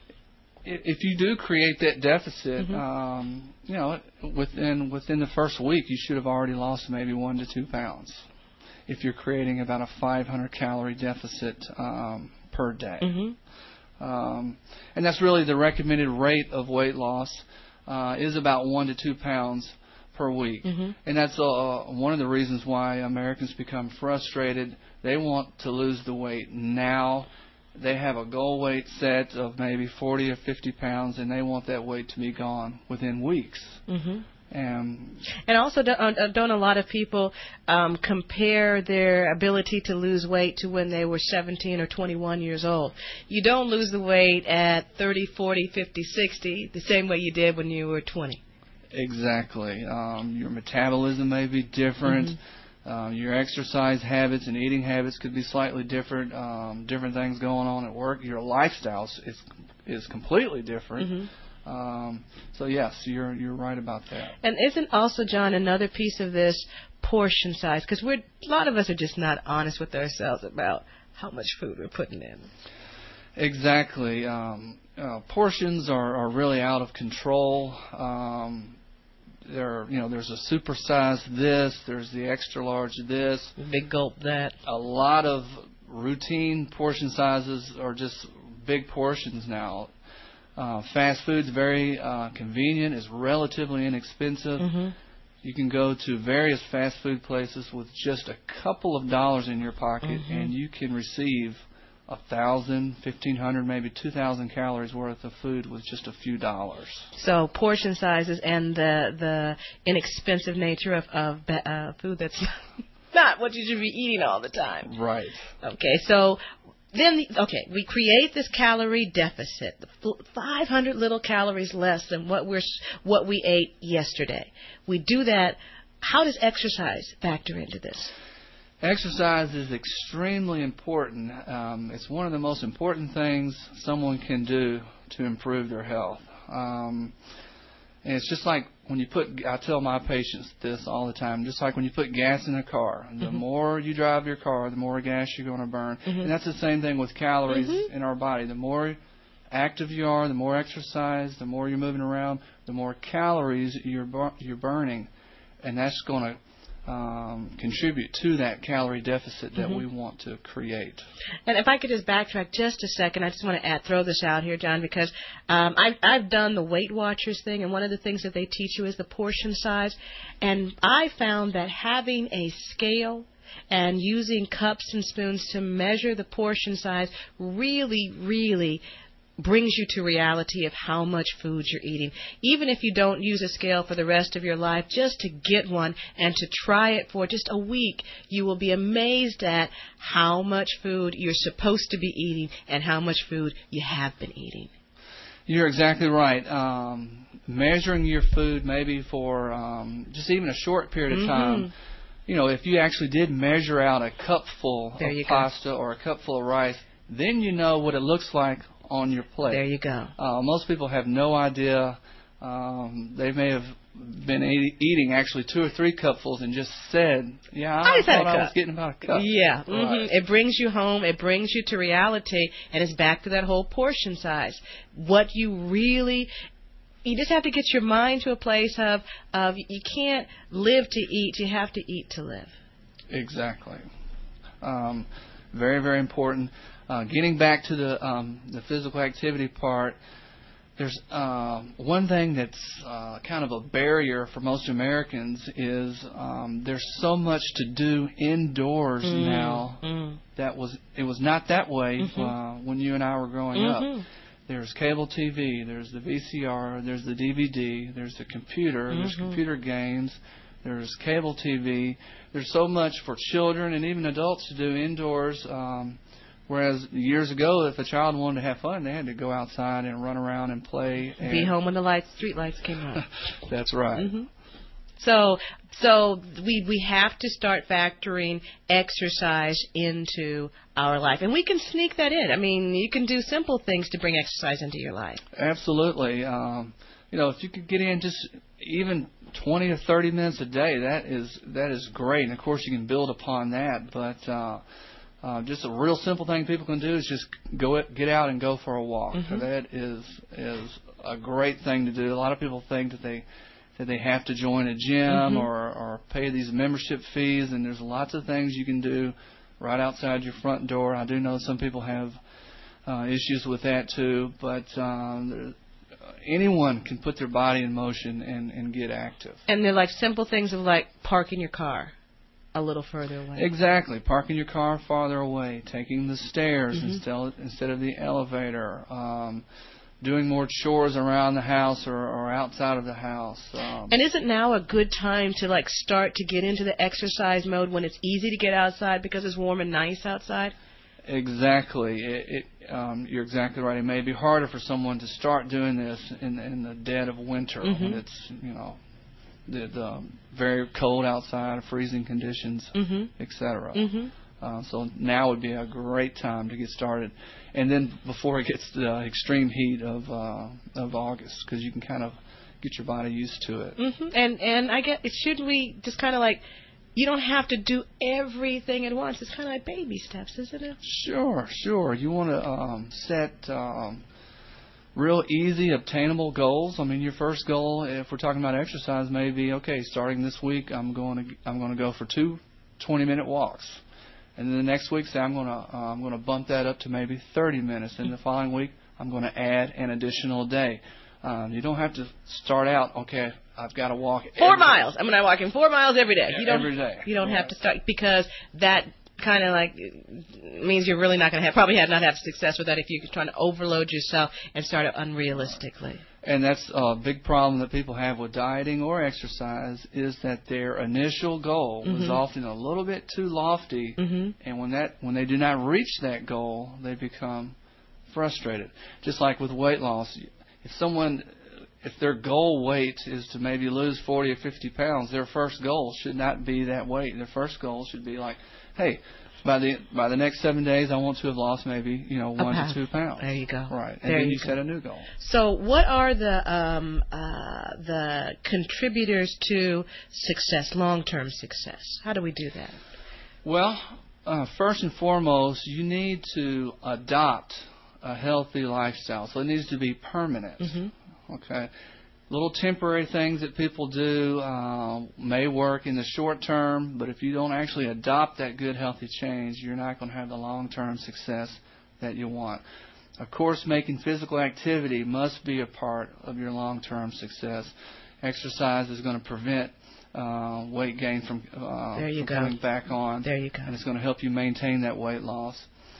if you do create that deficit, mm-hmm. um, you know, within within the first week, you should have already lost maybe one to two pounds. If you're creating about a five hundred calorie deficit um, per day, mm-hmm. um, and that's really the recommended rate of weight loss uh, is about one to two pounds per week, mm-hmm. and that's uh, one of the reasons why Americans become frustrated. They want to lose the weight now. They have a goal weight set of maybe forty or fifty pounds, and they want that weight to be gone within weeks. Mm-hmm. And, and also, don't, don't a lot of people um, compare their ability to lose weight to when they were seventeen or twenty-one years old? You don't lose the weight at thirty, forty, fifty, sixty the same way you did when you were twenty. Exactly. Um, your metabolism may be different. Mm-hmm. Um, your exercise habits and eating habits could be slightly different. Um, different things going on at work. Your lifestyle is is completely different. Mm-hmm. Um, so yes, you're you're right about that. And isn't also, John, another piece of this portion size? Because we're a lot of us are just not honest with ourselves about how much food we're putting in. Exactly. Um, uh, portions are, are really out of control. Um, There, you know, there's a supersized this, there's the extra large this. Big gulp that. A lot of routine portion sizes are just big portions now. Uh, fast food's very uh, convenient, is relatively inexpensive. Mm-hmm. You can go to various fast food places with just a couple of dollars in your pocket, mm-hmm. and you can receive a thousand, fifteen hundred, maybe two thousand calories worth of food with just a few dollars. So portion sizes and the the inexpensive nature of of uh, food that's not what you should be eating all the time. Right. Okay. So then, the, okay, we create this calorie deficit, five hundred little calories less than what we're what we ate yesterday. We do that. How does exercise factor into this? Exercise is extremely important. Um, it's one of the most important things someone can do to improve their health. Um, and it's just like when you put, I tell my patients this all the time, just like when you put gas in a car. The mm-hmm. more you drive your car, the more gas you're going to burn. Mm-hmm. And that's the same thing with calories mm-hmm. in our body. The more active you are, the more exercise, the more you're moving around, the more calories you're, bur- you're burning. And that's going to Um, contribute to that calorie deficit that mm-hmm. we want to create. And if I could just backtrack just a second, I just want to add, throw this out here, John, because um, I've, I've done the Weight Watchers thing, and one of the things that they teach you is the portion size. And I found that having a scale and using cups and spoons to measure the portion size really, really brings you to reality of how much food you're eating. Even if you don't use a scale for the rest of your life, just to get one and to try it for just a week, you will be amazed at how much food you're supposed to be eating and how much food you have been eating. You're exactly right. Um, measuring your food maybe for um, just even a short period of time. Mm-hmm. You know, if you actually did measure out a cupful There of you go. pasta or a cupful of rice, then you know what it looks like on your plate. There you go. Uh, most people have no idea. Um, they may have been eat, eating actually two or three cupfuls and just said, yeah, I, I just had thought a I cup. was getting about a cup. Yeah. Right. hmm It brings you home. It brings you to reality, and it's back to that whole portion size. What you really... You just have to get your mind to a place of, of you can't live to eat. You have to eat to live. Exactly. Um, very, very important. Uh, getting back to the um, the physical activity part, there's uh, one thing that's uh, kind of a barrier for most Americans is um, there's so much to do indoors Mm, now. mm. That was it was not that way Mhm. uh, when you and I were growing Mhm. up. There's cable T V, there's the V C R, there's the D V D, there's the computer, there's Mhm. computer games, there's cable T V. There's so much for children and even adults to do indoors. Um, whereas years ago, if a child wanted to have fun, they had to go outside and run around and play. And Be home when the lights, street lights came on. That's right. hmm So, so we we have to start factoring exercise into our life, and we can sneak that in. I mean, you can do simple things to bring exercise into your life. Absolutely. Um, you know, if you could get in just even twenty or thirty minutes a day, that is that is great. And of course, you can build upon that. But uh, uh, just a real simple thing people can do is just go get out and go for a walk. Mhm. That is is a great thing to do. A lot of people think that they that they have to join a gym Mhm. or or pay these membership fees, and there's lots of things you can do right outside your front door. I do know some people have uh, issues with that too, but um, there- anyone can put their body in motion and, and get active. And they're like simple things of like parking your car a little further away. Exactly. Parking your car farther away, taking the stairs Mhm. instead instead of the elevator, um, doing more chores around the house or, or outside of the house. Um, And isn't now a good time to like start to get into the exercise mode when it's easy to get outside because it's warm and nice outside? Exactly. It, it, um, you're exactly right. It may be harder for someone to start doing this in, in the dead of winter Mhm. when it's, you know, the, the very cold outside, freezing conditions, Mhm. et cetera. Mhm. Uh, so now would be a great time to get started, and then before it gets to the extreme heat of uh, of August, because you can kind of get your body used to it. Mhm. And and I get it. Shouldn't we just kind of like, you don't have to do everything at once. It's kind of like baby steps, isn't it? Sure, sure. You want to um, set um, real easy, obtainable goals. I mean, your first goal, if we're talking about exercise, may be okay. Starting this week, I'm going to I'm going to go for two twenty-minute walks, and then the next week, say I'm going to uh, I'm going to bump that up to maybe thirty minutes. And the following week, I'm going to add an additional day. Um, you don't have to start out, okay, I've got to walk Four every- miles. I'm gonna walk in four miles every day. Yeah, you don't, every day. You don't Right. have to start because that kind of like means you're really not going to have probably have not have success with that if you're trying to overload yourself and start it unrealistically. And that's a big problem that people have with dieting or exercise is that their initial goal is Mhm. often a little bit too lofty, Mhm. and when that when they do not reach that goal, they become frustrated. Just like with weight loss, if someone if their goal weight is to maybe lose forty or fifty pounds, their first goal should not be that weight. Their first goal should be like, hey, by the by the next seven days, I want to have lost maybe you know A one pound. to two pounds. There you go. Right, and There then you you go. set a new goal. So, what are the um, uh, the contributors to success, long-term success? How do we do that? Well, uh, first and foremost, you need to adopt a healthy lifestyle. So it needs to be permanent. Mm-hmm. Okay. Little temporary things that people do uh, may work in the short term, but if you don't actually adopt that good, healthy change, you're not going to have the long-term success that you want. Of course, making physical activity must be a part of your long-term success. Exercise is going to prevent uh, weight gain from, uh, There you from go. coming back on. There you go. And it's going to help you maintain that weight loss.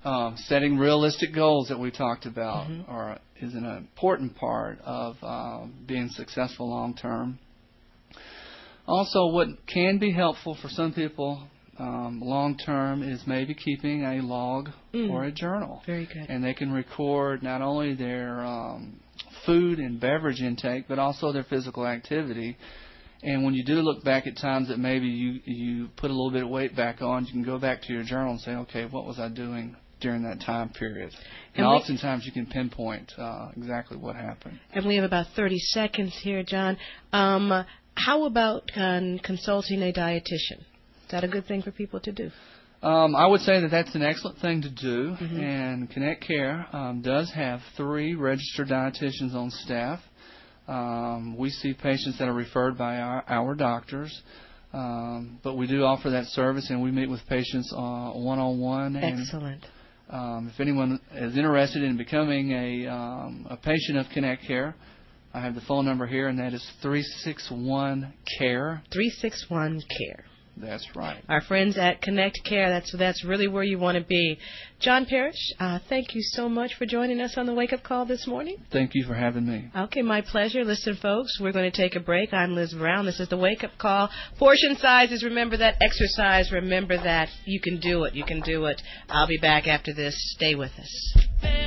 Um, setting realistic goals that we talked about Mm-hmm. are is an important part of um, being successful long term. Also, what can be helpful for some people um, long term is maybe keeping a log Mm. or a journal. Very good. And they can record not only their um, food and beverage intake, but also their physical activity. And when you do look back at times that maybe you you put a little bit of weight back on, you can go back to your journal and say, okay, what was I doing during that time period? And, And we- oftentimes you can pinpoint uh, exactly what happened. And we have about thirty seconds here, John. Um, how about um, consulting a dietitian? Is that a good thing for people to do? Um, I would say that that's an excellent thing to do, Mhm. and Connect Care um, does have three registered dietitians on staff. Um, we see patients that are referred by our, our doctors, um, but we do offer that service, and we meet with patients uh, one-on-one. And, Excellent. um, if anyone is interested in becoming a, um, a patient of Connect Care, I have the phone number here, and that is three six one CARE. three six one CARE. That's right. Our friends at Connect Care, that's that's really where you want to be. John Parrish, uh, thank you so much for joining us on the Wake Up Call this morning. Thank you for having me. Okay, my pleasure. Listen, folks, we're going to take a break. I'm Liz Brown. This is the Wake Up Call. Portion sizes, remember that. Exercise, remember that. You can do it. You can do it. I'll be back after this. Stay with us.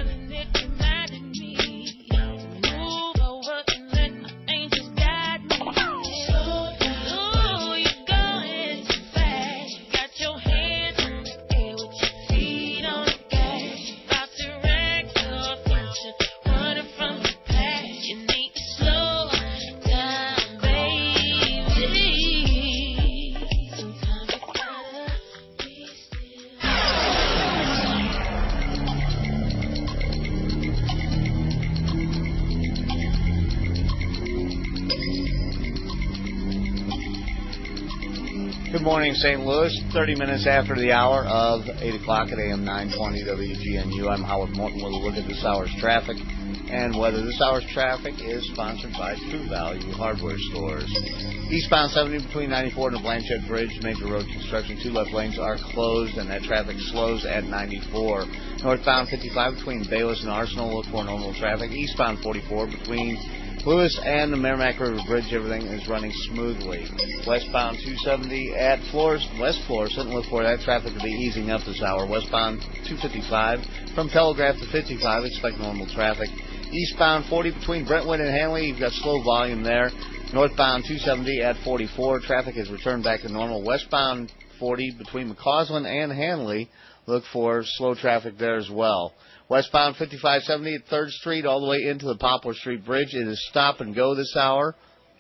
Good morning, Saint Louis. thirty minutes after the hour of eight o'clock at A M nine twenty W G N U. I'm Howard Morton with a look at this hour's traffic and weather. This hour's traffic is sponsored by True Value Hardware Stores. Eastbound seventy between ninety-four and the Blanchette Bridge, major road construction. Two left lanes are closed, and that traffic slows at ninety-four. Northbound fifty-five between Bayless and Arsenal, look for normal traffic. Eastbound forty-four between Lewis and the Merrimack River Bridge, everything is running smoothly. Westbound two seventy at Flores, West Florissant, look for that traffic to be easing up this hour. Westbound two fifty-five from Telegraph to fifty-five, expect normal traffic. Eastbound forty between Brentwood and Hanley, you've got slow volume there. Northbound two seventy at forty-four, traffic has returned back to normal. Westbound forty between McCausland and Hanley, look for slow traffic there as well. Westbound fifty-five seventy at third Street all the way into the Poplar Street Bridge. It is stop and go this hour.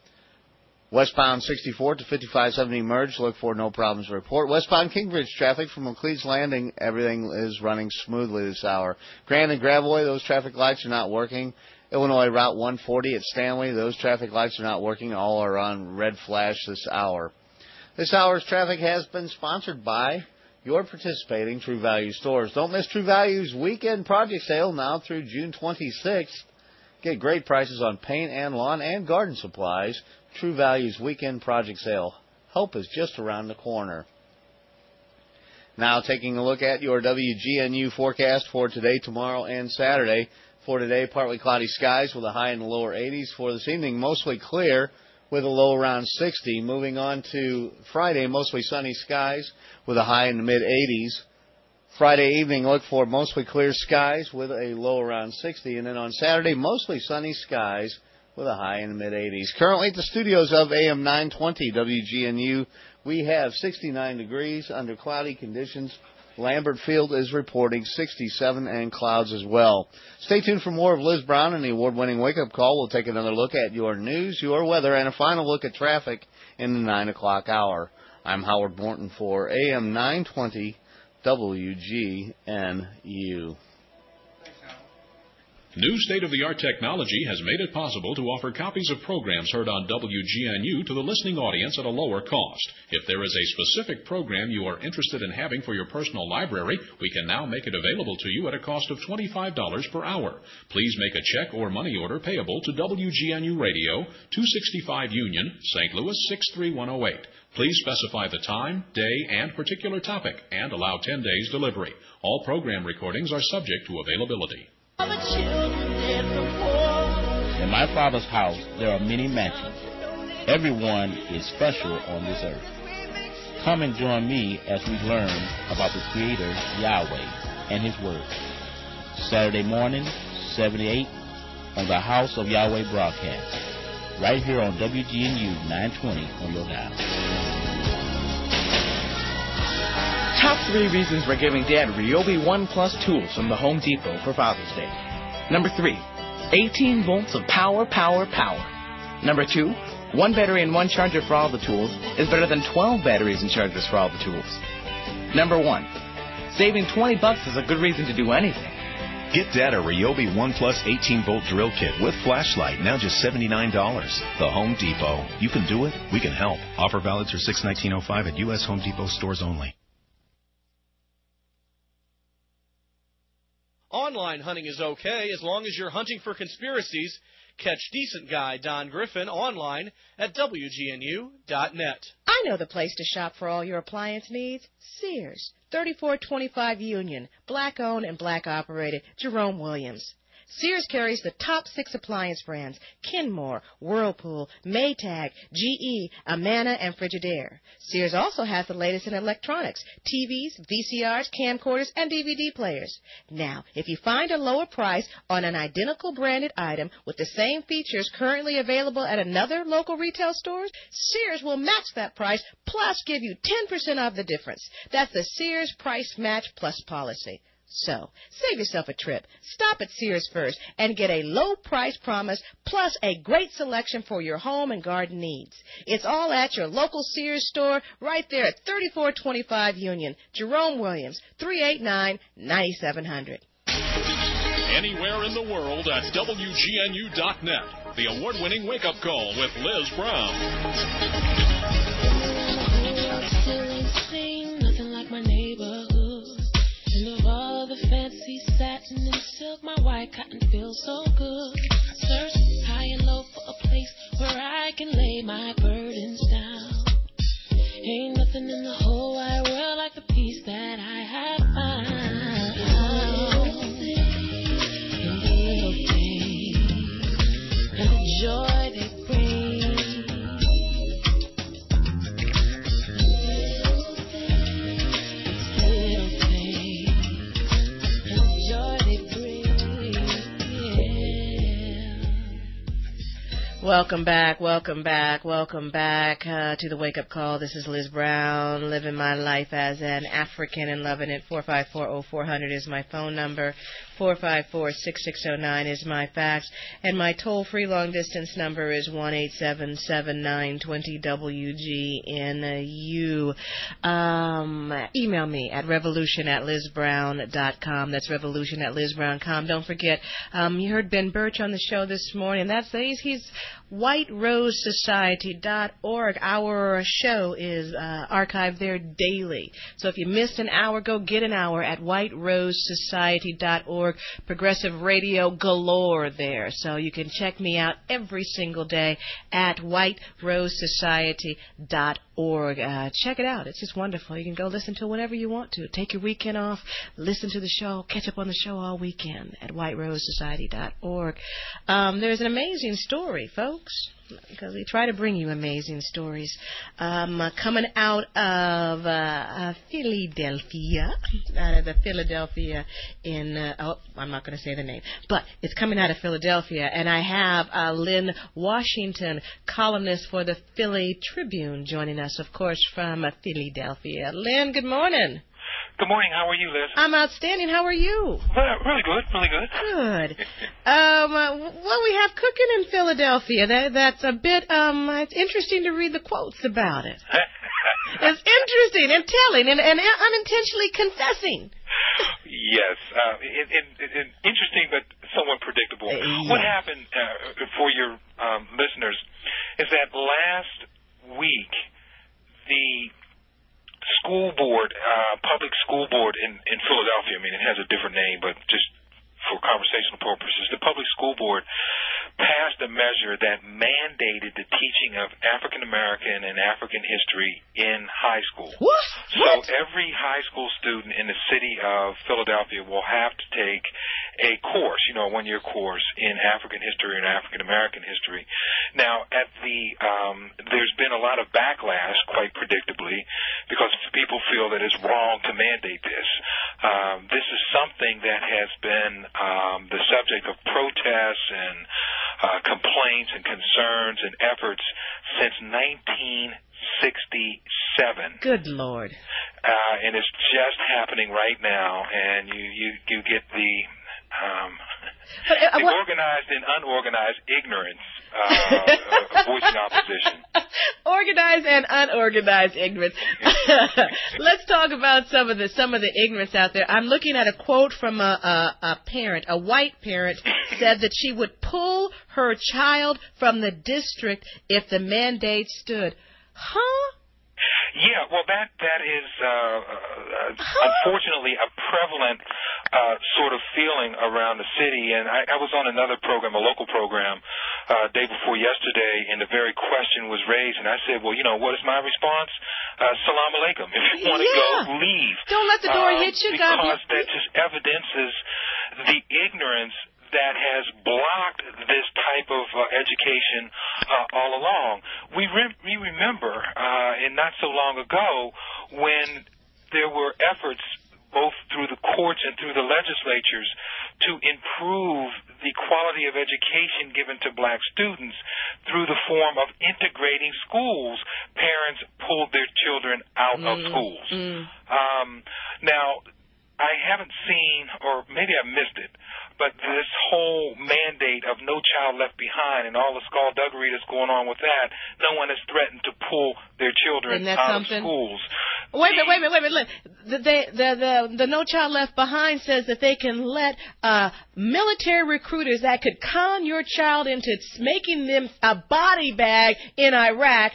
Westbound sixty-four to fifty-five seventy merge. Look for no problems to report. Westbound Kingbridge traffic from McLeod's Landing. Everything is running smoothly this hour. Grand and Gravois, those traffic lights are not working. Illinois Route one forty at Stanley, those traffic lights are not working. All are on red flash this hour. This hour's traffic has been sponsored by your participating True Value stores. Don't miss True Value's weekend project sale now through June twenty-sixth. Get great prices on paint and lawn and garden supplies. True Value's weekend project sale. Hope is just around the corner. Now taking a look at your W G N U forecast for today, tomorrow, and Saturday. For today, partly cloudy skies with a high in the lower eighties. For this evening, mostly clear with a low around sixty. Moving on to Friday, mostly sunny skies with a high in the mid-eighties. Friday evening, look for mostly clear skies with a low around sixty. And then on Saturday, mostly sunny skies with a high in the mid-eighties. Currently at the studios of A M nine twenty W G N U, we have sixty-nine degrees under cloudy conditions. Lambert Field is reporting sixty-seven and clouds as well. Stay tuned for more of Liz Brown and the award-winning wake-up call. We'll take another look at your news, your weather, and a final look at traffic in the nine o'clock hour. I'm Howard Morton for A M nine twenty W G N U. New state-of-the-art technology has made it possible to offer copies of programs heard on W G N U to the listening audience at a lower cost. If there is a specific program you are interested in having for your personal library, we can now make it available to you at a cost of twenty-five dollars per hour. Please make a check or money order payable to W G N U Radio, two sixty-five Union, Saint Louis six three one oh eight. Please specify the time, day, and particular topic, and allow ten days delivery. All program recordings are subject to availability. In my Father's house, there are many mansions. Everyone is special on this earth. Come and join me as we learn about the Creator, Yahweh, and His Word. Saturday morning, seven to eight, on the House of Yahweh broadcast, right here on W G N U nine twenty on your dial. Top three reasons we're giving Dad Ryobi One Plus tools from the Home Depot for Father's Day. Number three, eighteen volts of power, power, power. Number two, one battery and one charger for all the tools is better than twelve batteries and chargers for all the tools. Number one, saving twenty bucks is a good reason to do anything. Get Dad a Ryobi One Plus eighteen volt drill kit with flashlight, now just seventy-nine dollars. The Home Depot. You can do it, we can help. Offer valid through six nineteen oh five at U S Home Depot stores only. Online hunting is okay as long as you're hunting for conspiracies. Catch decent guy Don Griffin online at W G N U dot net. I know the place to shop for all your appliance needs. Sears, thirty-four twenty-five Union, black-owned and black-operated, Jerome Williams. Sears carries the top six appliance brands, Kenmore, Whirlpool, Maytag, G E, Amana, and Frigidaire. Sears also has the latest in electronics, T Vs, V C Rs, camcorders, and D V D players. Now, if you find a lower price on an identical branded item with the same features currently available at another local retail store, Sears will match that price plus give you ten percent off the difference. That's the Sears Price Match Plus policy. So, save yourself a trip. Stop at Sears first and get a low price promise plus a great selection for your home and garden needs. It's all at your local Sears store right there at thirty-four twenty-five Union. Jerome Williams, three eight nine, nine seven zero zero. Anywhere in the world at W G N U dot net. The award-winning wake-up call with Liz Brown. Still ain't seen nothing like my neighborhood. And of all the fancy satin and silk, my white cotton feels so good. Search high and low for a place where I can lay my burdens down. Ain't nothing in the whole wide world like the peace that I have found. Little things, little things, and the joy they bring. Welcome back, welcome back, welcome back uh, to the Wake Up Call. This is Liz Brown, living my life as an African and loving it. four five four, oh four hundred is my phone number. four five four, six six zero nine is my fax. And my toll-free long-distance number is one eight seven seven nine two zero W G N U. Um, email me at revolution at liz brown dot com. That's revolution at liz brown dot com. Don't forget, um, you heard Ben Birch on the show this morning. That's he's, he's white rose society dot org. Our show is uh, archived there daily. So if you missed an hour, go get an hour at white rose society dot org. Progressive radio galore there. So you can check me out every single day at white rose society dot org. Uh, check it out. It's just wonderful. You can go listen to it whenever you want to. Take your weekend off, listen to the show, catch up on the show all weekend at white rose society dot org. Um, there's an amazing story, folks, because we try to bring you amazing stories. Um, uh, coming out of uh, uh, Philadelphia, out of the Philadelphia in, uh, oh, I'm not going to say the name, but it's coming out of Philadelphia, and I have uh, Lynn Washington, columnist for the Philly Tribune, joining us, of course, from uh, Philadelphia. Lynn, good morning. Good morning. How are you, Liz? I'm outstanding. How are you? Well, really good. Really good. Good. um, uh, well, we have cooking in Philadelphia. That, that's a bit, um, it's interesting to read the quotes about it. It's interesting and telling and, and unintentionally confessing. Yes. Uh, it, it, it, it, interesting, but somewhat predictable. Uh, yeah. What happened, uh, for your um, listeners, is that last week, the school board, uh, public school board in, in Philadelphia, I mean, it has a different name, but just for conversational purposes, the Public School Board passed a measure that mandated the teaching of African American and African history in high school. What? So What? every high school student in the city of Philadelphia will have to take a course, you know, a one-year course in African history and African American history. Now, at the um, there's been a lot of backlash, quite predictably, because people feel that it's wrong to mandate this. Um, this is something that has been um, the subject of protests and uh, complaints and concerns and efforts since nineteen sixty-seven. Good Lord. Uh, and it's just happening right now, and you, you, you get the um, But, uh, the what- organized and unorganized ignorance uh, uh, voicing opposition. Organized and unorganized ignorance. Let's talk about some of the some of the ignorance out there. I'm looking at a quote from a, a, a parent, a white parent, said that she would pull her child from the district if the mandate stood. Huh? Yeah, well, that that is uh, uh, unfortunately a prevalent uh, sort of feeling around the city. And I, I was on another program, a local program, uh, day before yesterday, and the very question was raised. And I said, well, you know, what is my response? Uh, Salam alaikum. If you want to Yeah. go, leave. Don't let the door Um, hit you, God because bless- that just evidences the ignorance that has blocked this type of uh, education uh, all along. We, re- we remember, uh, and not so long ago, when there were efforts both through the courts and through the legislatures to improve the quality of education given to black students through the form of integrating schools. Parents pulled their children out of Mm, schools. mm. Um, now, I haven't seen, or maybe I missed it, but this whole mandate of No Child Left Behind and all the skullduggery that's going on with that, no one has threatened to pull their children Isn't that out something? of schools. Wait a minute, wait a minute, wait a minute. Look, the, they, the, the, the No Child Left Behind says that they can let uh, military recruiters that could con your child into making them a body bag in Iraq.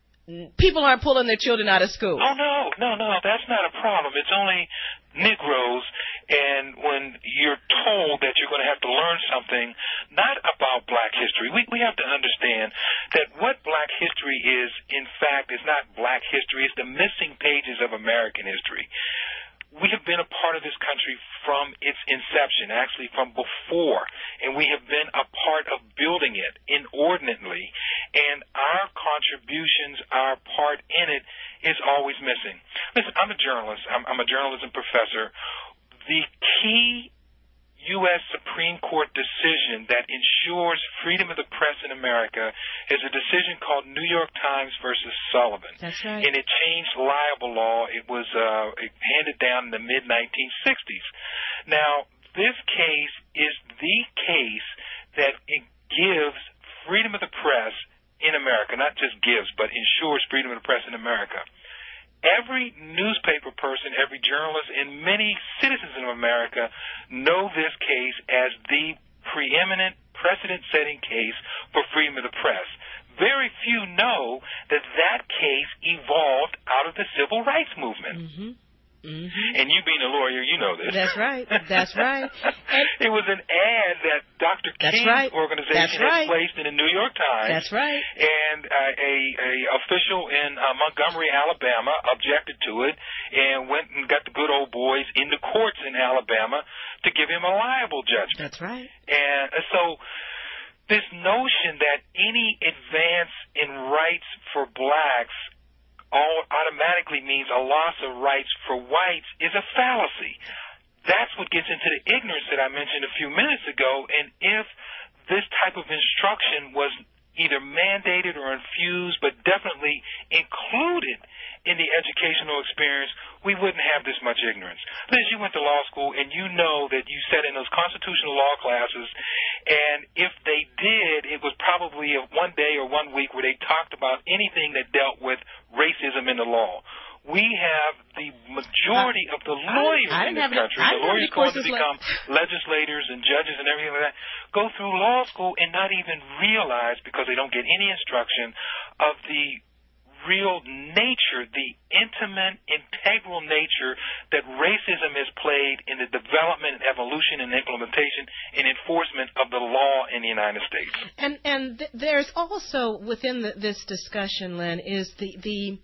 People aren't pulling their children out of school. Oh, no, no, no, that's not a problem. It's only Negroes, and when you're told that you're going to have to learn something not about black history, we, we have to understand that what black history is, in fact, is not black history. It's the missing pages of American history. We have been a part of this country from its inception, actually from before, and we have been a part of building it inordinately, and our contributions, our part in it, is always missing. Listen, I'm a journalist. I'm, I'm a journalism professor. The key U S Supreme Court decision that ensures freedom of the press in America is a decision called New York Times versus Sullivan. That's right. And it changed libel law. It was uh, it handed down in the mid nineteen sixties. Now, this case is the case that it gives freedom of the press in America, not just gives, but ensures freedom of the press in America. Every newspaper person, every journalist, and many citizens of America know this case as the preeminent, precedent-setting case for freedom of the press. Very few know that that case evolved out of the civil rights movement. Mm-hmm. Mm-hmm. And you being a lawyer, you know this. That's right. That's right. It was an ad that Doctor That's King's right. organization That's had right. placed in the New York Times. That's right. And uh, a, a official in uh, Montgomery, Alabama, objected to it and went and got the good old boys in the courts in Alabama to give him a liable judgment. That's right. And uh, so this notion that any advance in rights for blacks all automatically means a loss of rights for whites is a fallacy. That's what gets into the ignorance that I mentioned a few minutes ago. And if this type of instruction was either mandated or infused, but definitely included in the educational experience, we wouldn't have this much ignorance. Liz, you went to law school, and you know that you sat in those constitutional law classes, and if they did, it was probably a one day or one week where they talked about anything that dealt with racism in the law. We have the majority of the lawyers I in didn't this have country, any, I the didn't have lawyers any going to courses like- become legislators and judges and everything like that, go through law school and not even realize, because they don't get any instruction, of the real nature, the intimate, integral nature that racism has played played in the development, evolution, and implementation and enforcement of the law in the United States. And and th- there's also within the, this discussion, Lynn, is the the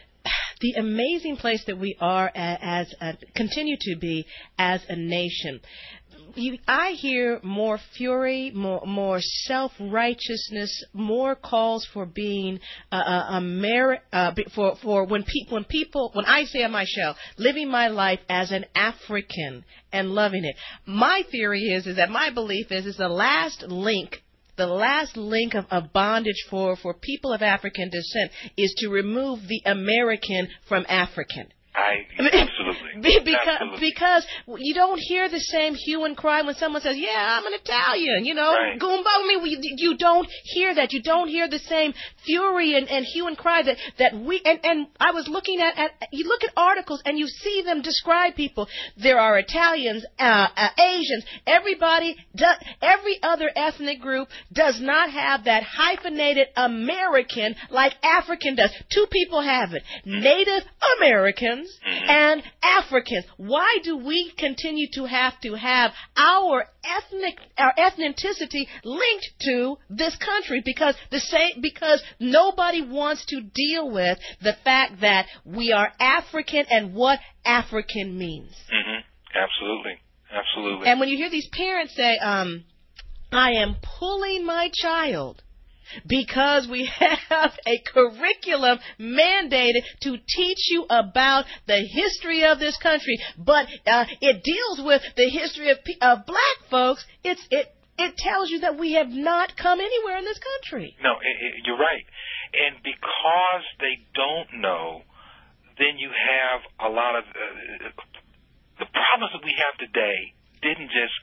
the amazing place that we are a, as a, continue to be as a nation. You, I hear more fury, more, more self-righteousness, more calls for being uh, a Ameri- uh, for for when people when people when I say on my show, living my life as an African and loving it. My theory is is that my belief is is the last link. The last link of, of bondage for, for people of African descent is to remove the American from African. I absolutely because absolutely. because you don't hear the same hue and cry when someone says, "Yeah, I'm an Italian," you know, right. Goomba. I mean, you, you don't hear that. You don't hear the same fury and, and hue and cry that that we. And, and I was looking at, at you look at articles and you see them describe people. There are Italians, uh, uh, Asians, everybody, does, every other ethnic group does not have that hyphenated American like African does. Two people have it: Native Americans and Africans. Why do we continue to have to have our ethnic our ethnicity linked to this country? Because the same because nobody wants to deal with the fact that we are African and what African means. Mm-hmm. Absolutely, absolutely. And when you hear these parents say, um, "I am pulling my child," because we have a curriculum mandated to teach you about the history of this country, but uh, it deals with the history of, of black folks. It's it it tells you that we have not come anywhere in this country. No, it, it, you're right. And because they don't know, then you have a lot of uh, the problems that we have today didn't just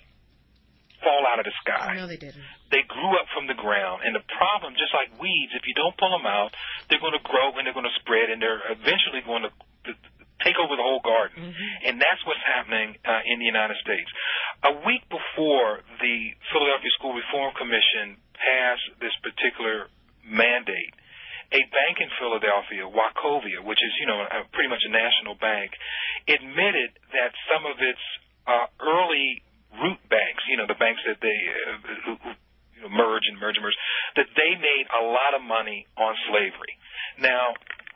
fall out of the sky. No, they didn't. They grew up from the ground, and the problem, just like weeds, if you don't pull them out, they're going to grow and they're going to spread, and they're eventually going to, to take over the whole garden. Mm-hmm. And that's what's happening uh, in the United States. A week before the Philadelphia School Reform Commission passed this particular mandate, a bank in Philadelphia, Wachovia, which is, you know, a, pretty much a national bank, admitted that some of its uh, early root banks, you know, the banks that they uh, who, who you know, merge and merge and merge, that they made a lot of money on slavery. Now,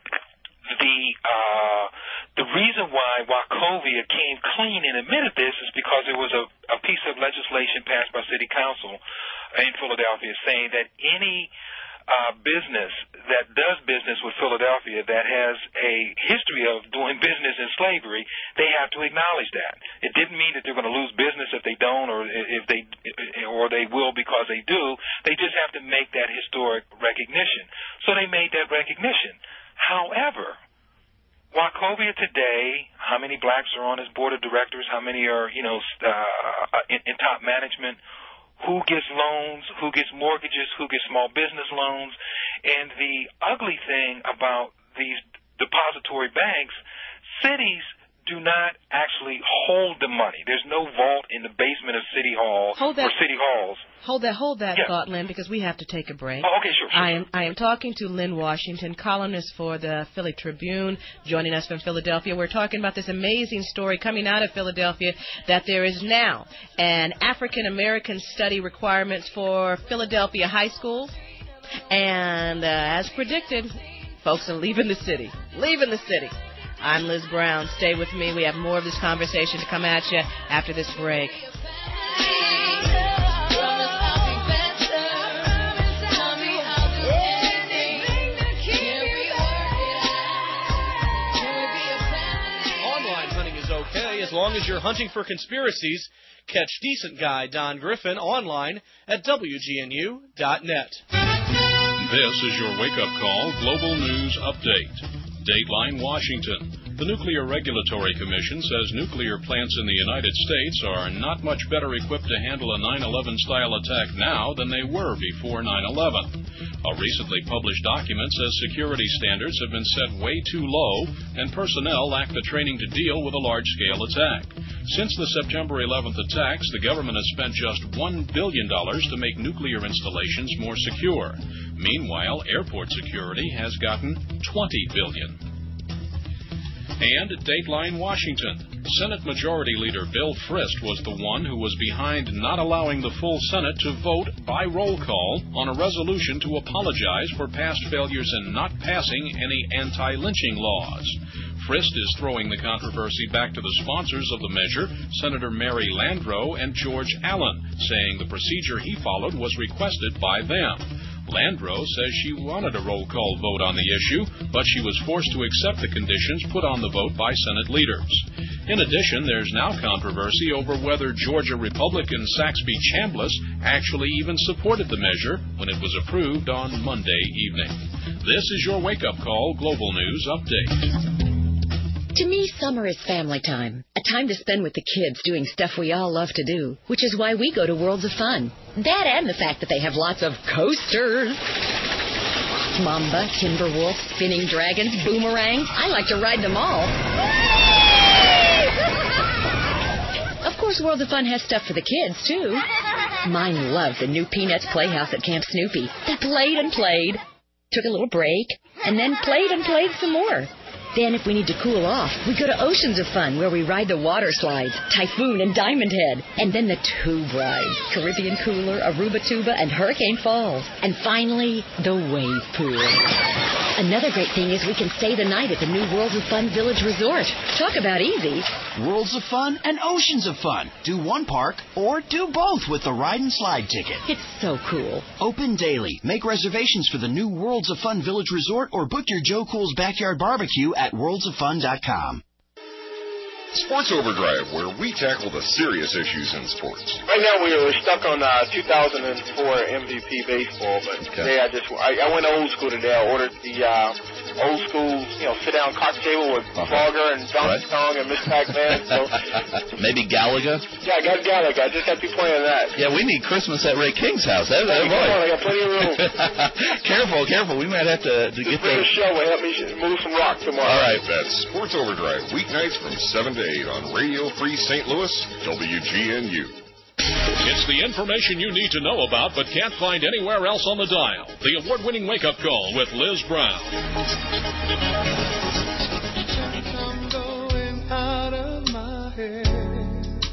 the uh, the reason why Wachovia came clean and admitted this is because there was a, a piece of legislation passed by City Council in Philadelphia saying that any Uh, business that does business with Philadelphia that has a history of doing business in slavery, they have to acknowledge that. It didn't mean that they're going to lose business if they don't, or if they, or they will because they do. They just have to make that historic recognition. So they made that recognition. However, Wachovia today, how many blacks are on its board of directors? How many are, you know, uh, in, in top management? Who gets loans, who gets mortgages, who gets small business loans. And the ugly thing about these depository banks, cities do not actually hold the money. There's no vault in the basement of City Hall hold that, or City Halls. Hold that, hold that yeah. thought, Lynn, because we have to take a break. Oh, okay, sure, sure. I am, I am talking to Lynn Washington, columnist for the Philly Tribune, joining us from Philadelphia. We're talking about this amazing story coming out of Philadelphia that there is now an African-American study requirements for Philadelphia high schools. And uh, as predicted, folks are leaving the city, leaving the city. I'm Liz Brown. Stay with me. We have more of this conversation to come at you after this break. Online hunting is okay as long as you're hunting for conspiracies. Catch decent guy Don Griffin online at W G N U dot net. This is your wake-up call Global News Update. Dateline, Washington. The Nuclear Regulatory Commission says nuclear plants in the United States are not much better equipped to handle a nine eleven style attack now than they were before nine eleven. A recently published document says security standards have been set way too low and personnel lack the training to deal with a large-scale attack. Since the September eleventh attacks, the government has spent just one billion dollars to make nuclear installations more secure. Meanwhile, airport security has gotten twenty billion dollars. And Dateline, Washington. Senate Majority Leader Bill Frist was the one who was behind not allowing the full Senate to vote by roll call on a resolution to apologize for past failures in not passing any anti-lynching laws. Frist is throwing the controversy back to the sponsors of the measure, Senator Mary Landrieu and George Allen, saying the procedure he followed was requested by them. Landrieu says she wanted a roll call vote on the issue, but she was forced to accept the conditions put on the vote by Senate leaders. In addition, there's now controversy over whether Georgia Republican Saxby Chambliss actually even supported the measure when it was approved on Monday evening. This is your Wake Up Call Global News Update. To me, summer is family time, a time to spend with the kids doing stuff we all love to do, which is why we go to Worlds of Fun. That and the fact that they have lots of coasters. Mamba, Timberwolf, spinning dragons, boomerangs. I like to ride them all. Of course, Worlds of Fun has stuff for the kids, too. Mine love the new Peanuts Playhouse at Camp Snoopy. They played and played, took a little break, and then played and played some more. Then, if we need to cool off, we go to Oceans of Fun, where we ride the water slides, Typhoon and Diamond Head, and then the tube rides, Caribbean Cooler, Aruba Tuba, and Hurricane Falls. And finally, the wave pool. Another great thing is we can stay the night at the new Worlds of Fun Village Resort. Talk about easy. Worlds of Fun and Oceans of Fun. Do one park or do both with the ride and slide ticket. It's so cool. Open daily. Make reservations for the new Worlds of Fun Village Resort or book your Joe Cool's Backyard Barbecue at worlds of fun dot com. Sports Overdrive, where we tackle the serious issues in sports. Right now we are stuck on uh, two thousand four M V P baseball, but okay. Today I just I, I went old school today. I ordered the uh, old school, you know, sit down cocktail table with uh-huh. Frogger and Donkey right. Kong and Miss Pac-Man. So maybe Galaga. Yeah, I got Galaga. I just got to playing that. Yeah, we need Christmas at Ray King's house. That, hey, come on, I got plenty of room. Careful, careful. We might have to, to get that. The show will help me move some rock tomorrow. All right, that's Sports Overdrive weeknights from seven to eight on Radio Free Saint Louis, W G N U. It's the information you need to know about but can't find anywhere else on the dial. The award-winning wake-up call with Liz Brown. I'm going out of my head.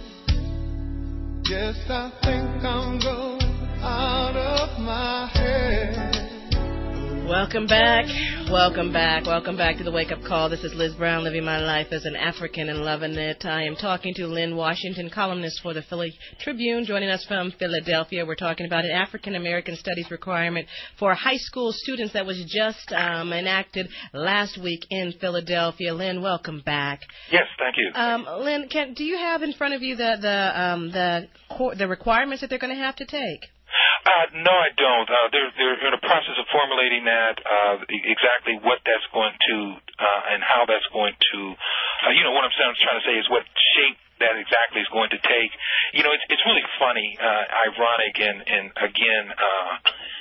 Yes, I think I'm going out of my head. Welcome back. Welcome back. Welcome back to the Wake Up Call. This is Liz Brown, living my life as an African and loving it. I am talking to Lynn Washington, columnist for the Philly Tribune, joining us from Philadelphia. We're talking about an African American Studies requirement for high school students that was just um, enacted last week in Philadelphia. Lynn, welcome back. Yes, thank you. Um, Lynn, can, do you have in front of you the the um, the the requirements that they're going to have to take? Uh, no, I don't. Uh, they're, they're in the process of formulating that, uh, exactly what that's going to, uh, and how that's going to, uh, you know, what I'm trying to say is what shape that exactly is going to take. You know, it's, it's really funny, uh, ironic, and, and again, uh,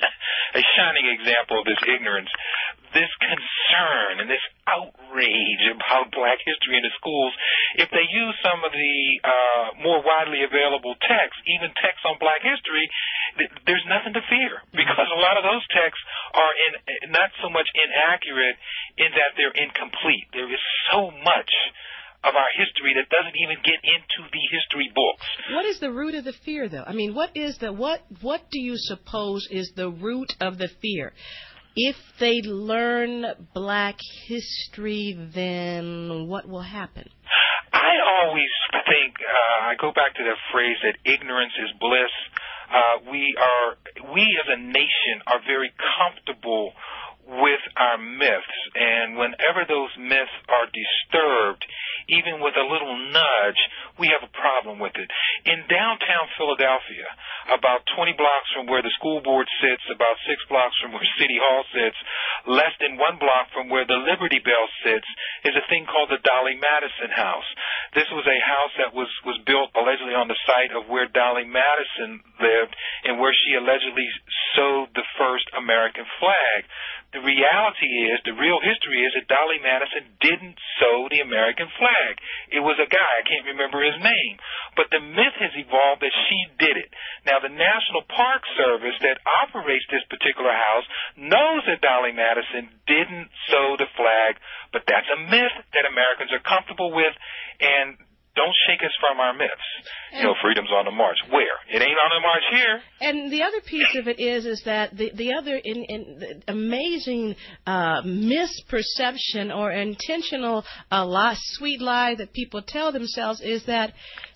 a shining example of this ignorance. This concern and this outrage about black history in the schools, if they use some of the uh, more widely available texts, even texts on black history, th- there's nothing to fear, because a lot of those texts are in, not so much inaccurate in that they're incomplete. There is so much of our history that doesn't even get into the history books. What is the root of the fear, though? I mean, what is the what? What do you suppose is the root of the fear? If they learn black history, then what will happen? I always think, uh, I go back to that phrase that ignorance is bliss. Uh, we are, we as a nation are very comfortable with our myths, and whenever those myths are disturbed, even with a little nudge, we have a problem with it. In downtown Philadelphia, about twenty blocks from where the school board sits, about six blocks from where City Hall sits, less than one block from where the Liberty Bell sits, is a thing called the Dolly Madison House. This was a house that was, was built allegedly on the site of where Dolly Madison lived and where she allegedly sewed the first American flag. The reality is, the real history is that Dolly Madison didn't sew the American flag. It was a guy, I can't remember his name. But the myth has evolved that she did it. Now, the National Park Service that operates this particular house knows that Dolly Madison didn't sew the flag, but that's a myth that Americans are comfortable with, and don't shake us from our myths. You know, freedom's on the march. Where? It ain't on the march here. And the other piece of it is, is that the the other in, in the amazing uh, misperception or intentional uh, lie, sweet lie that people tell themselves is that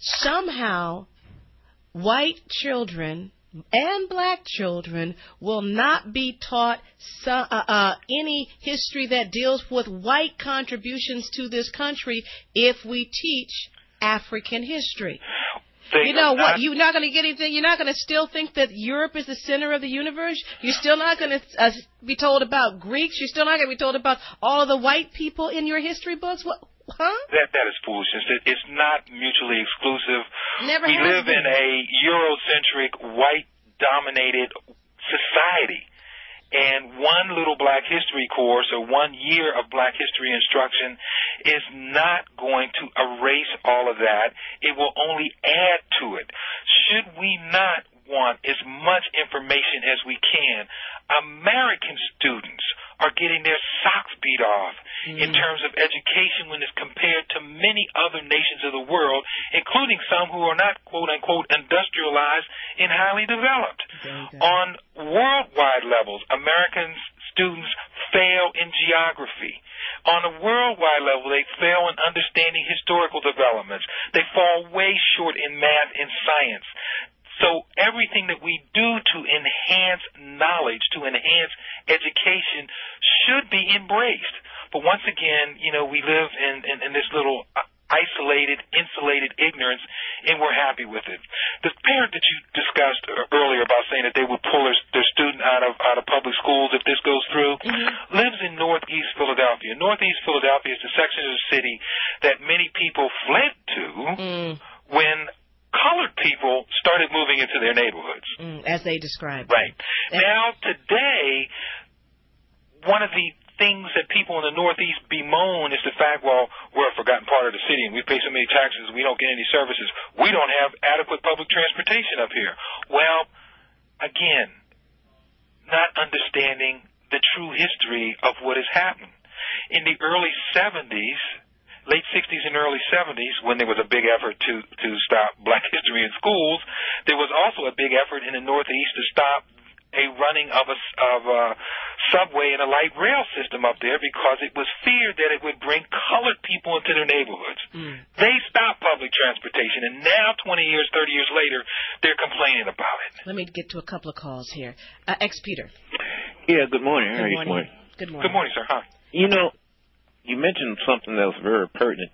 somehow white children and black children will not be taught some, uh, uh, any history that deals with white contributions to this country if we teach African history. They you know are what? not- You're not going to get anything. You're not going to still think that Europe is the center of the universe. You're still not going to uh, be told about Greeks. You're still not going to be told about all of the white people in your history books. What? Huh? That that is foolishness. It, it's not mutually exclusive. Never we has live been. in a Eurocentric, white-dominated society, and one little Black history course or one year of Black history instruction is not going to erase all of that. It will only add to it. Should we not want as much information as we can? American students are getting their socks beat off mm. in terms of education when it's compared to many other nations of the world, including some who are not, quote-unquote, industrialized and highly developed. On worldwide levels, American students fail in geography. On a worldwide level, they fail in understanding historical developments. They fall way short in math and science. So everything that we do to enhance knowledge, to enhance education, should be embraced. But once again, you know, we live in, in, in this little isolated, insulated ignorance, and we're happy with it. The parent that you discussed earlier about saying that they would pull their, their student out of out of public schools if this goes through, mm-hmm. lives in Northeast Philadelphia. Northeast Philadelphia is the section of the city that many people fled to mm. when colored people started moving into their neighborhoods. Mm, as they described. Right. And now, today, one of the things that people in the Northeast bemoan is the fact, well, we're a forgotten part of the city and we pay so many taxes, we don't get any services. We don't have adequate public transportation up here. Well, again, not understanding the true history of what has happened. In the early seventies, late sixties and early seventies, when there was a big effort to, to stop Black history in schools, there was also a big effort in the Northeast to stop a running of a, of a subway and a light rail system up there because it was feared that it would bring colored people into their neighborhoods. Mm. They stopped public transportation, and now, twenty years, thirty years later, they're complaining about it. Let me get to a couple of calls here. Uh, Ex-Peter. Yeah, good morning. Good How are you morning. this morning? Good morning. Good morning, sir. Hi. You know, you mentioned something that was very pertinent,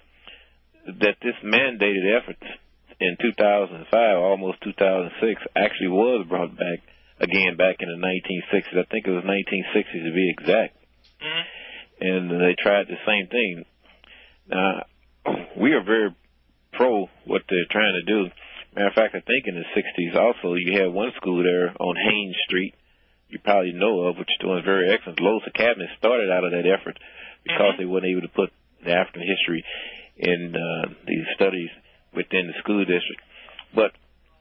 that this mandated effort in two thousand five, almost two thousand six, actually was brought back again back in the nineteen sixties. I think it was nineteen sixty to be exact. Mm-hmm. And they tried the same thing. Now, we are very pro what they're trying to do. Matter of fact, I think in the sixties also you had one school there on Haynes Street you probably know of, which is doing very excellent. Lowe's Academy started out of that effort because mm-hmm. they weren't able to put the African history in uh, these studies within the school district. But,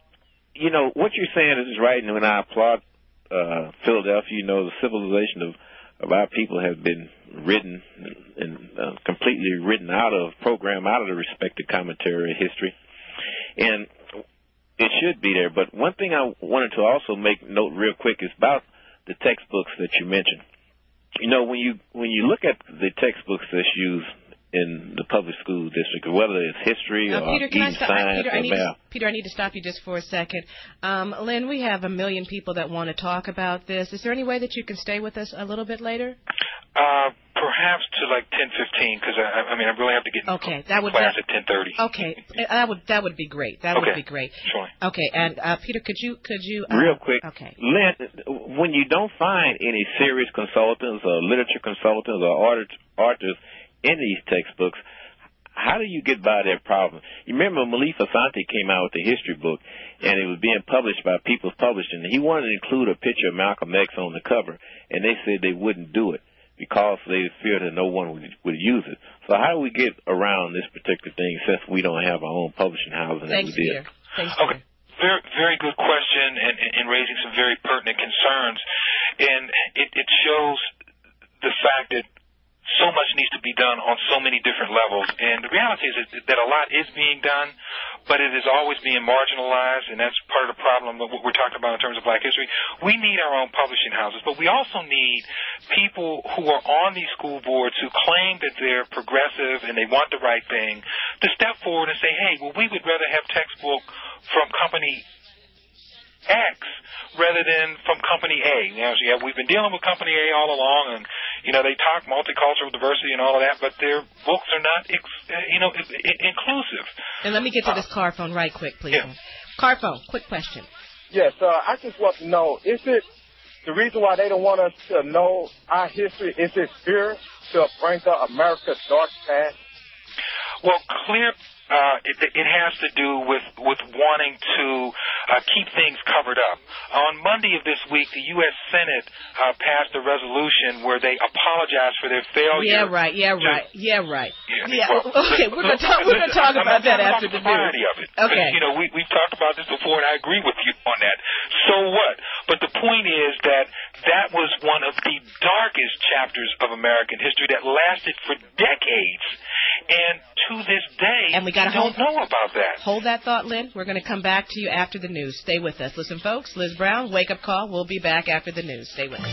you know, what you're saying is right, and when I applaud uh, Philadelphia, you know, the civilization of, of our people has been written and uh, completely written out of, programmed out of the respective commentary of history. And it should be there. But one thing I wanted to also make note real quick is about the textbooks that you mentioned. You know, when you when you look at the textbooks that's used in the public school district, whether it's history uh, or Peter, can even I stop? science Peter, I or need math. to, Peter, I need to stop you just for a second. Um, Lynn, we have a million people that want to talk about this. Is there any way that you can stay with us a little bit later? Uh, perhaps to like ten fifteen, because I, I mean I really have to get in okay, that would, class that, at ten thirty. Okay, that would that would be great. That okay. would be great. Sure. Okay, and uh, Peter, could you could you uh, real quick? Okay, Lynn, when you don't find any serious consultants or literature consultants or authors in these textbooks, how do you get by that problem? You remember Malik Asante came out with the history book, and it was being published by People's Publishing. He wanted to include a picture of Malcolm X on the cover, and they said they wouldn't do it because they feared that no one would, would use it. So how do we get around this particular thing since we don't have our own publishing house? Thanks, Peter. Thanks, okay. Very, very good question, and, and raising some very pertinent concerns. And it, it shows the fact that so much needs to be done on so many different levels. And the reality is that a lot is being done, but it is always being marginalized, and that's part of the problem of what we're talking about in terms of black history. We need our own publishing houses, but we also need people who are on these school boards who claim that they're progressive and they want the right thing to step forward and say, hey, well, we would rather have textbook from company X rather than from company A. You know, so yeah, we've been dealing with company A all along, and you know they talk multicultural diversity and all of that, but their books are not, ex- you know, inclusive. And let me get to this car phone right quick, please. Yeah. Car phone, quick question. Yes, uh, I just want to know, is it the reason why they don't want us to know our history, is it fear to bring up America's dark past? Well, clear. Uh, it, it has to do with, with wanting to uh, keep things covered up. On Monday of this week, the U S Senate uh, passed a resolution where they apologized for their failure. Yeah, right. Yeah, to, right. Yeah, right. Yeah. Yeah. Well, okay, we're going to talk. We're going to talk about that after the news. Of it. Okay. You know, we we've talked about this before, and I agree with you on that. So what? But the point is that that was one of the darkest chapters of American history that lasted for decades, and to this day, and we got to don't know about that. Hold that thought, Lynn. We're going to come back to you after the news. Stay with us. Listen, folks, Liz Brown, Wake Up Call. We'll be back after the news. Stay with us.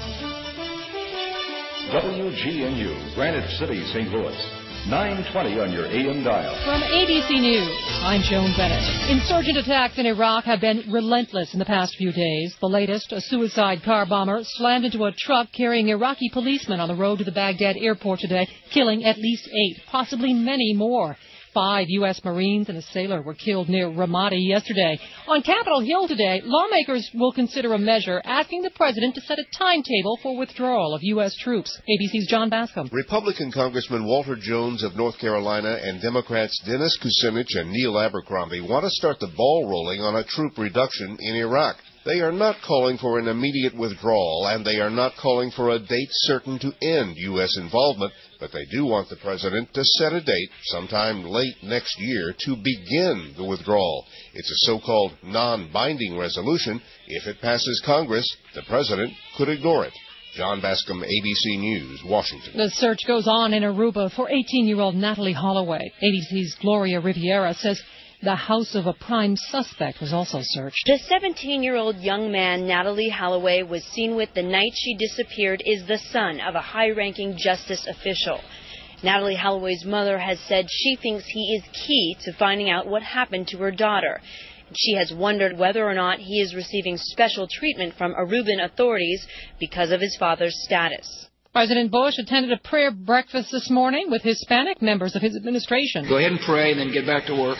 W G N U, Granite City, Saint Louis. nine twenty on your A M dial. From A B C News, I'm Joan Bennett. Insurgent attacks in Iraq have been relentless in the past few days. The latest, a suicide car bomber slammed into a truck carrying Iraqi policemen on the road to the Baghdad airport today, killing at least eight, possibly many more. Five U S Marines and a sailor were killed near Ramadi yesterday. On Capitol Hill today, lawmakers will consider a measure asking the president to set a timetable for withdrawal of U S troops. A B C's John Bascom. Republican Congressman Walter Jones of North Carolina and Democrats Dennis Kucinich and Neil Abercrombie want to start the ball rolling on a troop reduction in Iraq. They are not calling for an immediate withdrawal, and they are not calling for a date certain to end U S involvement, but they do want the president to set a date sometime late next year to begin the withdrawal. It's a so-called non-binding resolution. If it passes Congress, the president could ignore it. John Bascom, A B C News, Washington. The search goes on in Aruba for eighteen-year-old Natalie Holloway. A B C's Gloria Riviera says the house of a prime suspect was also searched. The seventeen-year-old young man Natalie Holloway was seen with the night she disappeared is the son of a high-ranking justice official. Natalie Holloway's mother has said she thinks he is key to finding out what happened to her daughter. She has wondered whether or not he is receiving special treatment from Aruban authorities because of his father's status. President Bush attended a prayer breakfast this morning with Hispanic members of his administration. Go ahead and pray and then get back to work.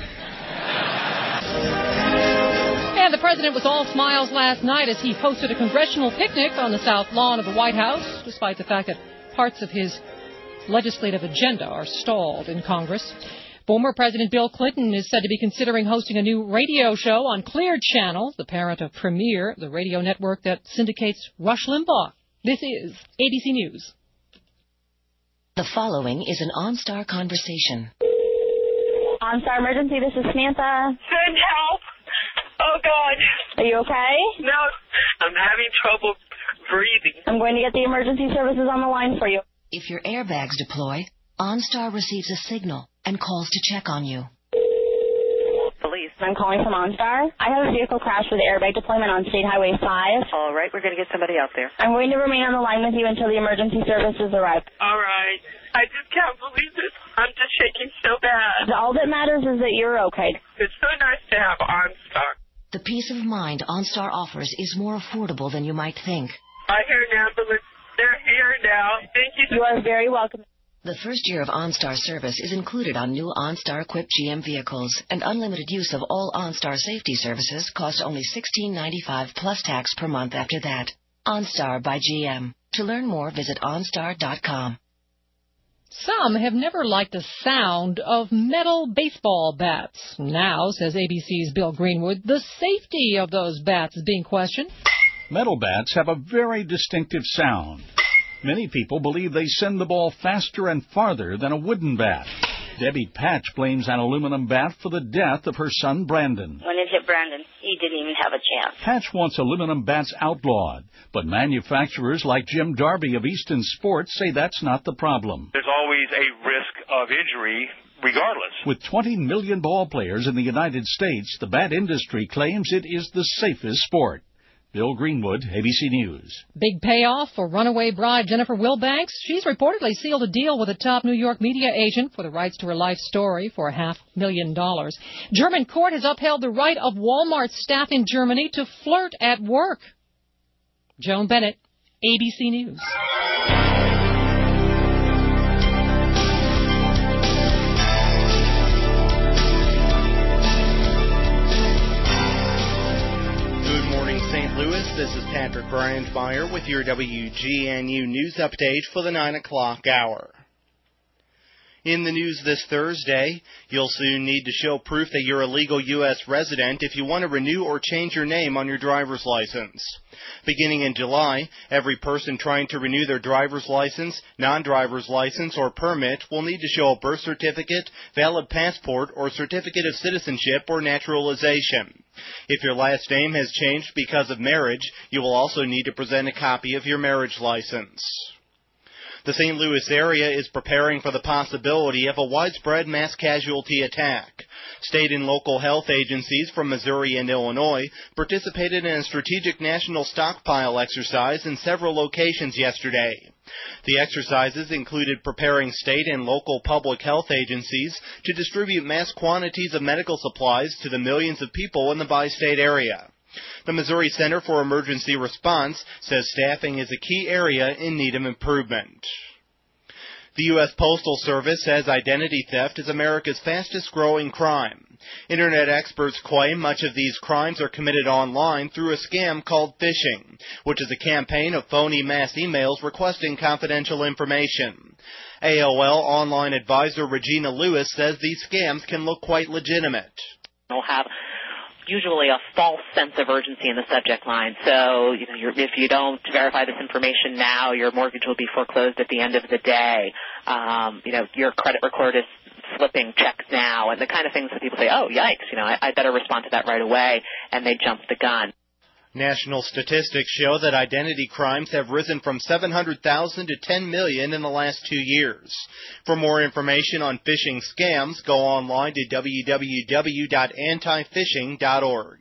And the president was all smiles last night as he hosted a congressional picnic on the South Lawn of the White House, despite the fact that parts of his legislative agenda are stalled in Congress. Former President Bill Clinton is said to be considering hosting a new radio show on Clear Channel, the parent of Premiere, the radio network that syndicates Rush Limbaugh. This is A B C News. The following is an OnStar conversation. OnStar emergency, this is Samantha. Send help. Oh, God. Are you okay? No, I'm having trouble breathing. I'm going to get the emergency services on the line for you. If your airbags deploy, OnStar receives a signal and calls to check on you. Police. I'm calling from OnStar. I have a vehicle crash with airbag deployment on State Highway five. All right, we're going to get somebody out there. I'm going to remain on the line with you until the emergency services arrive. All right. I just can't believe this. I'm just shaking so bad. All that matters is that you're okay. It's so nice to have OnStar. The peace of mind OnStar offers is more affordable than you might think. I hear an ambulance. They're here now. Thank you. You are very welcome. The first year of OnStar service is included on new OnStar-equipped G M vehicles, and unlimited use of all OnStar safety services costs only sixteen ninety-five plus tax per month after that. OnStar by G M. To learn more, visit OnStar dot com. Some have never liked the sound of metal baseball bats. Now, says A B C's Bill Greenwood, the safety of those bats is being questioned. Metal bats have a very distinctive sound. Many people believe they send the ball faster and farther than a wooden bat. Debbie Patch blames an aluminum bat for the death of her son Brandon. When it hit Brandon, he didn't even have a chance. Patch wants aluminum bats outlawed, but manufacturers like Jim Darby of Easton Sports say that's not the problem. There's always a risk of injury regardless. With twenty million ball players in the United States, the bat industry claims it is the safest sport. Bill Greenwood, A B C News. Big payoff for runaway bride Jennifer Wilbanks. She's reportedly sealed a deal with a top New York media agent for the rights to her life story for a half million dollars. German court has upheld the right of Walmart staff in Germany to flirt at work. Joan Bennett, A B C News. Saint Louis, this is Patrick Brandmeier with your W G N U news update for the nine o'clock hour. In the news this Thursday, you'll soon need to show proof that you're a legal U S resident if you want to renew or change your name on your driver's license. Beginning in July, every person trying to renew their driver's license, non-driver's license, or permit will need to show a birth certificate, valid passport, or certificate of citizenship or naturalization. If your last name has changed because of marriage, you will also need to present a copy of your marriage license. The Saint Louis area is preparing for the possibility of a widespread mass casualty attack. State and local health agencies from Missouri and Illinois participated in a strategic national stockpile exercise in several locations yesterday. The exercises included preparing state and local public health agencies to distribute mass quantities of medical supplies to the millions of people in the bi-state area. The Missouri Center for Emergency Response says staffing is a key area in need of improvement. The U S Postal Service says identity theft is America's fastest-growing crime. Internet experts claim much of these crimes are committed online through a scam called phishing, which is a campaign of phony mass emails requesting confidential information. A O L online advisor Regina Lewis says these scams can look quite legitimate. We'll have usually a false sense of urgency in the subject line. So, you know, you're, if you don't verify this information now, your mortgage will be foreclosed at the end of the day. Um, you know, your credit record is slipping checks now, and the kind of things that people say, oh, yikes, you know, I, I better respond to that right away, and they jump the gun. National statistics show that identity crimes have risen from seven hundred thousand to ten million in the last two years. For more information on phishing scams, go online to w w w dot anti phishing dot org.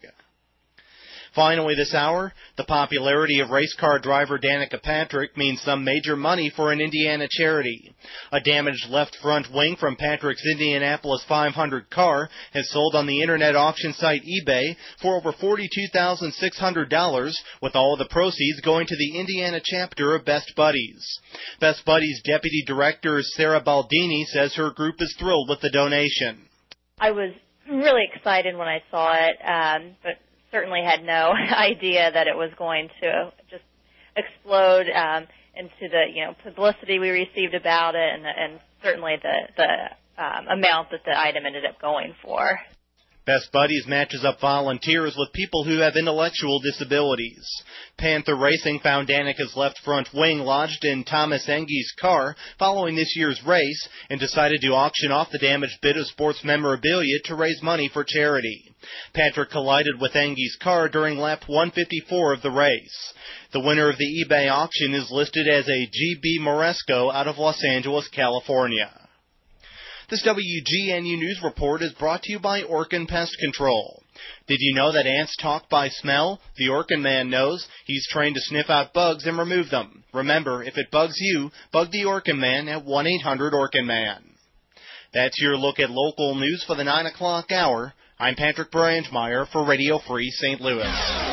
Finally this hour, the popularity of race car driver Danica Patrick means some major money for an Indiana charity. A damaged left front wing from Patrick's Indianapolis five hundred car has sold on the internet auction site eBay for over forty-two thousand six hundred dollars, with all of the proceeds going to the Indiana chapter of Best Buddies. Best Buddies Deputy Director Sarah Baldini says her group is thrilled with the donation. I was really excited when I saw it, um, but certainly had no idea that it was going to just explode um, into the you know publicity we received about it, and, and certainly the the um, amount that the item ended up going for. Best Buddies matches up volunteers with people who have intellectual disabilities. Panther Racing found Danica's left front wing lodged in Thomas Enge's car following this year's race and decided to auction off the damaged bit of sports memorabilia to raise money for charity. Patrick collided with Enge's car during lap one fifty-four of the race. The winner of the eBay auction is listed as a G B Moresco out of Los Angeles, California. This W G N U News Report is brought to you by Orkin Pest Control. Did you know that ants talk by smell? The Orkin Man knows. He's trained to sniff out bugs and remove them. Remember, if it bugs you, bug the Orkin Man at one eight hundred Orkin Man. That's your look at local news for the nine o'clock hour. I'm Patrick Brandmeier for Radio Free Saint Louis.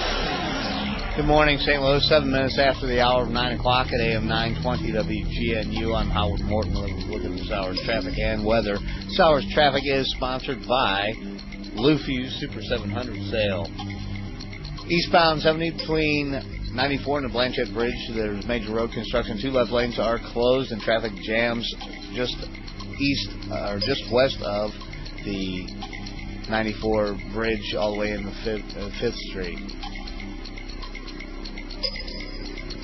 Good morning, Saint Louis. Seven minutes after the hour of nine o'clock at A M nine twenty W G N U. I'm Howard Morton. Let's look at this hour's traffic and weather. This hour's traffic is sponsored by Blueview Super seven hundred sale. Eastbound seventy between ninety-four and the Blanchette Bridge. There's major road construction. Two left lanes are closed and traffic jams just east uh, or just west of the ninety-four bridge all the way in the fifth, uh, fifth Street.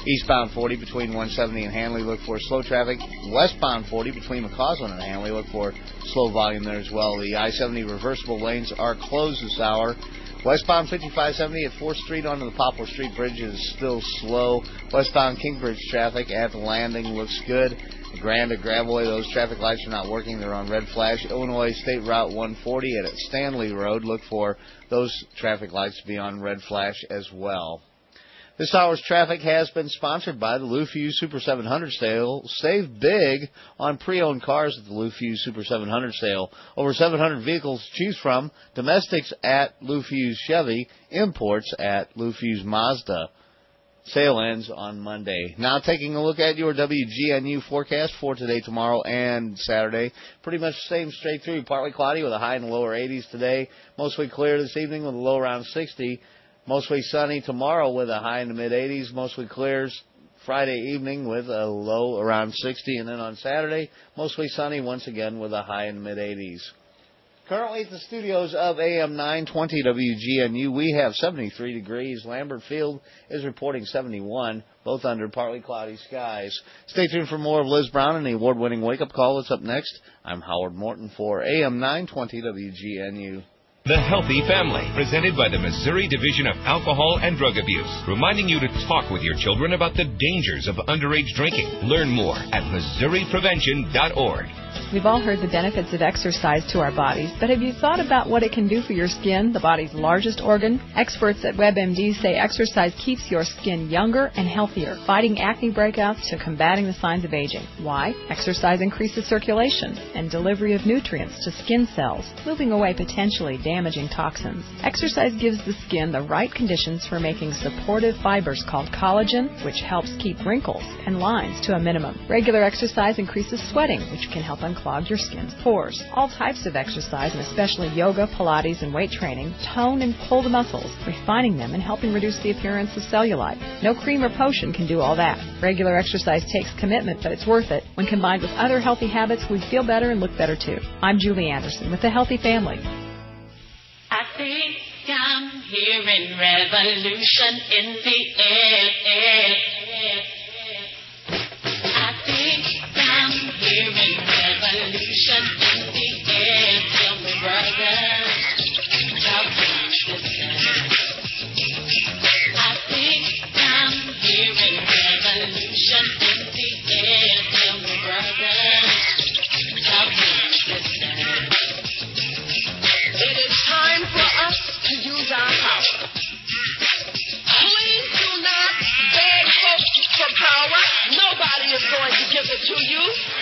Eastbound forty between one seventy and Hanley, look for slow traffic. Westbound forty between McCausland and Hanley, look for slow volume there as well. The I seventy reversible lanes are closed this hour. Westbound fifty-five seventy at fourth Street onto the Poplar Street Bridge is still slow. Westbound Kingbridge traffic at the landing looks good. The Grand at Graveway, those traffic lights are not working. They're on red flash. Illinois State Route one forty at Stanley Road, look for those traffic lights to be on red flash as well. This hour's traffic has been sponsored by the Lou Fuse Super seven hundred sale. Save big on pre-owned cars at the Lou Fuse Super seven hundred sale. Over seven hundred vehicles to choose from. Domestics at Lou Fuse Chevy. Imports at Lou Fuse Mazda. Sale ends on Monday. Now taking a look at your W G N U forecast for today, tomorrow, and Saturday. Pretty much the same straight through. Partly cloudy with a high in the lower eighties today. Mostly clear this evening with a low around sixty. Mostly sunny tomorrow with a high in the mid-eighties. Mostly clears Friday evening with a low around sixty. And then on Saturday, mostly sunny once again with a high in the mid-eighties. Currently at the studios of A M nine twenty W G N U, we have seventy-three degrees. Lambert Field is reporting seventy-one, both under partly cloudy skies. Stay tuned for more of Liz Brown and the award-winning Wake Up Call. That's up next. I'm Howard Morton for A M nine twenty W G N U. The Healthy Family, presented by the Missouri Division of Alcohol and Drug Abuse, reminding you to talk with your children about the dangers of underage drinking. Learn more at missouri prevention dot org. We've all heard the benefits of exercise to our bodies, but have you thought about what it can do for your skin, the body's largest organ? Experts at WebMD say exercise keeps your skin younger and healthier, fighting acne breakouts to combating the signs of aging. Why? Exercise increases circulation and delivery of nutrients to skin cells, moving away potentially damaging toxins. Exercise gives the skin the right conditions for making supportive fibers called collagen, which helps keep wrinkles and lines to a minimum. Regular exercise increases sweating, which can help unclog your skin's pores. All types of exercise, and especially yoga, Pilates, and weight training, tone and pull the muscles, refining them and helping reduce the appearance of cellulite. No cream or potion can do all that. Regular exercise takes commitment, but it's worth it. When combined with other healthy habits, we feel better and look better too. I'm Julie Anderson with The Healthy Family. I think I'm hearing revolution in the air, air, air. I think I'm hearing revolution in the air. Tell me, brother, how can this be? I think I'm hearing revolution in the air. Tell me, brother, how can this be? It is time for us to use our power. Please do not beg folks for power. Nobody is going to give it to you.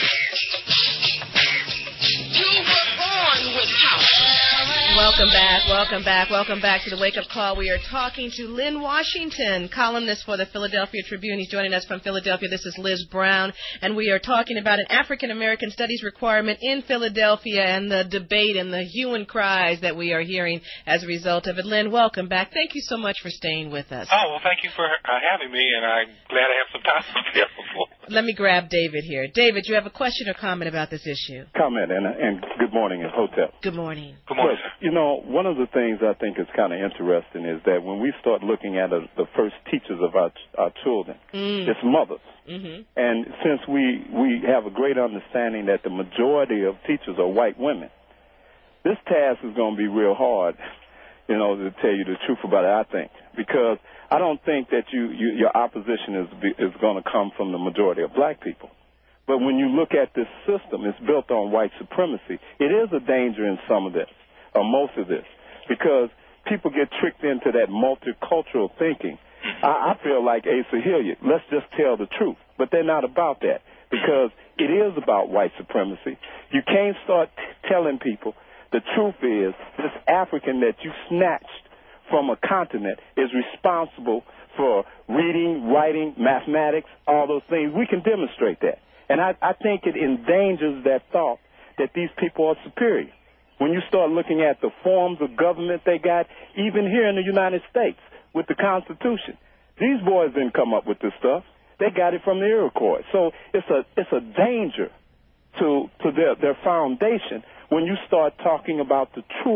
You were born with power. Welcome back, welcome back, welcome back to the Wake Up Call. We are talking to Lynn Washington, columnist for the Philadelphia Tribune. He's joining us from Philadelphia. This is Liz Brown, and we are talking about an African American Studies requirement in Philadelphia and the debate and the hue and cries that we are hearing as a result of it. Lynn, welcome back. Thank you so much for staying with us. Oh, well, thank you for uh, having me, and I'm glad I have some time available. Let me grab David here. David, you have a question or comment about this issue? Comment, and, and good morning, and hotel. Good morning. Good morning, sir. You know, one of the things I think is kind of interesting is that when we start looking at a, the first teachers of our, our children, mm. it's mothers. Mm-hmm. And since we, we have a great understanding that the majority of teachers are white women, this task is going to be real hard, you know, to tell you the truth about it, I think, because I don't think that you, you your opposition is is going to come from the majority of black people. But when you look at this system, it's built on white supremacy. It is a danger in some of this, or most of this, because people get tricked into that multicultural thinking. I, I feel like Asa Hilliard, let's just tell the truth. But they're not about that, because it is about white supremacy. You can't start t- telling people the truth is this African that you snatched from a continent is responsible for reading, writing, mathematics, all those things. We can demonstrate that. And I, I think it endangers that thought that these people are superior. When you start looking at the forms of government they got, even here in the United States with the Constitution, these boys didn't come up with this stuff. They got it from the Iroquois. So it's a it's a danger to to their, their foundation when you start talking about the truth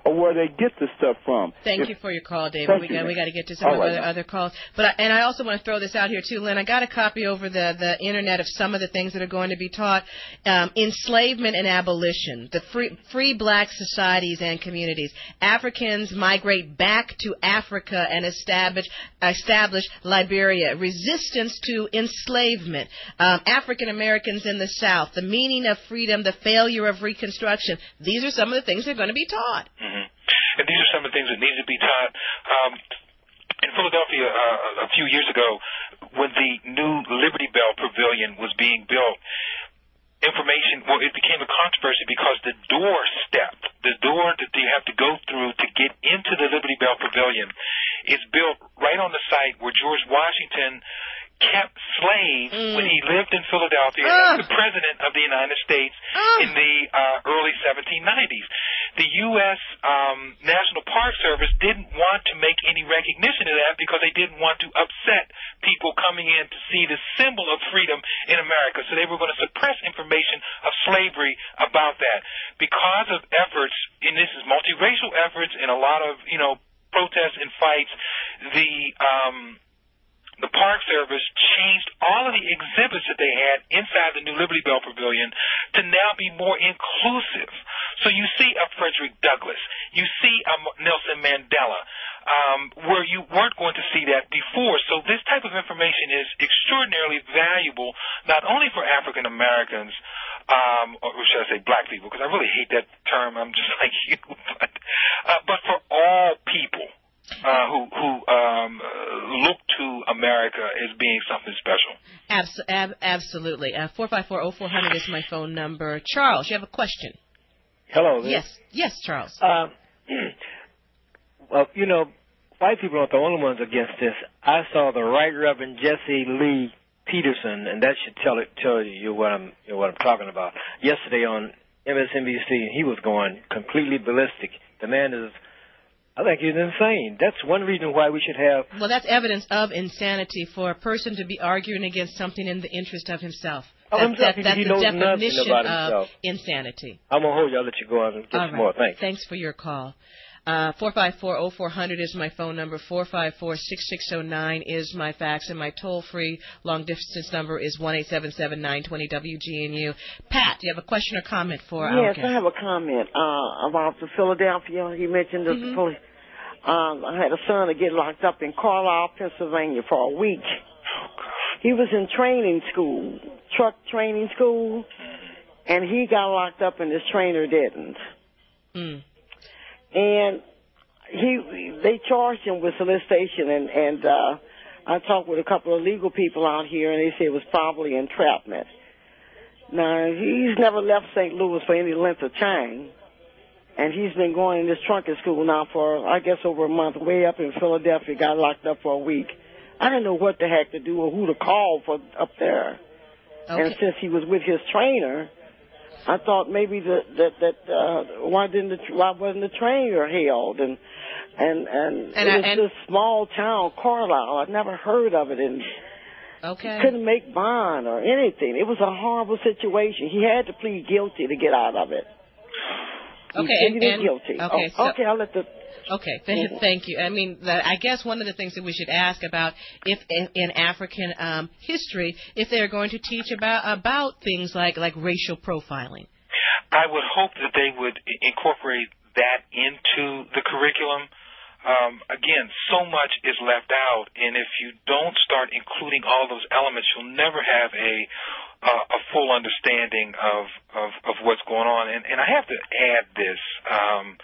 or where they get the stuff from. Thank if, you for your call, David. Thank We you, got man. we got to get to some All right, other now. other calls. But I, and I also want to throw this out here too, Lynn. I got a copy over the the internet of some of the things that are going to be taught. Um, enslavement and abolition, the free free black societies and communities. Africans migrate back to Africa and establish establish Liberia. Resistance to enslavement. Um, African Americans in the South. The meaning of freedom. The failure of Reconstruction. These are some of the things that are going to be taught. Mm-hmm. And these are some of the things that need to be taught. Um, in Philadelphia, uh, a few years ago, when the new Liberty Bell Pavilion was being built, information, well, it became a controversy because the doorstep, the door that you have to go through to get into the Liberty Bell Pavilion, is built right on the site where George Washington kept slaves mm. when he lived in Philadelphia uh. as the President of the United States uh. in the uh, early seventeen nineties. The U S Um, National Park Service didn't want to make any recognition of that because they didn't want to upset people coming in to see the symbol of freedom in America. So they were going to suppress information of slavery about that. Because of efforts, and this is multiracial efforts and a lot of, you know, protests and fights, the um, the Park Service changed all of the exhibits that they had inside the new Liberty Bell Pavilion to now be more inclusive. So you see a Frederick Douglass, you see a Nelson Mandela, um, where you weren't going to see that before. So this type of information is extraordinarily valuable, not only for African Americans, um, or should I say black people, because I really hate that term, I'm just like you, but, uh, but for all people. Uh, who who um, uh, look to America as being something special. Abs- ab- absolutely. Uh, four five four oh four hundred is my phone number. Charles, you have a question? Hello. Liz. Yes. Yes, Charles. Uh, well, you know, white people aren't the only ones against this. I saw the Right Reverend Jesse Lee Peterson, and that should tell it tell you what I'm you know, what I'm talking about. Yesterday on M S N B C, he was going completely ballistic. The man is. I think he's insane. That's one reason why we should have... Well, that's evidence of insanity for a person to be arguing against something in the interest of himself. Oh, That's, that, that's he the knows definition about of himself. insanity. I'm going to hold you. I'll let you go on and get All some right. more. Thanks. Thanks for your call. Uh, four five four oh four hundred is my phone number. four five four six six oh nine is my fax. And my toll-free long-distance number is one eight seven seven nine two zero W G N U. Pat, do you have a question or comment for our Yes, guest? I have a comment uh, about the Philadelphia. He mentioned the Mm-hmm. police. Um, I had a son that get locked up in Carlisle, Pennsylvania for a week. He was in training school, truck training school, and he got locked up and his trainer didn't. Mm. And he, they charged him with solicitation, and, and uh, I talked with a couple of legal people out here, and they said it was probably entrapment. Now, he's never left Saint Louis for any length of time. And he's been going in this trunking school now for, I guess, over a month, way up in Philadelphia, got locked up for a week. I didn't know what the heck to do or who to call for up there. Okay. And since he was with his trainer, I thought maybe that that, that uh, why didn't the, why wasn't the trainer held? And and and, And it I- was and- this small town, Carlisle. I'd never heard of it, and Okay. couldn't make bond or anything. It was a horrible situation. He had to plead guilty to get out of it. He Okay, and, pleaded and guilty. okay, oh, so, okay, I'll let the. Okay, th- thank you. I mean, the, I guess one of the things that we should ask about, if in, in African um, history, if they're going to teach about about things like like racial profiling. I would hope that they would incorporate that into the curriculum. Um, again, so much is left out, and if you don't start including all those elements, you'll never have a uh, a full understanding of, of, of what's going on. And, and I have to add this. Um,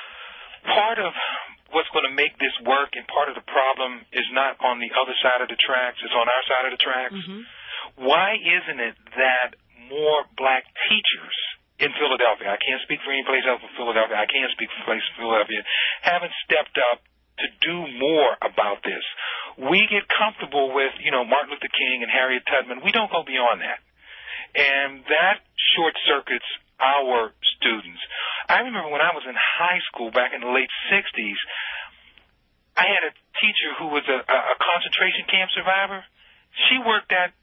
part of what's going to make this work and part of the problem is not on the other side of the tracks, it's on our side of the tracks. Mm-hmm. Why isn't it that more black teachers in Philadelphia, I can't speak for any place else but Philadelphia, I can't speak for place Philadelphia, haven't stepped up to do more about this? We get comfortable with, you know, Martin Luther King and Harriet Tubman. We don't go beyond that. And that short-circuits our students. I remember when I was in high school back in the late sixties, I had a teacher who was a, a concentration camp survivor. She worked that,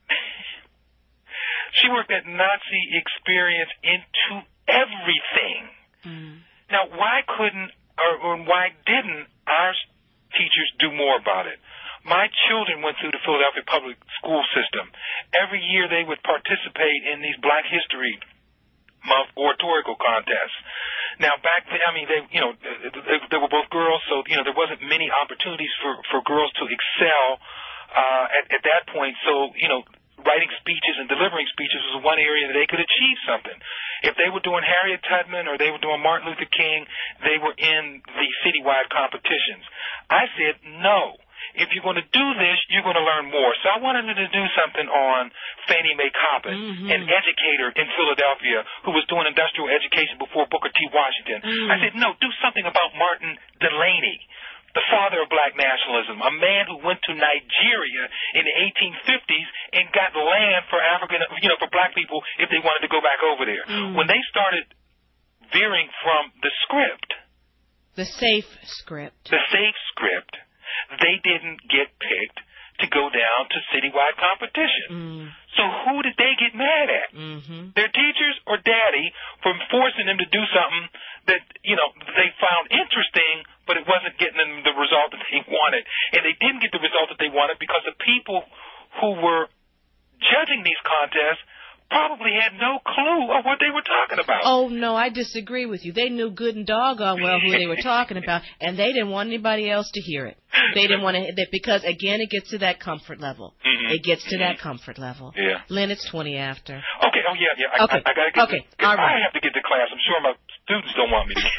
she worked that Nazi experience into everything. Mm. Now, why couldn't or, or why didn't our teachers do more about it? My children went through the Philadelphia public school system. Every year they would participate in these Black History Month oratorical contests. Now back then, I mean, they, you know, they, they were both girls, so you know there wasn't many opportunities for for girls to excel uh, at, at that point. So you know, writing speeches and delivering speeches was one area that they could achieve something. If they were doing Harriet Tubman or they were doing Martin Luther King, they were in the citywide competitions. I said no. If you're going to do this, you're going to learn more. So I wanted her to do something on Fannie Mae Coppin, Mm-hmm. an educator in Philadelphia who was doing industrial education before Booker T. Washington. Mm. I said, no, do something about Martin Delaney, the father of black nationalism, a man who went to Nigeria in the eighteen fifties and got land for African, you know, for black people if they wanted to go back over there. Mm. When they started veering from the script, The safe script. the safe script, they didn't get picked to go down to citywide competition. Mm. So who did they get mad at? Mm-hmm. Their teachers or daddy for forcing them to do something that, you know, they found interesting, but it wasn't getting them the result that they wanted. And they didn't get the result that they wanted because the people who were judging these contests probably had no clue of what they were talking about. Oh, no, I disagree with you. They knew good and doggone well who they were talking about, and they didn't want anybody else to hear it. They didn't want to, because, again, it gets to that comfort level. Mm-hmm. It gets to that comfort level. Yeah. Lynn, it's twenty after. Okay, oh, yeah, yeah. I, Okay. I, I got to get Okay, to, all right. I have to get to class. I'm sure my students don't want me to.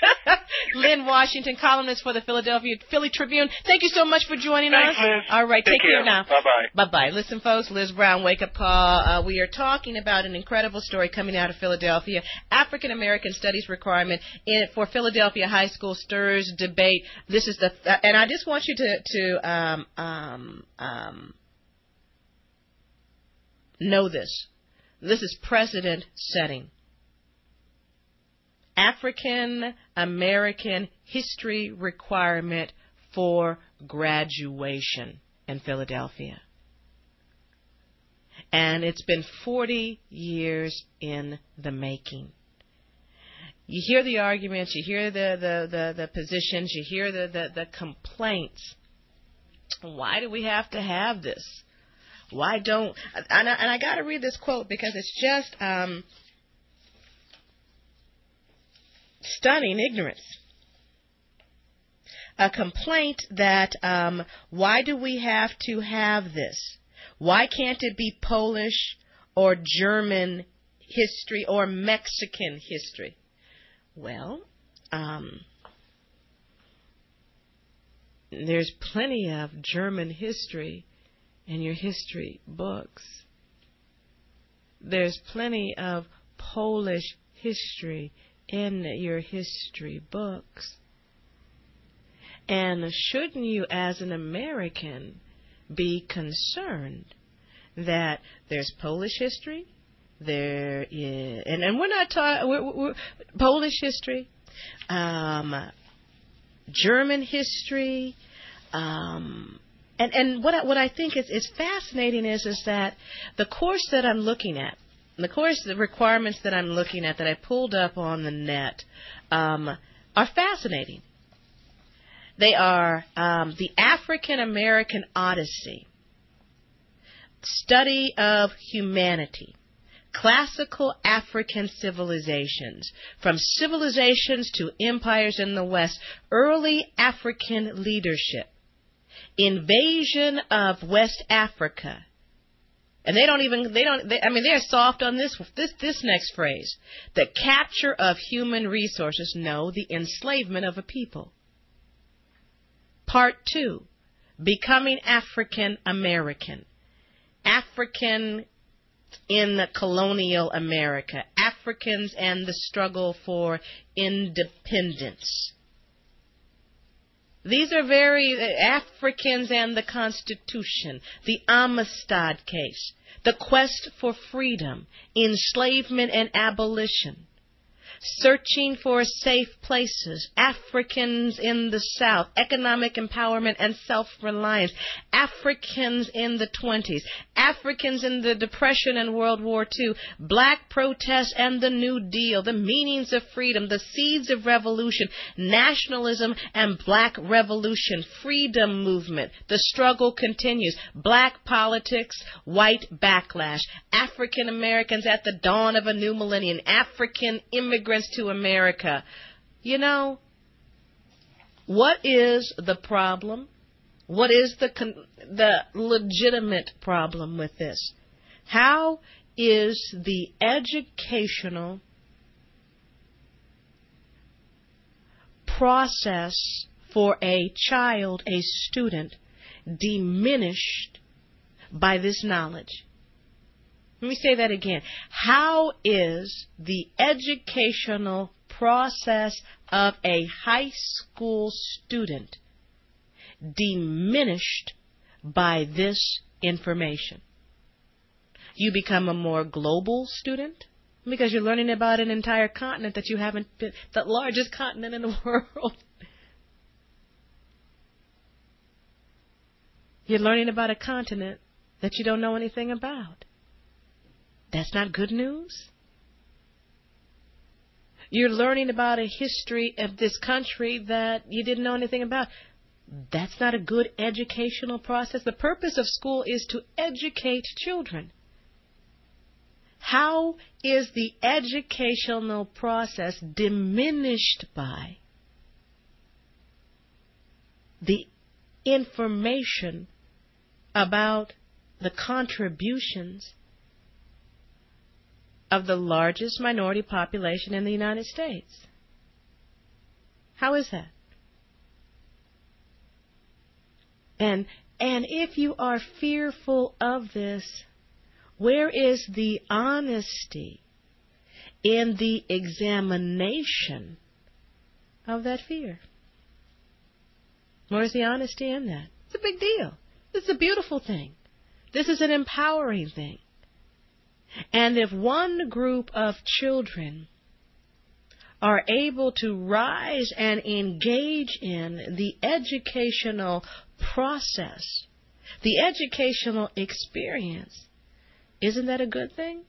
Lynn Washington, columnist for the Philadelphia Philly Tribune. Thank you so much for joining Thanks, us. Liz. All right, take, Take care. now. Bye-bye. Bye-bye. Listen, folks, Liz Brown, Wake Up Call. Uh, we are talking about an incredible story coming out of Philadelphia. African American Studies requirement in, for Philadelphia high school stirs debate. This is the, uh, and I just want you to, to um, um, um, know this. This is precedent setting. African American history requirement for graduation in Philadelphia. And it's been forty years in the making. You hear the arguments, you hear the, the, the, the positions, you hear the, the, the complaints. Why do we have to have this? Why don't... And I, and I got to read this quote because it's just... Um, stunning ignorance. A complaint that um, why do we have to have this? Why can't it be Polish or German history or Mexican history? Well, um, there's plenty of German history in your history books. There's plenty of Polish history in your history books. And shouldn't you, as an American, be concerned that there's Polish history, there is, and, and we're not talking, we're, we're, Polish history, um, German history, um, and, and what I, what I think is, is fascinating is, is that the course that I'm looking at, the course, the requirements that I'm looking at that I pulled up on the net um, are fascinating. They are um, the African American Odyssey, study of humanity, classical African civilizations, from civilizations to empires in the West, early African leadership, invasion of West Africa. And they don't even, they don't, they, I mean, they're soft on this, this, this next phrase. The capture of human resources. No, the enslavement of a people. Part two, becoming African American. African in the colonial America. Africans and the struggle for independence. These are very uh, Africans and the Constitution, the Amistad case, the quest for freedom, enslavement and abolition, searching for safe places, Africans in the South, economic empowerment and self-reliance, Africans in the twenties, Africans in the Depression and World War Two, black protests and the New Deal, the meanings of freedom, the seeds of revolution, nationalism and black revolution, freedom movement. The struggle continues. Black politics, white backlash, African Americans at the dawn of a new millennium, African immigrants to America. You know, what is the problem? What is the con- the legitimate problem with this? How is the educational process for a child, a student, diminished by this knowledge? Let me say that again. How is the educational process of a high school student diminished by this information? You become a more global student because you're learning about an entire continent that you haven't been, the largest continent in the world. You're learning about a continent that you don't know anything about. That's not good news. You're learning about a history of this country that you didn't know anything about. That's not a good educational process. The purpose of school is to educate children. How is the educational process diminished by the information about the contributions of the largest minority population in the United States? How is that? And and if you are fearful of this, where is the honesty in the examination of that fear? Where's the honesty in that? It's a big deal. This is a beautiful thing. This is an empowering thing. And if one group of children are able to rise and engage in the educational process, the educational experience, isn't that a good thing?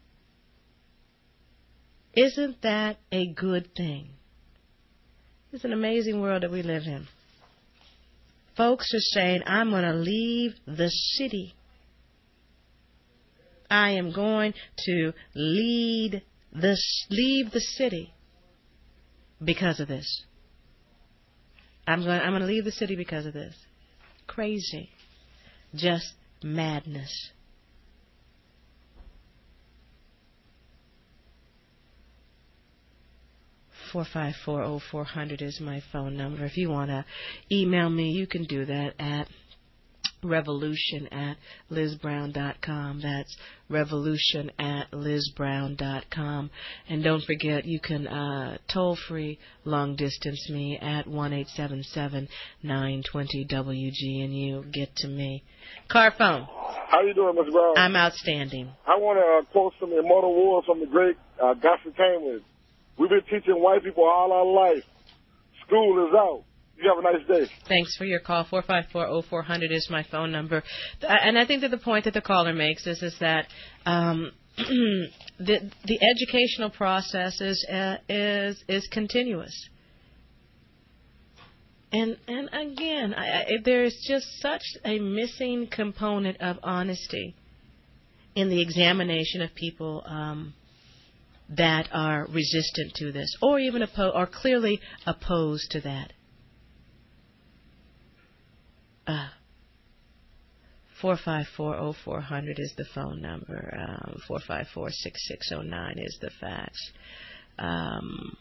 Isn't that a good thing? It's an amazing world that we live in. Folks are saying, I'm going to leave the city. I am going to lead this, leave the city because of this. I'm going, I'm going to leave the city because of this. Crazy. Just madness. four five four, oh four hundred is my phone number. If you want to email me, you can do that at revolution at liz brown dot com. That's revolution at liz brown dot com. And don't forget, you can uh, toll free long distance me at one eight seven seven, nine two zero, W G N U. Get to me. Car phone. How you doing, Miz Brown? I'm outstanding. I want to uh, quote some immortal words from the great uh, Gospel Cambridge. We've been teaching white people all our life. School is out. You have a nice day. Thanks for your call. four five four, oh four hundred is my phone number. And I think that the point that the caller makes is, is that um, the the educational process is uh, is is continuous. And and again, I, I, there's just such a missing component of honesty in the examination of people um, that are resistant to this, or even oppo- or clearly opposed to that. Uh, four five four, oh four hundred is the phone number. Um, four five four, six six oh nine is the fax. Um,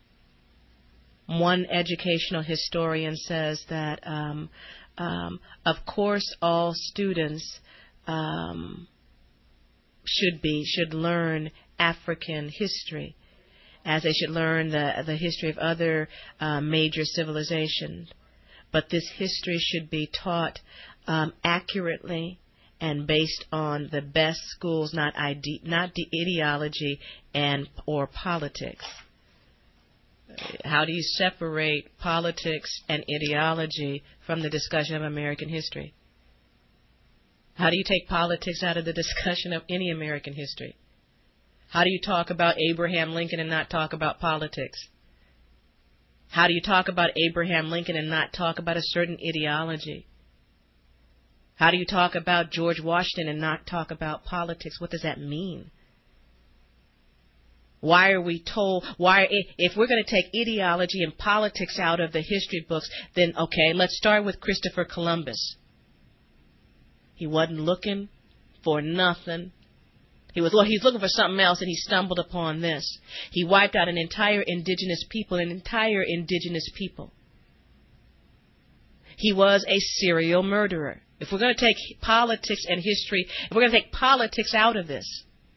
one educational historian says that, um, um, of course, all students um, should be should learn African history, as they should learn the the history of other uh, major civilizations. But this history should be taught um, accurately and based on the best schools, not ide- not the ideology and or politics. How do you separate politics and ideology from the discussion of American history? How do you take politics out of the discussion of any American history? How do you talk about Abraham Lincoln and not talk about politics? How do you talk about Abraham Lincoln and not talk about a certain ideology? How do you talk about George Washington and not talk about politics? What does that mean? Why are we told, why, if we're going to take ideology and politics out of the history books, then okay, let's start with Christopher Columbus. He wasn't looking for nothing. He was, well, he's looking for something else, and he stumbled upon this. He wiped out an entire indigenous people, an entire indigenous people. He was a serial murderer. If we're going to take politics and history, if we're going to take politics out of this,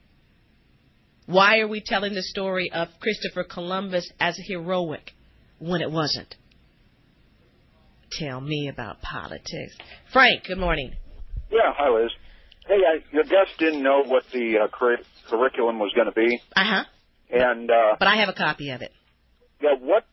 why are we telling the story of Christopher Columbus as heroic when it wasn't? Tell me about politics. Frank, good morning. Yeah, hi, Liz. Hey, I, your guest didn't know what the uh, cur- curriculum was going to be. Uh-huh. And, uh, but I have a copy of it. Yeah, what,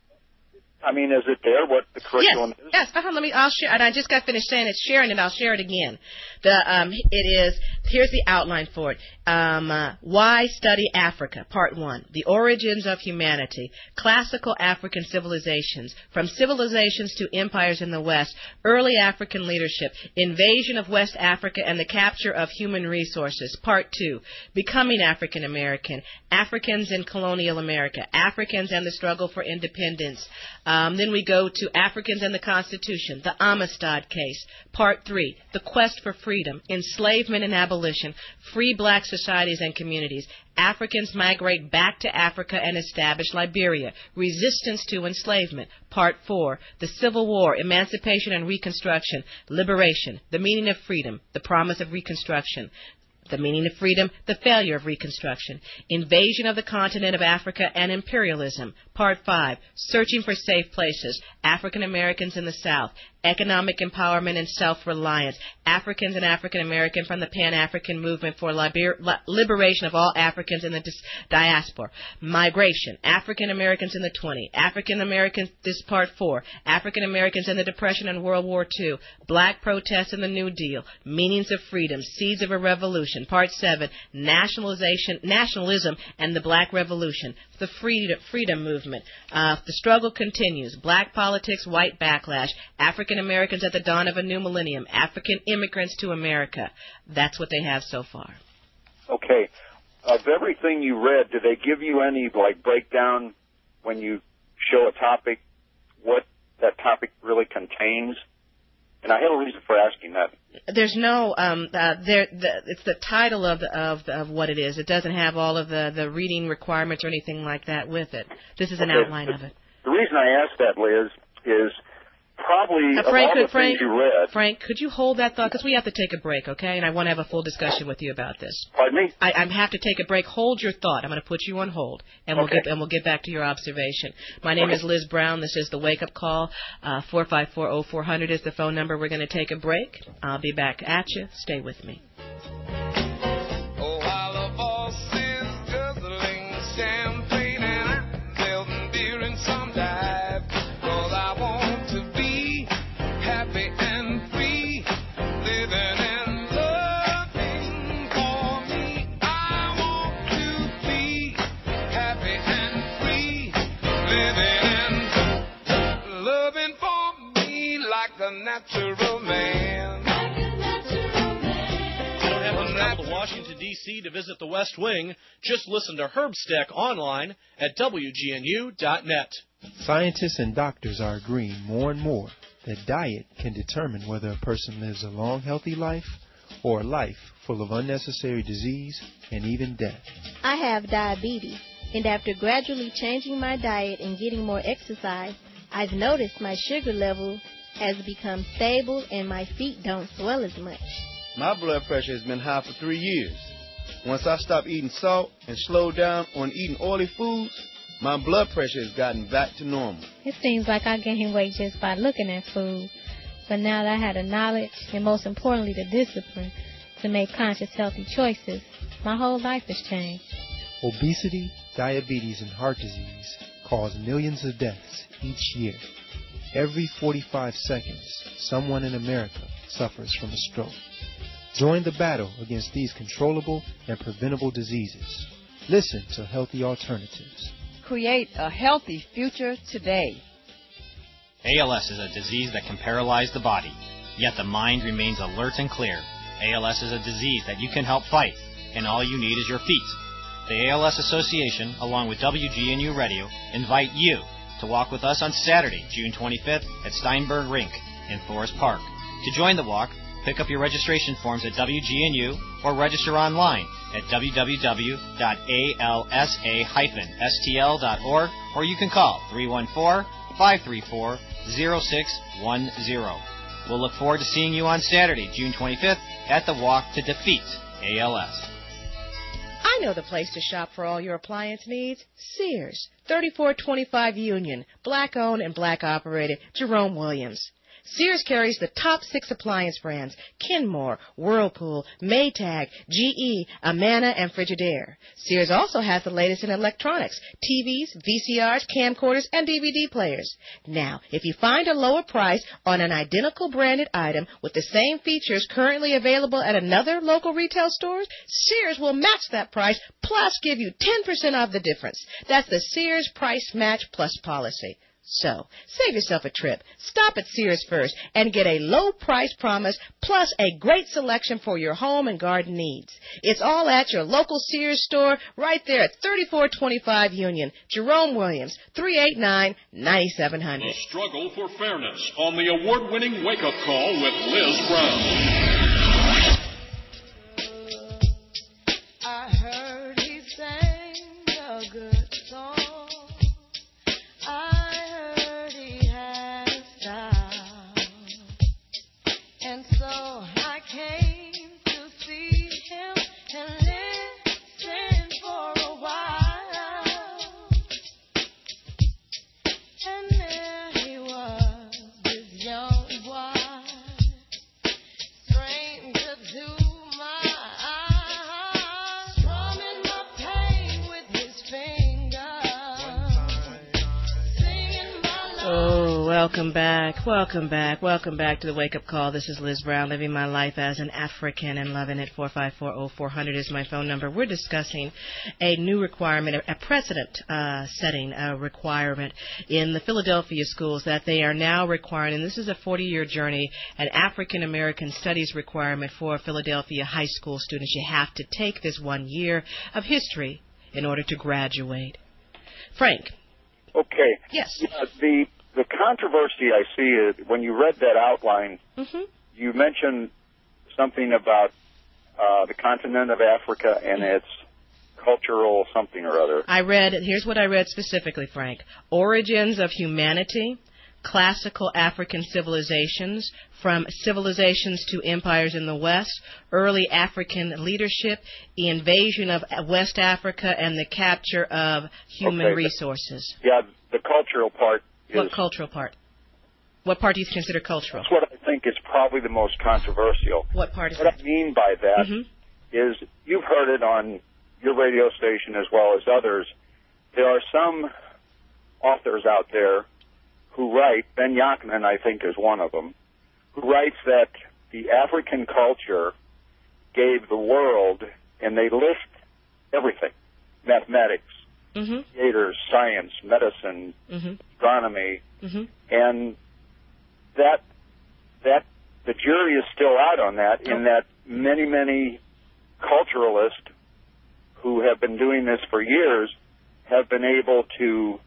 I mean, is it there, what the curriculum yes, is? Yes, uh-huh, let me, I'll share, and I just got finished saying it, sharing it, I'll share it again. The, um, it is, here's the outline for it. Um, uh, Why Study Africa, Part one. The Origins of Humanity. Classical African Civilizations. From Civilizations to Empires in the West. Early African Leadership. Invasion of West Africa and the Capture of Human Resources. Part two. Becoming African American. Africans in Colonial America. Africans and the Struggle for Independence. Um, then we go to Africans and the Constitution. The Amistad Case. Part three. The Quest for Freedom. Enslavement and Abolition. Free black societies and communities. Africans migrate back to Africa and establish Liberia. Resistance to enslavement. Part four. The Civil War, Emancipation and Reconstruction. Liberation. The meaning of freedom. The promise of Reconstruction. The meaning of freedom, the failure of Reconstruction. Invasion of the continent of Africa and imperialism. Part five. Searching for safe places. African Americans in the South. Economic empowerment and self-reliance. Africans and African American from the Pan-African movement for liber- liberation of all Africans in the dis- diaspora. Migration. African Americans in the twenties. African Americans, this part four. African Americans in the Depression and World War Two. Black protests and the New Deal. Meanings of freedom. Seeds of a revolution. Part seven. Nationalization, nationalism and the Black Revolution. The freedom, freedom movement. Uh, the struggle continues. Black politics, white backlash. African Americans at the dawn of a new millennium. African immigrants to America. That's what they have so far. Okay. Of everything you read, did they give you any, like, breakdown when you show a topic, what that topic really contains? And I have a reason for asking that. There's no, um, uh, there. The, it's the title of the, of the, of what it is. It doesn't have all of the, the reading requirements or anything like that with it. This is an okay. outline the, of it. The reason I asked that, Liz, is probably uh, of Frank, all could, the Frank, things you read. Frank, could you hold that thought? Because we have to take a break, okay? And I want to have a full discussion with you about this. Pardon me? I, I have to take a break. Hold your thought. I'm going to put you on hold, and we'll okay. get and we'll get back to your observation. My name okay. is Liz Brown. This is the Wake Up Call. Uh, four five four oh four hundred is the phone number. We're going to take a break. I'll be back at you. Stay with me. Natural man. Like a natural man. You don't have to travel to Washington, D C to visit the West Wing. Just listen to Herb Steck online at W G N U dot net. Scientists and doctors are agreeing more and more that diet can determine whether a person lives a long, healthy life or a life full of unnecessary disease and even death. I have diabetes, and after gradually changing my diet and getting more exercise, I've noticed my sugar level has become stable and my feet don't swell as much. My blood pressure has been high for three years. Once I stopped eating salt and slowed down on eating oily foods, my blood pressure has gotten back to normal. It seems like I gained weight just by looking at food. But now that I had the knowledge and most importantly the discipline to make conscious healthy choices, my whole life has changed. Obesity, diabetes, and heart disease cause millions of deaths each year. Every forty-five seconds, someone in America suffers from a stroke. Join the battle against these controllable and preventable diseases. Listen to Healthy Alternatives. Create a healthy future today. A L S is a disease that can paralyze the body, yet the mind remains alert and clear. A L S is a disease that you can help fight, and all you need is your feet. The A L S Association, along with W G N U Radio, invite you to walk with us on Saturday, June twenty-fifth at Steinberg Rink in Forest Park. To join the walk, pick up your registration forms at W G N U or register online at w w w dot a l s a dash s t l dot org, or you can call three one four, five three four, zero six one zero. We'll look forward to seeing you on Saturday, June twenty-fifth at the Walk to Defeat A L S. I know the place to shop for all your appliance needs. Sears, thirty-four twenty-five Union, black-owned and black-operated, Jerome Williams. Sears carries the top six appliance brands: Kenmore, Whirlpool, Maytag, G E, Amana, and Frigidaire. Sears also has the latest in electronics: T Vs, V C Rs, camcorders, and D V D players. Now, if you find a lower price on an identical branded item with the same features currently available at another local retail store, Sears will match that price plus give you ten percent off the difference. That's the Sears Price Match Plus policy. So, save yourself a trip. Stop at Sears first and get a low price promise plus a great selection for your home and garden needs. It's all at your local Sears store right there at thirty-four twenty-five Union. Jerome Williams, three eight nine, nine seven zero zero. The struggle for fairness on the award-winning Wake Up Call with Liz Brown. I heard he sang a good song. I heard he had a style. And so I came to see him and listen for a while. And there he was, this young boy, stranger to my eyes, strumming my pain with his fingers. Oh, welcome back, welcome back, welcome back to the Wake Up Call. This is Liz Brown, living my life as an African and loving it. four five four, oh four hundred is my phone number. We're discussing a new requirement, a precedent-setting uh, requirement in the Philadelphia schools that they are now requiring, and this is a forty-year journey, an African-American studies requirement for Philadelphia high school students. You have to take this one year of history in order to graduate. Frank. Okay. Yes. Yeah, the the controversy I see is when you read that outline, mm-hmm. you mentioned something about uh, the continent of Africa and its cultural something or other. I read, here's what I read specifically, Frank. Origins of humanity, classical African civilizations, from civilizations to empires in the West, early African leadership, the invasion of West Africa, and the capture of human okay, resources. The, yeah, the cultural part is... What cultural part? What part do you consider cultural? That's what I think is probably the most controversial. What part is what that? What I mean by that mm-hmm. is, you've heard it on your radio station as well as others, there are some authors out there who write, Ben Yachman I think is one of them, who writes that the African culture gave the world, and they list everything, mathematics, mm-hmm. theaters, science, medicine, mm-hmm. astronomy, mm-hmm. and that that the jury is still out on that, oh. in that many, many culturalists who have been doing this for years have been able to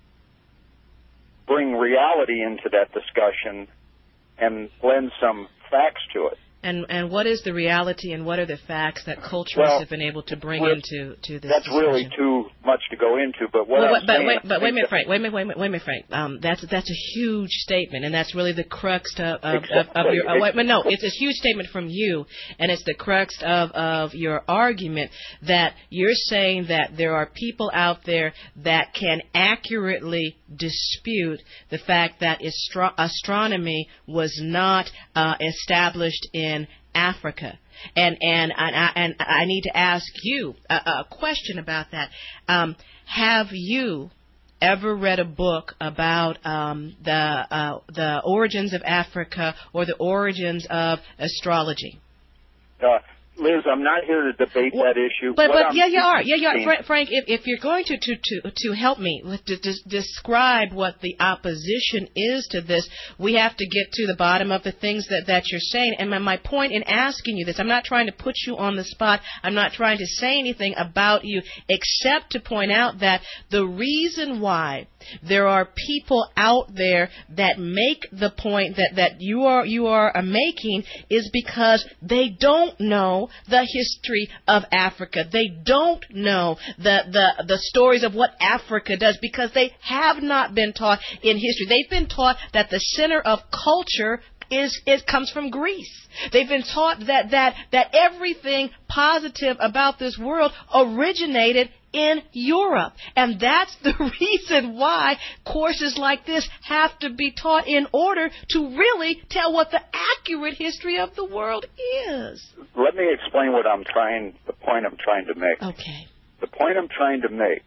bring reality into that discussion and blend some facts to it. And and what is the reality and what are the facts that culturists well, have been able to bring well, into to this That's discussion? really too much to go into, but what well, I'm but, saying... Wait, but wait a minute, Frank, wait a minute, wait a minute, wait a minute, Frank. Um, that's, that's a huge statement, and that's really the crux of, of, exactly. of, of your... Uh, wait, but no, it's a huge statement from you, and it's the crux of, of your argument that you're saying that there are people out there that can accurately dispute the fact that astro- astronomy was not uh, established in Africa. And and and I, and I need to ask you a, a question about that. Um, have you ever read a book about um, the uh, the origins of Africa or the origins of astrology? Uh, Liz, I'm not here to debate well, that issue. But, what but I'm yeah, you are. Yeah, you are. saying, Fra- Frank, if, if you're going to, to, to, to help me with, to, to describe what the opposition is to this, we have to get to the bottom of the things that, that you're saying. And my, my point in asking you this, I'm not trying to put you on the spot. I'm not trying to say anything about you except to point out that the reason why there are people out there that make the point that, that you are you are making is because they don't know the history of Africa. They don't know the, the, the stories of what Africa does because they have not been taught in history. They've been taught that the center of culture is it comes from Greece. They've been taught that that that everything positive about this world originated in Europe. And that's the reason why courses like this have to be taught in order to really tell what the accurate history of the world is. Let me explain what I'm trying, the point I'm trying to make. Okay. The point I'm trying to make,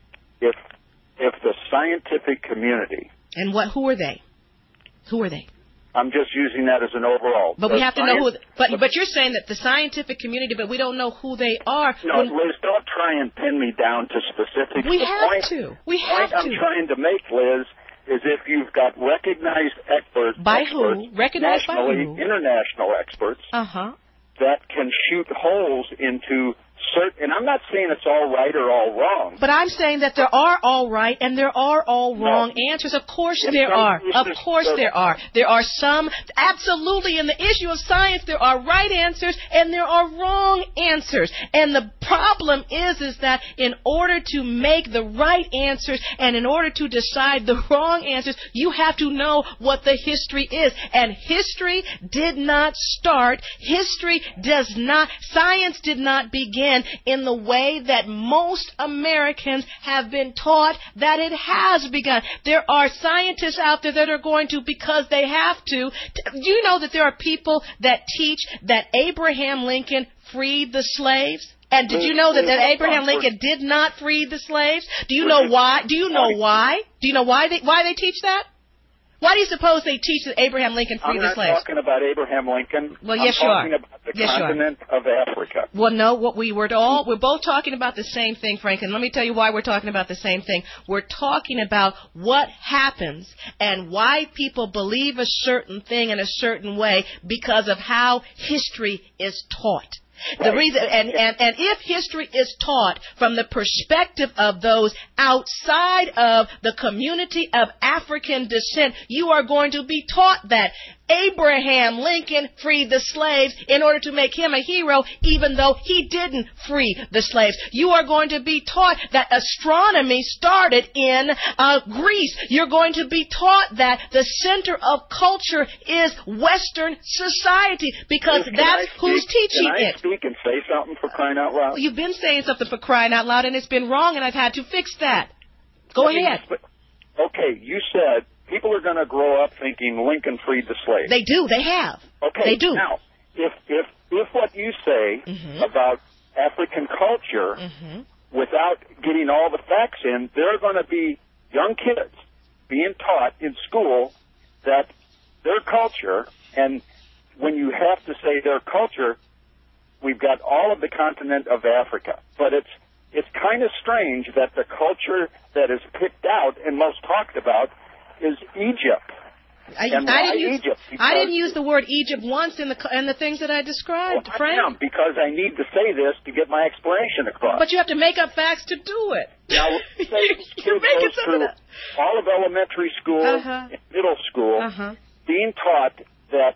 if if the scientific community... And what? Who are they? Who are they? I'm just using that as an overall. But we the have to science, know who. But but you're saying that the scientific community, but we don't know who they are. No, when, Liz, don't try and pin me down to specifics. We the have point, to. We have point to. I'm trying to make, Liz, is if you've got recognized experts, by experts, who? Recognized nationally, by who? international experts, uh huh, that can shoot holes into. Certain, and I'm not saying it's all right or all wrong. But I'm saying that there are all right and there are all wrong no. answers. Of course in there are. Of cases, course there, there are. There are some, absolutely, in the issue of science, there are right answers and there are wrong answers. And the problem is, is that in order to make the right answers and in order to decide the wrong answers, you have to know what the history is. And history did not start. History does not, science did not begin in the way that most Americans have been taught that it has begun. There are scientists out there that are going to, because they have to. Do you know that there are people that teach that Abraham Lincoln freed the slaves? And did you know that, that Abraham Lincoln did not free the slaves? Do you know why? Do you know why? Do you know why they why they teach that? Why do you suppose they teach that Abraham Lincoln freed the slaves? I'm not talking about Abraham Lincoln. Well, yes, I'm you talking are. about the yes, continent of Africa. Well, no, what we were all, we're both talking about the same thing, Frank, and let me tell you why we're talking about the same thing. We're talking about what happens and why people believe a certain thing in a certain way because of how history is taught. The reason, and, and, and if history is taught from the perspective of those outside of the community of African descent, you are going to be taught that Abraham Lincoln freed the slaves in order to make him a hero, even though he didn't free the slaves. You are going to be taught that astronomy started in uh, Greece. You're going to be taught that the center of culture is Western society because Can that's speak, who's teaching can I it. Speak and say something for crying out loud? You've been saying something for crying out loud, and it's been wrong, and I've had to fix that. Go Let ahead. Me, okay, you said people are going to grow up thinking Lincoln freed the slaves. They do. They have. Okay. They do. Now, if if if what you say mm-hmm. about African culture, mm-hmm. without getting all the facts in, there are going to be young kids being taught in school that their culture, and when you have to say their culture, we've got all of the continent of Africa, but it's it's kind of strange that the culture that is picked out and most talked about is Egypt. I, and I why didn't use, Egypt? I didn't use the word Egypt once in the in the things that I described, well, Frank. I am, because I need to say this to get my explanation across. But you have to make up facts to do it. Now, You're making something up. All of elementary school, uh-huh. middle school, uh-huh. being taught that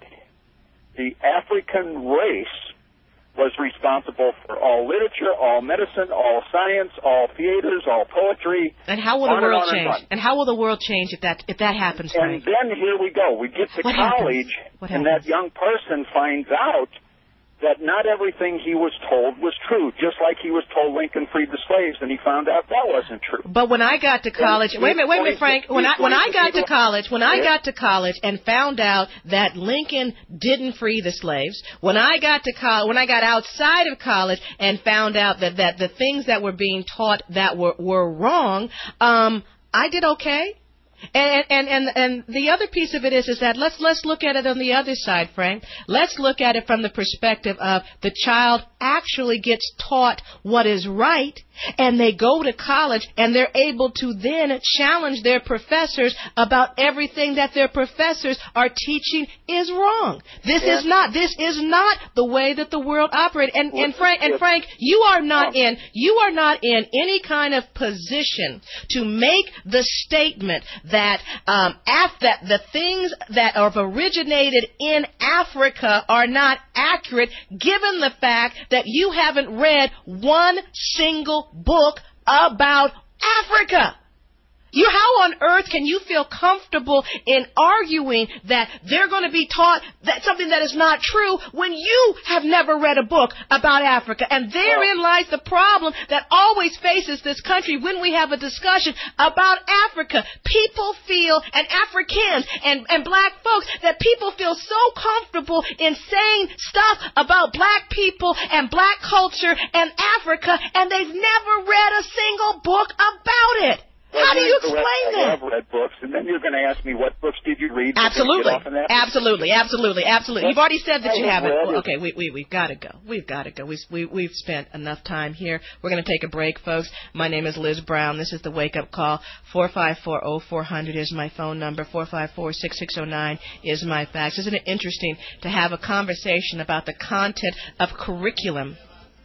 the African race was responsible for all literature, all medicine, all science, all theaters, all poetry. And how will the world and change? And, and how will the world change if that if that happens, Frank? And then here we go. We get to what college, and that young person finds out that not everything he was told was true, just like he was told Lincoln freed the slaves, and he found out that wasn't true. But when I got to college, and wait a minute, wait a minute, Frank. When I when I got people, to college, when I yeah. got to college and found out that Lincoln didn't free the slaves, when I got to college, when I got outside of college and found out that that the things that were being taught that were were wrong, um. I did okay. And, and and and the other piece of it is is that let's let's look at it on the other side, Frank. Let's look at it from the perspective of the child actually gets taught what is right, and they go to college and they're able to then challenge their professors about everything that their professors are teaching is wrong. This yes. is not this is not the way that the world operates. And and Frank and Frank, you are not in you are not in any kind of position to make the statement that um, af- that the things that have originated in Africa are not accurate, given the fact that you haven't read one single book about Africa. You, how on earth can you feel comfortable in arguing that they're going to be taught that something that is not true when you have never read a book about Africa? And therein lies the problem that always faces this country when we have a discussion about Africa. People feel, and Africans and, and black folks, that people feel so comfortable in saying stuff about black people and black culture and Africa, and they've never read a single book about it. Well, How do you correct. explain I that? have read books, and then you're going to ask me what books did you read? Absolutely, Get off on that? absolutely, absolutely, absolutely. You've already said that you I haven't. read Well, it. okay, we we we've got to go. We've got to go. We we we've spent enough time here. We're going to take a break, folks. My name is Liz Brown. This is the Wake Up Call. Four five four oh four hundred is my phone number. Four five four six six oh nine is my fax. Isn't it interesting to have a conversation about the content of curriculum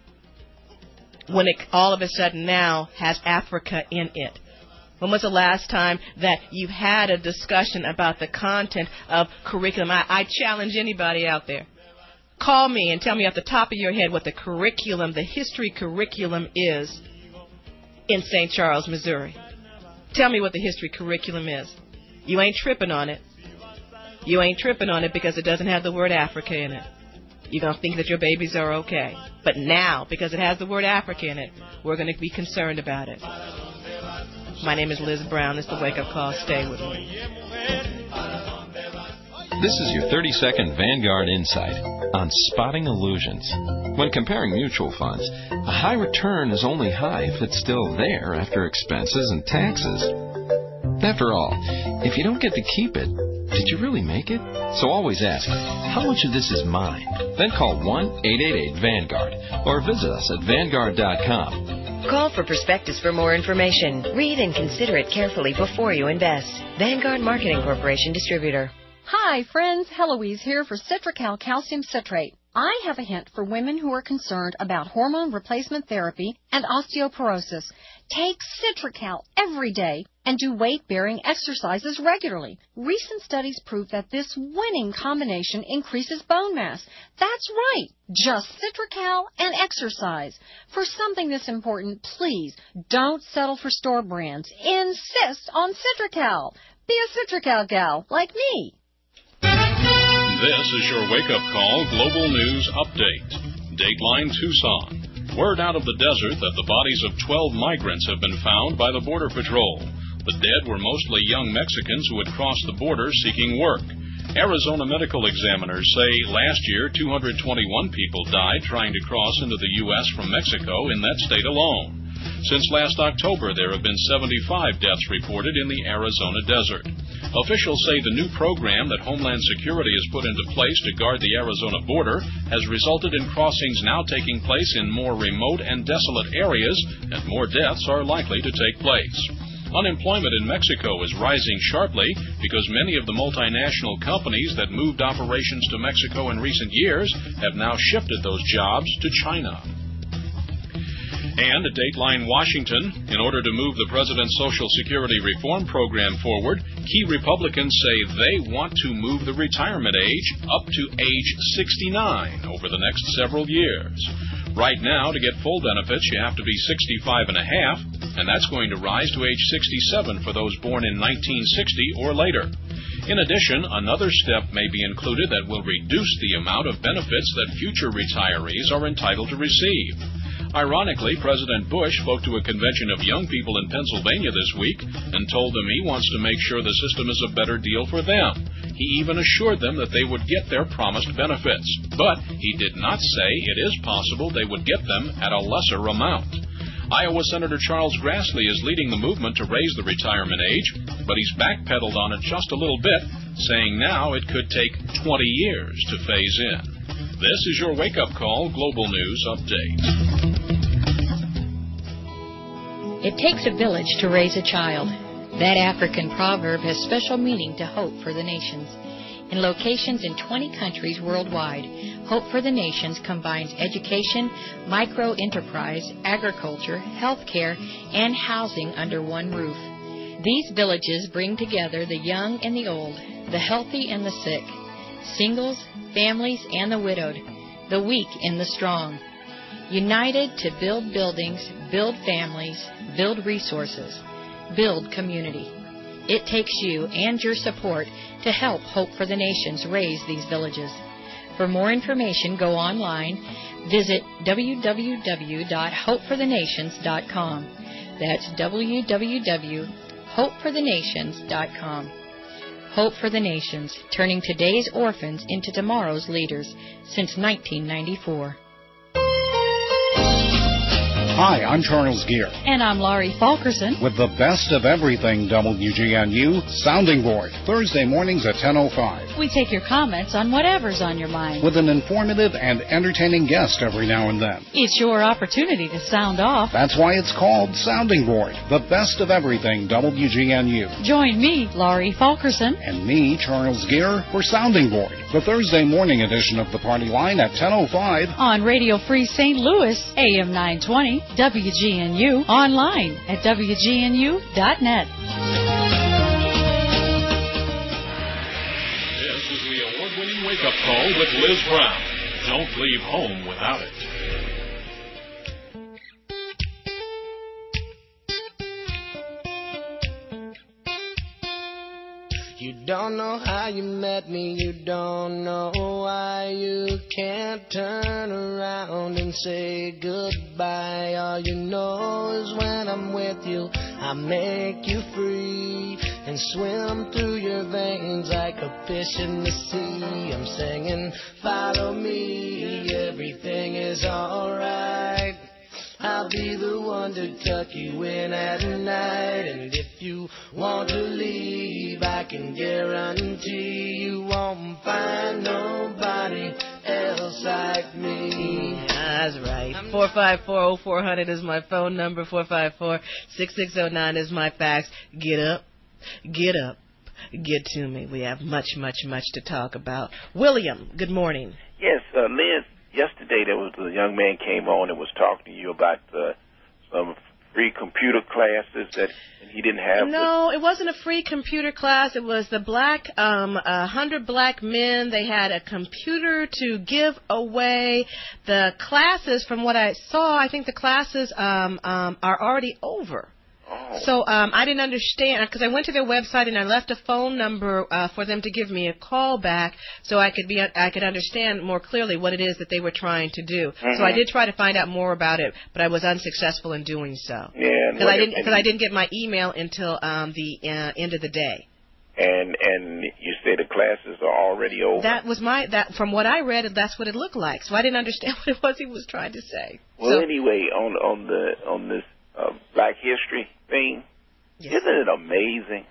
when it all of a sudden now has Africa in it? When was the last time that you had a discussion about the content of curriculum? I, I challenge anybody out there. Call me and tell me off the top of your head what the curriculum, the history curriculum is in Saint Charles, Missouri. Tell me what the history curriculum is. You ain't tripping on it. You ain't tripping on it because it doesn't have the word Africa in it. You're going to think that your babies are okay. But now, because it has the word Africa in it, we're going to be concerned about it. My name is Liz Brown. It's the Wake Up Call. Stay with me. This is your thirty-second Vanguard Insight on spotting illusions. When comparing mutual funds, a high return is only high if it's still there after expenses and taxes. After all, if you don't get to keep it, did you really make it? So always ask, how much of this is mine? Then call one eight eight eight Vanguard or visit us at Vanguard dot com. Call for prospectus for more information. Read and consider it carefully before you invest. Vanguard Marketing Corporation Distributor. Hi, friends. Heloise here for Citracal Calcium Citrate. I have a hint for women who are concerned about hormone replacement therapy and osteoporosis. Take Citracal every day and do weight-bearing exercises regularly. Recent studies prove that this winning combination increases bone mass. That's right. Just Citracal and exercise. For something this important, please don't settle for store brands. Insist on Citracal. Be a Citracal gal like me. This is your wake-up call global news update. Dateline Tucson. Word out of the desert that the bodies of twelve migrants have been found by the Border Patrol. The dead were mostly young Mexicans who had crossed the border seeking work. Arizona medical examiners say last year two hundred twenty-one people died trying to cross into the U S from Mexico in that state alone. Since last October, there have been seventy-five deaths reported in the Arizona desert. Officials say the new program that Homeland Security has put into place to guard the Arizona border has resulted in crossings now taking place in more remote and desolate areas, and more deaths are likely to take place. Unemployment in Mexico is rising sharply because many of the multinational companies that moved operations to Mexico in recent years have now shifted those jobs to China. And at Dateline Washington, in order to move the president's Social Security reform program forward, key Republicans say they want to move the retirement age up to age sixty-nine over the next several years. Right now, to get full benefits, you have to be sixty-five and a half, and that's going to rise to age sixty-seven for those born in nineteen sixty or later. In addition, another step may be included that will reduce the amount of benefits that future retirees are entitled to receive. Ironically, President Bush spoke to a convention of young people in Pennsylvania this week and told them he wants to make sure the system is a better deal for them. He even assured them that they would get their promised benefits. But he did not say it is possible they would get them at a lesser amount. Iowa Senator Charles Grassley is leading the movement to raise the retirement age, but he's backpedaled on it just a little bit, saying now it could take twenty years to phase in. This is your wake-up call Global News Update. It takes a village to raise a child. That African proverb has special meaning to Hope for the Nations. In locations in twenty countries worldwide, Hope for the Nations combines education, micro-enterprise, agriculture, healthcare, and housing under one roof. These villages bring together the young and the old, the healthy and the sick, singles, families, and the widowed, the weak and the strong, united to build buildings, build families, build resources, build community. It takes you and your support to help Hope for the Nations raise these villages. For more information, go online. Visit w w w dot hope for the nations dot com. That's w w w dot hope for the nations dot com. Hope for the Nations, turning today's orphans into tomorrow's leaders since nineteen ninety-four. Hi, I'm Charles Gear. And I'm Laurie Fulkerson. With the best of everything W G N U, Sounding Board, Thursday mornings at ten oh five. We take your comments on whatever's on your mind. With an informative and entertaining guest every now and then. It's your opportunity to sound off. That's why it's called Sounding Board, the best of everything W G N U. Join me, Laurie Fulkerson. And me, Charles Gear, for Sounding Board, the Thursday morning edition of The Party Line at ten oh five. On Radio Free Saint Louis, A M nine twenty. W G N U, online at w g n u dot net. This is the award-winning wake-up call with Liz Brown. Don't leave home without it. You don't know how you met me, you don't know why you can't turn around and say goodbye. All you know is when I'm with you, I make you free and swim through your veins like a fish in the sea. I'm singing, follow me, everything is alright. I'll be the one to tuck you in at night. And if you want to leave, I can guarantee you won't find nobody else like me. That's right. four five four, oh four hundred is my phone number. four five four, six six oh nine is my fax. Get up. Get up. Get to me. We have much, much, much to talk about. William, good morning. Yes, uh, Liz. Yesterday, there was a young man came on and was talking to you about uh, some free computer classes that he didn't have. No, it wasn't a free computer class. It was the black, um, a hundred black men. They had a computer to give away. The classes, from what I saw, I think the classes um, um, are already over. So um, I didn't understand, because I went to their website and I left a phone number uh, for them to give me a call back so I could be I could understand more clearly what it is that they were trying to do. Mm-hmm. So I did try to find out more about it, but I was unsuccessful in doing so. Yeah, because I didn't because I didn't get my email until um, the uh, end of the day. And and you say the classes are already over. That was my that from what I read, that's what it looked like. So I didn't understand what it was he was trying to say. Well, so, anyway, on on the on this uh, Black History thing, yes. Isn't it amazing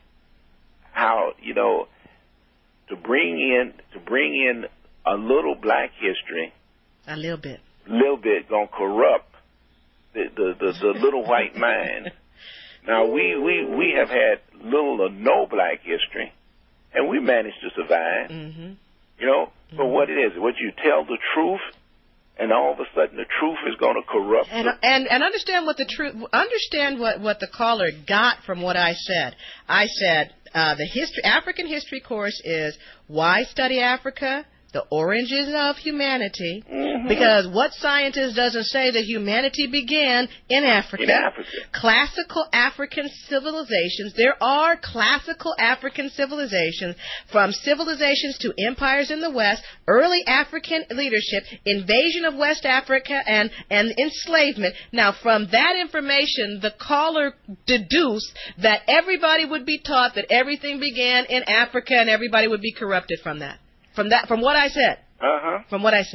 how, you know, to bring in to bring in a little Black history, a little bit, little bit gonna corrupt the the the, the little white mind. Now we we we have had little or no Black history, and we managed to survive. Mm-hmm. You know, mm-hmm. But what it is, what you tell the truth. And all of a sudden, the truth is going to corrupt. And and and understand what the truth. Understand what, what the caller got from what I said. I said uh, the history African history course is why study Africa. The origins of humanity, mm-hmm. because what scientist doesn't say that humanity began in Africa? In Africa. Classical African civilizations. There are classical African civilizations, from civilizations to empires in the West, early African leadership, invasion of West Africa, and, and enslavement. Now, from that information, the caller deduced that everybody would be taught that everything began in Africa and everybody would be corrupted from that. From that, from what I said. Uh huh. From what I said. And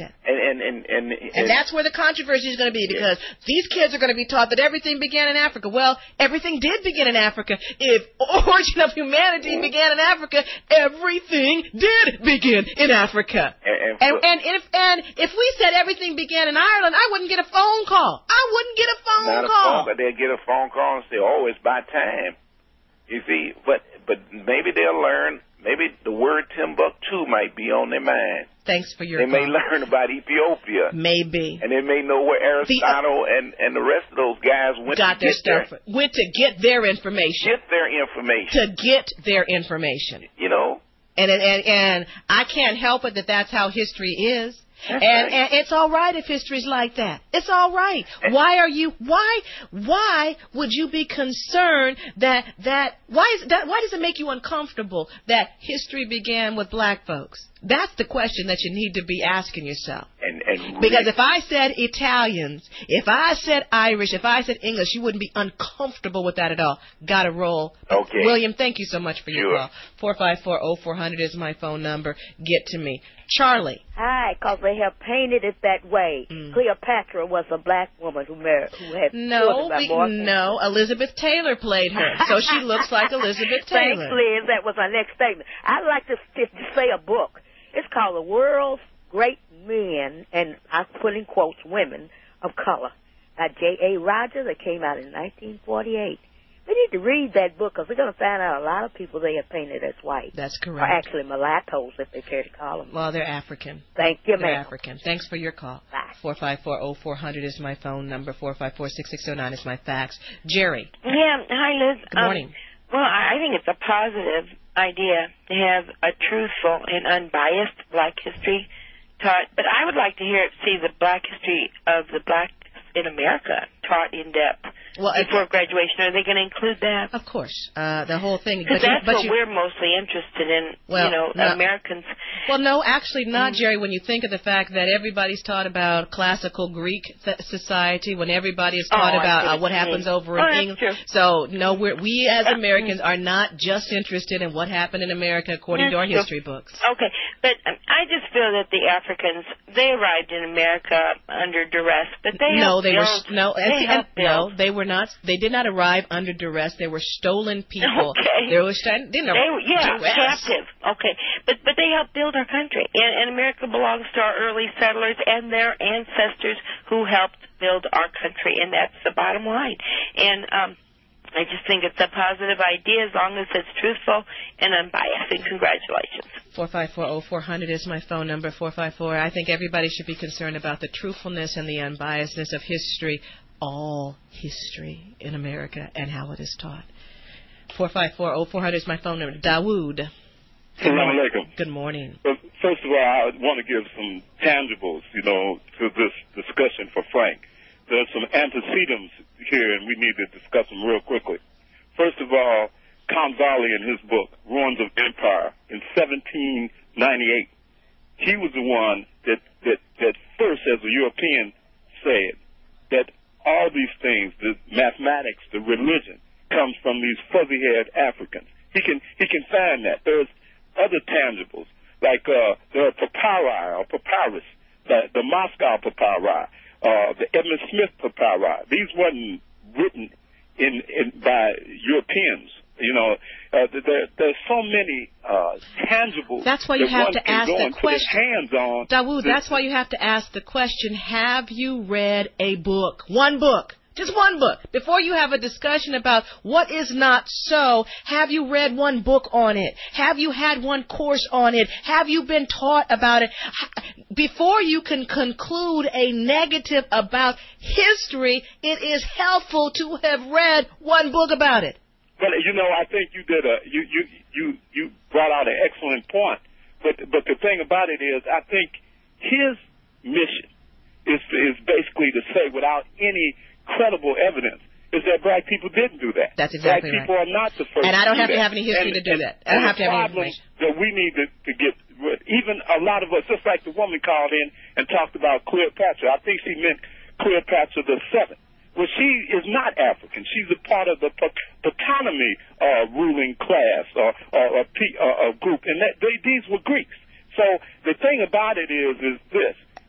and and and, and that's where the controversy is going to be, because yeah. these kids are going to be taught that everything began in Africa. Well, everything did begin in Africa. If Origin of Humanity mm-hmm. began in Africa, everything did begin in Africa. And and, and, and if and if we said everything began in Ireland, I wouldn't get a phone call. I wouldn't get a phone not call. A phone, but they'll get a phone call and say, "Oh, it's by time." You see, but but maybe they'll learn. Maybe the word Timbuktu might be on their mind. Thanks for your They call. may learn about Ethiopia. Maybe. And they may know where Aristotle the, uh, and, and the rest of those guys went got to their get stuff. Their, went to get their information. Get their information. To get their information. You know? And and and, and I can't help it that that's how history is. That's and, right. and it's all right if history's like that. It's all right. Why are you? Why? Why would you be concerned that that? Why is that? Why does it make you uncomfortable that history began with black folks? That's the question that you need to be asking yourself. And, and because if I said Italians, if I said Irish, if I said English, you wouldn't be uncomfortable with that at all. Got to roll. Okay. William, thank you so much for your sure. call. four five four, oh four hundred is my phone number. Get to me. Charlie. Hi, because they have painted it that way. Mm. Cleopatra was a black woman who married, who had no, we, no. Elizabeth Taylor played her, so she looks like Elizabeth Taylor. Thanks, Liz. That was my next statement. I'd like to, to say a book. It's called The World's Great Men, and I put in quotes, women of color, by J A Rogers. That came out in nineteen forty-eight. We need to read that book, because we're going to find out a lot of people they have painted as white. That's correct. Or actually mulattoes, if they care to call them. Well, they're African. Thank you, They're ma'am. African. Thanks for your call. Bye. four five four, oh four hundred is my phone number. four five four, six six oh nine is my fax. Jerry. Yeah. Hi, Liz. Good morning. Um, well, I think it's a positive idea to have a truthful and unbiased black history taught, but I would like to hear see the black history of the blacks in America taught in depth well, before graduation. Are they going to include that? Of course, uh, the whole thing. Because that's but what you, we're mostly interested in. Well, you know, no, Americans. Well, no, actually not, mm. Jerry. When you think of the fact that everybody's taught about classical Greek th- society, when everybody is taught oh, about uh, what happens over oh, in England. True. So no, we're, we as Americans are not just interested in what happened in America according that's to our true. history books. Okay, but um, I just feel that the Africans, they arrived in America under duress, but they no, they build, were no, they and, and, no, build. they were not. They did not arrive under duress. They were stolen people. Okay. They were st- they they were, yeah, duress. captive. Okay, but but they helped build our country, and, and America belongs to our early settlers and their ancestors who helped build our country, and that's the bottom line. And um, I just think it's a positive idea as long as it's truthful and unbiased. And congratulations. Four five four oh four hundred is my phone number. Four five four. I think everybody should be concerned about the truthfulness and the unbiasedness of history, all history in America, and how it is taught. Four five four oh four hundred is my phone number. Dawood. Good morning. Good morning. Well, first of all, I want to give some tangibles, you know, to this discussion for Frank. There's some antecedents here, and we need to discuss them real quickly. First of all, Count Varley in his book, Ruins of Empire, in seventeen ninety-eight, he was the one that, that, that first, as a European, said that all these things, the mathematics, the religion, comes from these fuzzy-haired Africans. He can he can find that. There's other tangibles, like uh, the papyri or papyrus, the, the Moscow papyri, uh, the Edmund Smith papyri. These wasn't written in, in by Europeans. You know, uh, there, there's so many uh, tangibles. That's why you that have one to can ask go the and put his question. hands on. Dawood, this, that's why you have to ask the question, have you read a book? One book. Just one book. Before you have a discussion about what is not so, have you read one book on it? Have you had one course on it? Have you been taught about it? Before you can conclude a negative about history, it is helpful to have read one book about it. Well, you know, I think you did a you you you you brought out an excellent point. But but the thing about it is, I think his mission is is basically to say, without any credible evidence, is that black people didn't do that. That's exactly black people right. are not the first. And I don't to have do to that. have any history and, to do and, that. I don't have to have any information. That we need to, to get rid. Even a lot of us, just like the woman called in and talked about Cleopatra. I think she meant Cleopatra the Seventh. Well, she is not African. She's a part of the Ptolemy uh, ruling class or, or, or, or, or group, and that, they, these were Greeks. So the thing about it is, is this: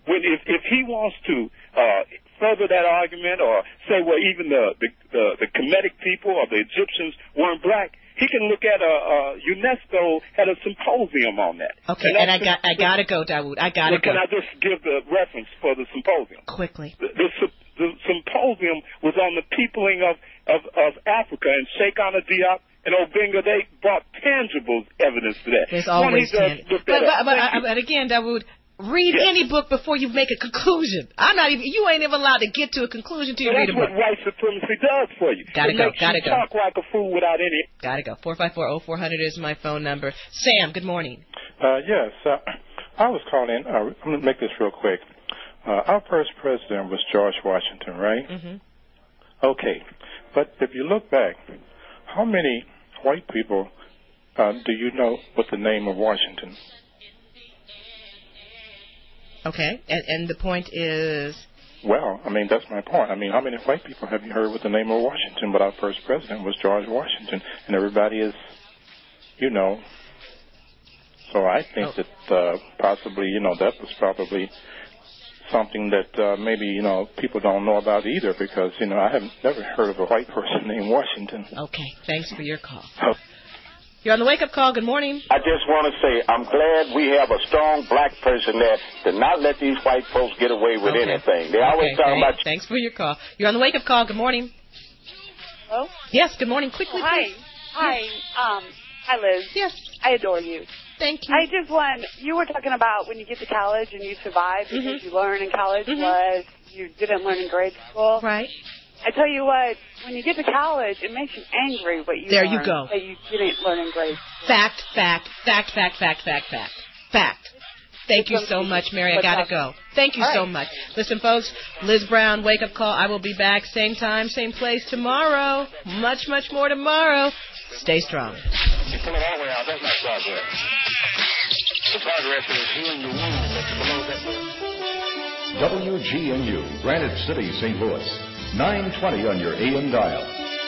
when if, if he wants to uh, further that argument or say, well, even the, the, the, the Kemetic people or the Egyptians weren't black, he can look at a, a UNESCO had a symposium on that. Okay, and, and I got I gotta go, Dawood. I gotta well, go. Can I just give the reference for the symposium? Quickly. The, the, the symposium was on the peopling of, of, of Africa, and Sheikh Anta Diop and Obenga, they brought tangible evidence to that. There's always tangible. But, but, but, but, but again, Dawood, read yes. any book before you make a conclusion. I'm not even. You ain't even allowed to get to a conclusion till you well, read a book. That's what white supremacy does for you. Gotta it go. Makes Gotta you go. Talk like a fool without any. Gotta go. Four five four oh four hundred is my phone number. Sam, good morning. Uh, yes, uh, I was calling. Uh, I'm gonna make this real quick. Uh, our first president was George Washington, right? Mm-hmm. Okay, but if you look back, how many white people uh, do you know with the name of Washington? Okay, and, and the point is? Well, I mean, that's my point. I mean, how many white people have you heard with the name of Washington? But our first president was George Washington, and everybody is, you know. So I think oh. that uh, possibly, you know, that was probably something that uh, maybe, you know, people don't know about either because, you know, I have never heard of a white person named Washington. Okay, thanks for your call. Oh. You're on the wake-up call. Good morning. I just want to say I'm glad we have a strong black person there to not let these white folks get away with okay. anything. They okay, always talk thanks, about... Thanks for your call. You're on the wake-up call. Good morning. Hello? Yes, good morning. Quickly, Hi. please. Hi. Um, hi, Liz. Yes. I adore you. Thank you. I just want... You were talking about when you get to college and you survive because mm-hmm. you learn in college mm-hmm. was you didn't learn in grade school. Right. I tell you what, when you get to college, it makes you angry what you there learned you go. that you didn't learn in grade school. Fact, fact, fact, fact, fact, fact, fact, fact. Thank you so much, Mary. I gotta go. Thank you so much. Listen, folks, Liz Brown, wake up call. I will be back same time, same place tomorrow. Much, much more tomorrow. Stay strong. You pull it all the way out. That's not progress. The progress is healing the wound that's below that. W G N U, Granite City, Saint Louis. nine twenty on your A M dial.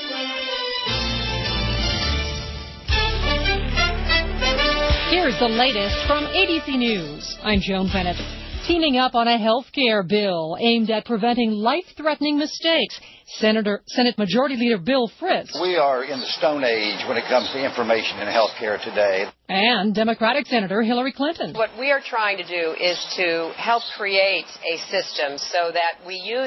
Here's the latest from A B C News. I'm Joan Bennett. Teaming up on a health care bill aimed at preventing life-threatening mistakes. Senator, Senate Majority Leader Bill Fritz. We are in the Stone Age when it comes to information in health care today. And Democratic Senator Hillary Clinton. What we are trying to do is to help create a system so that we use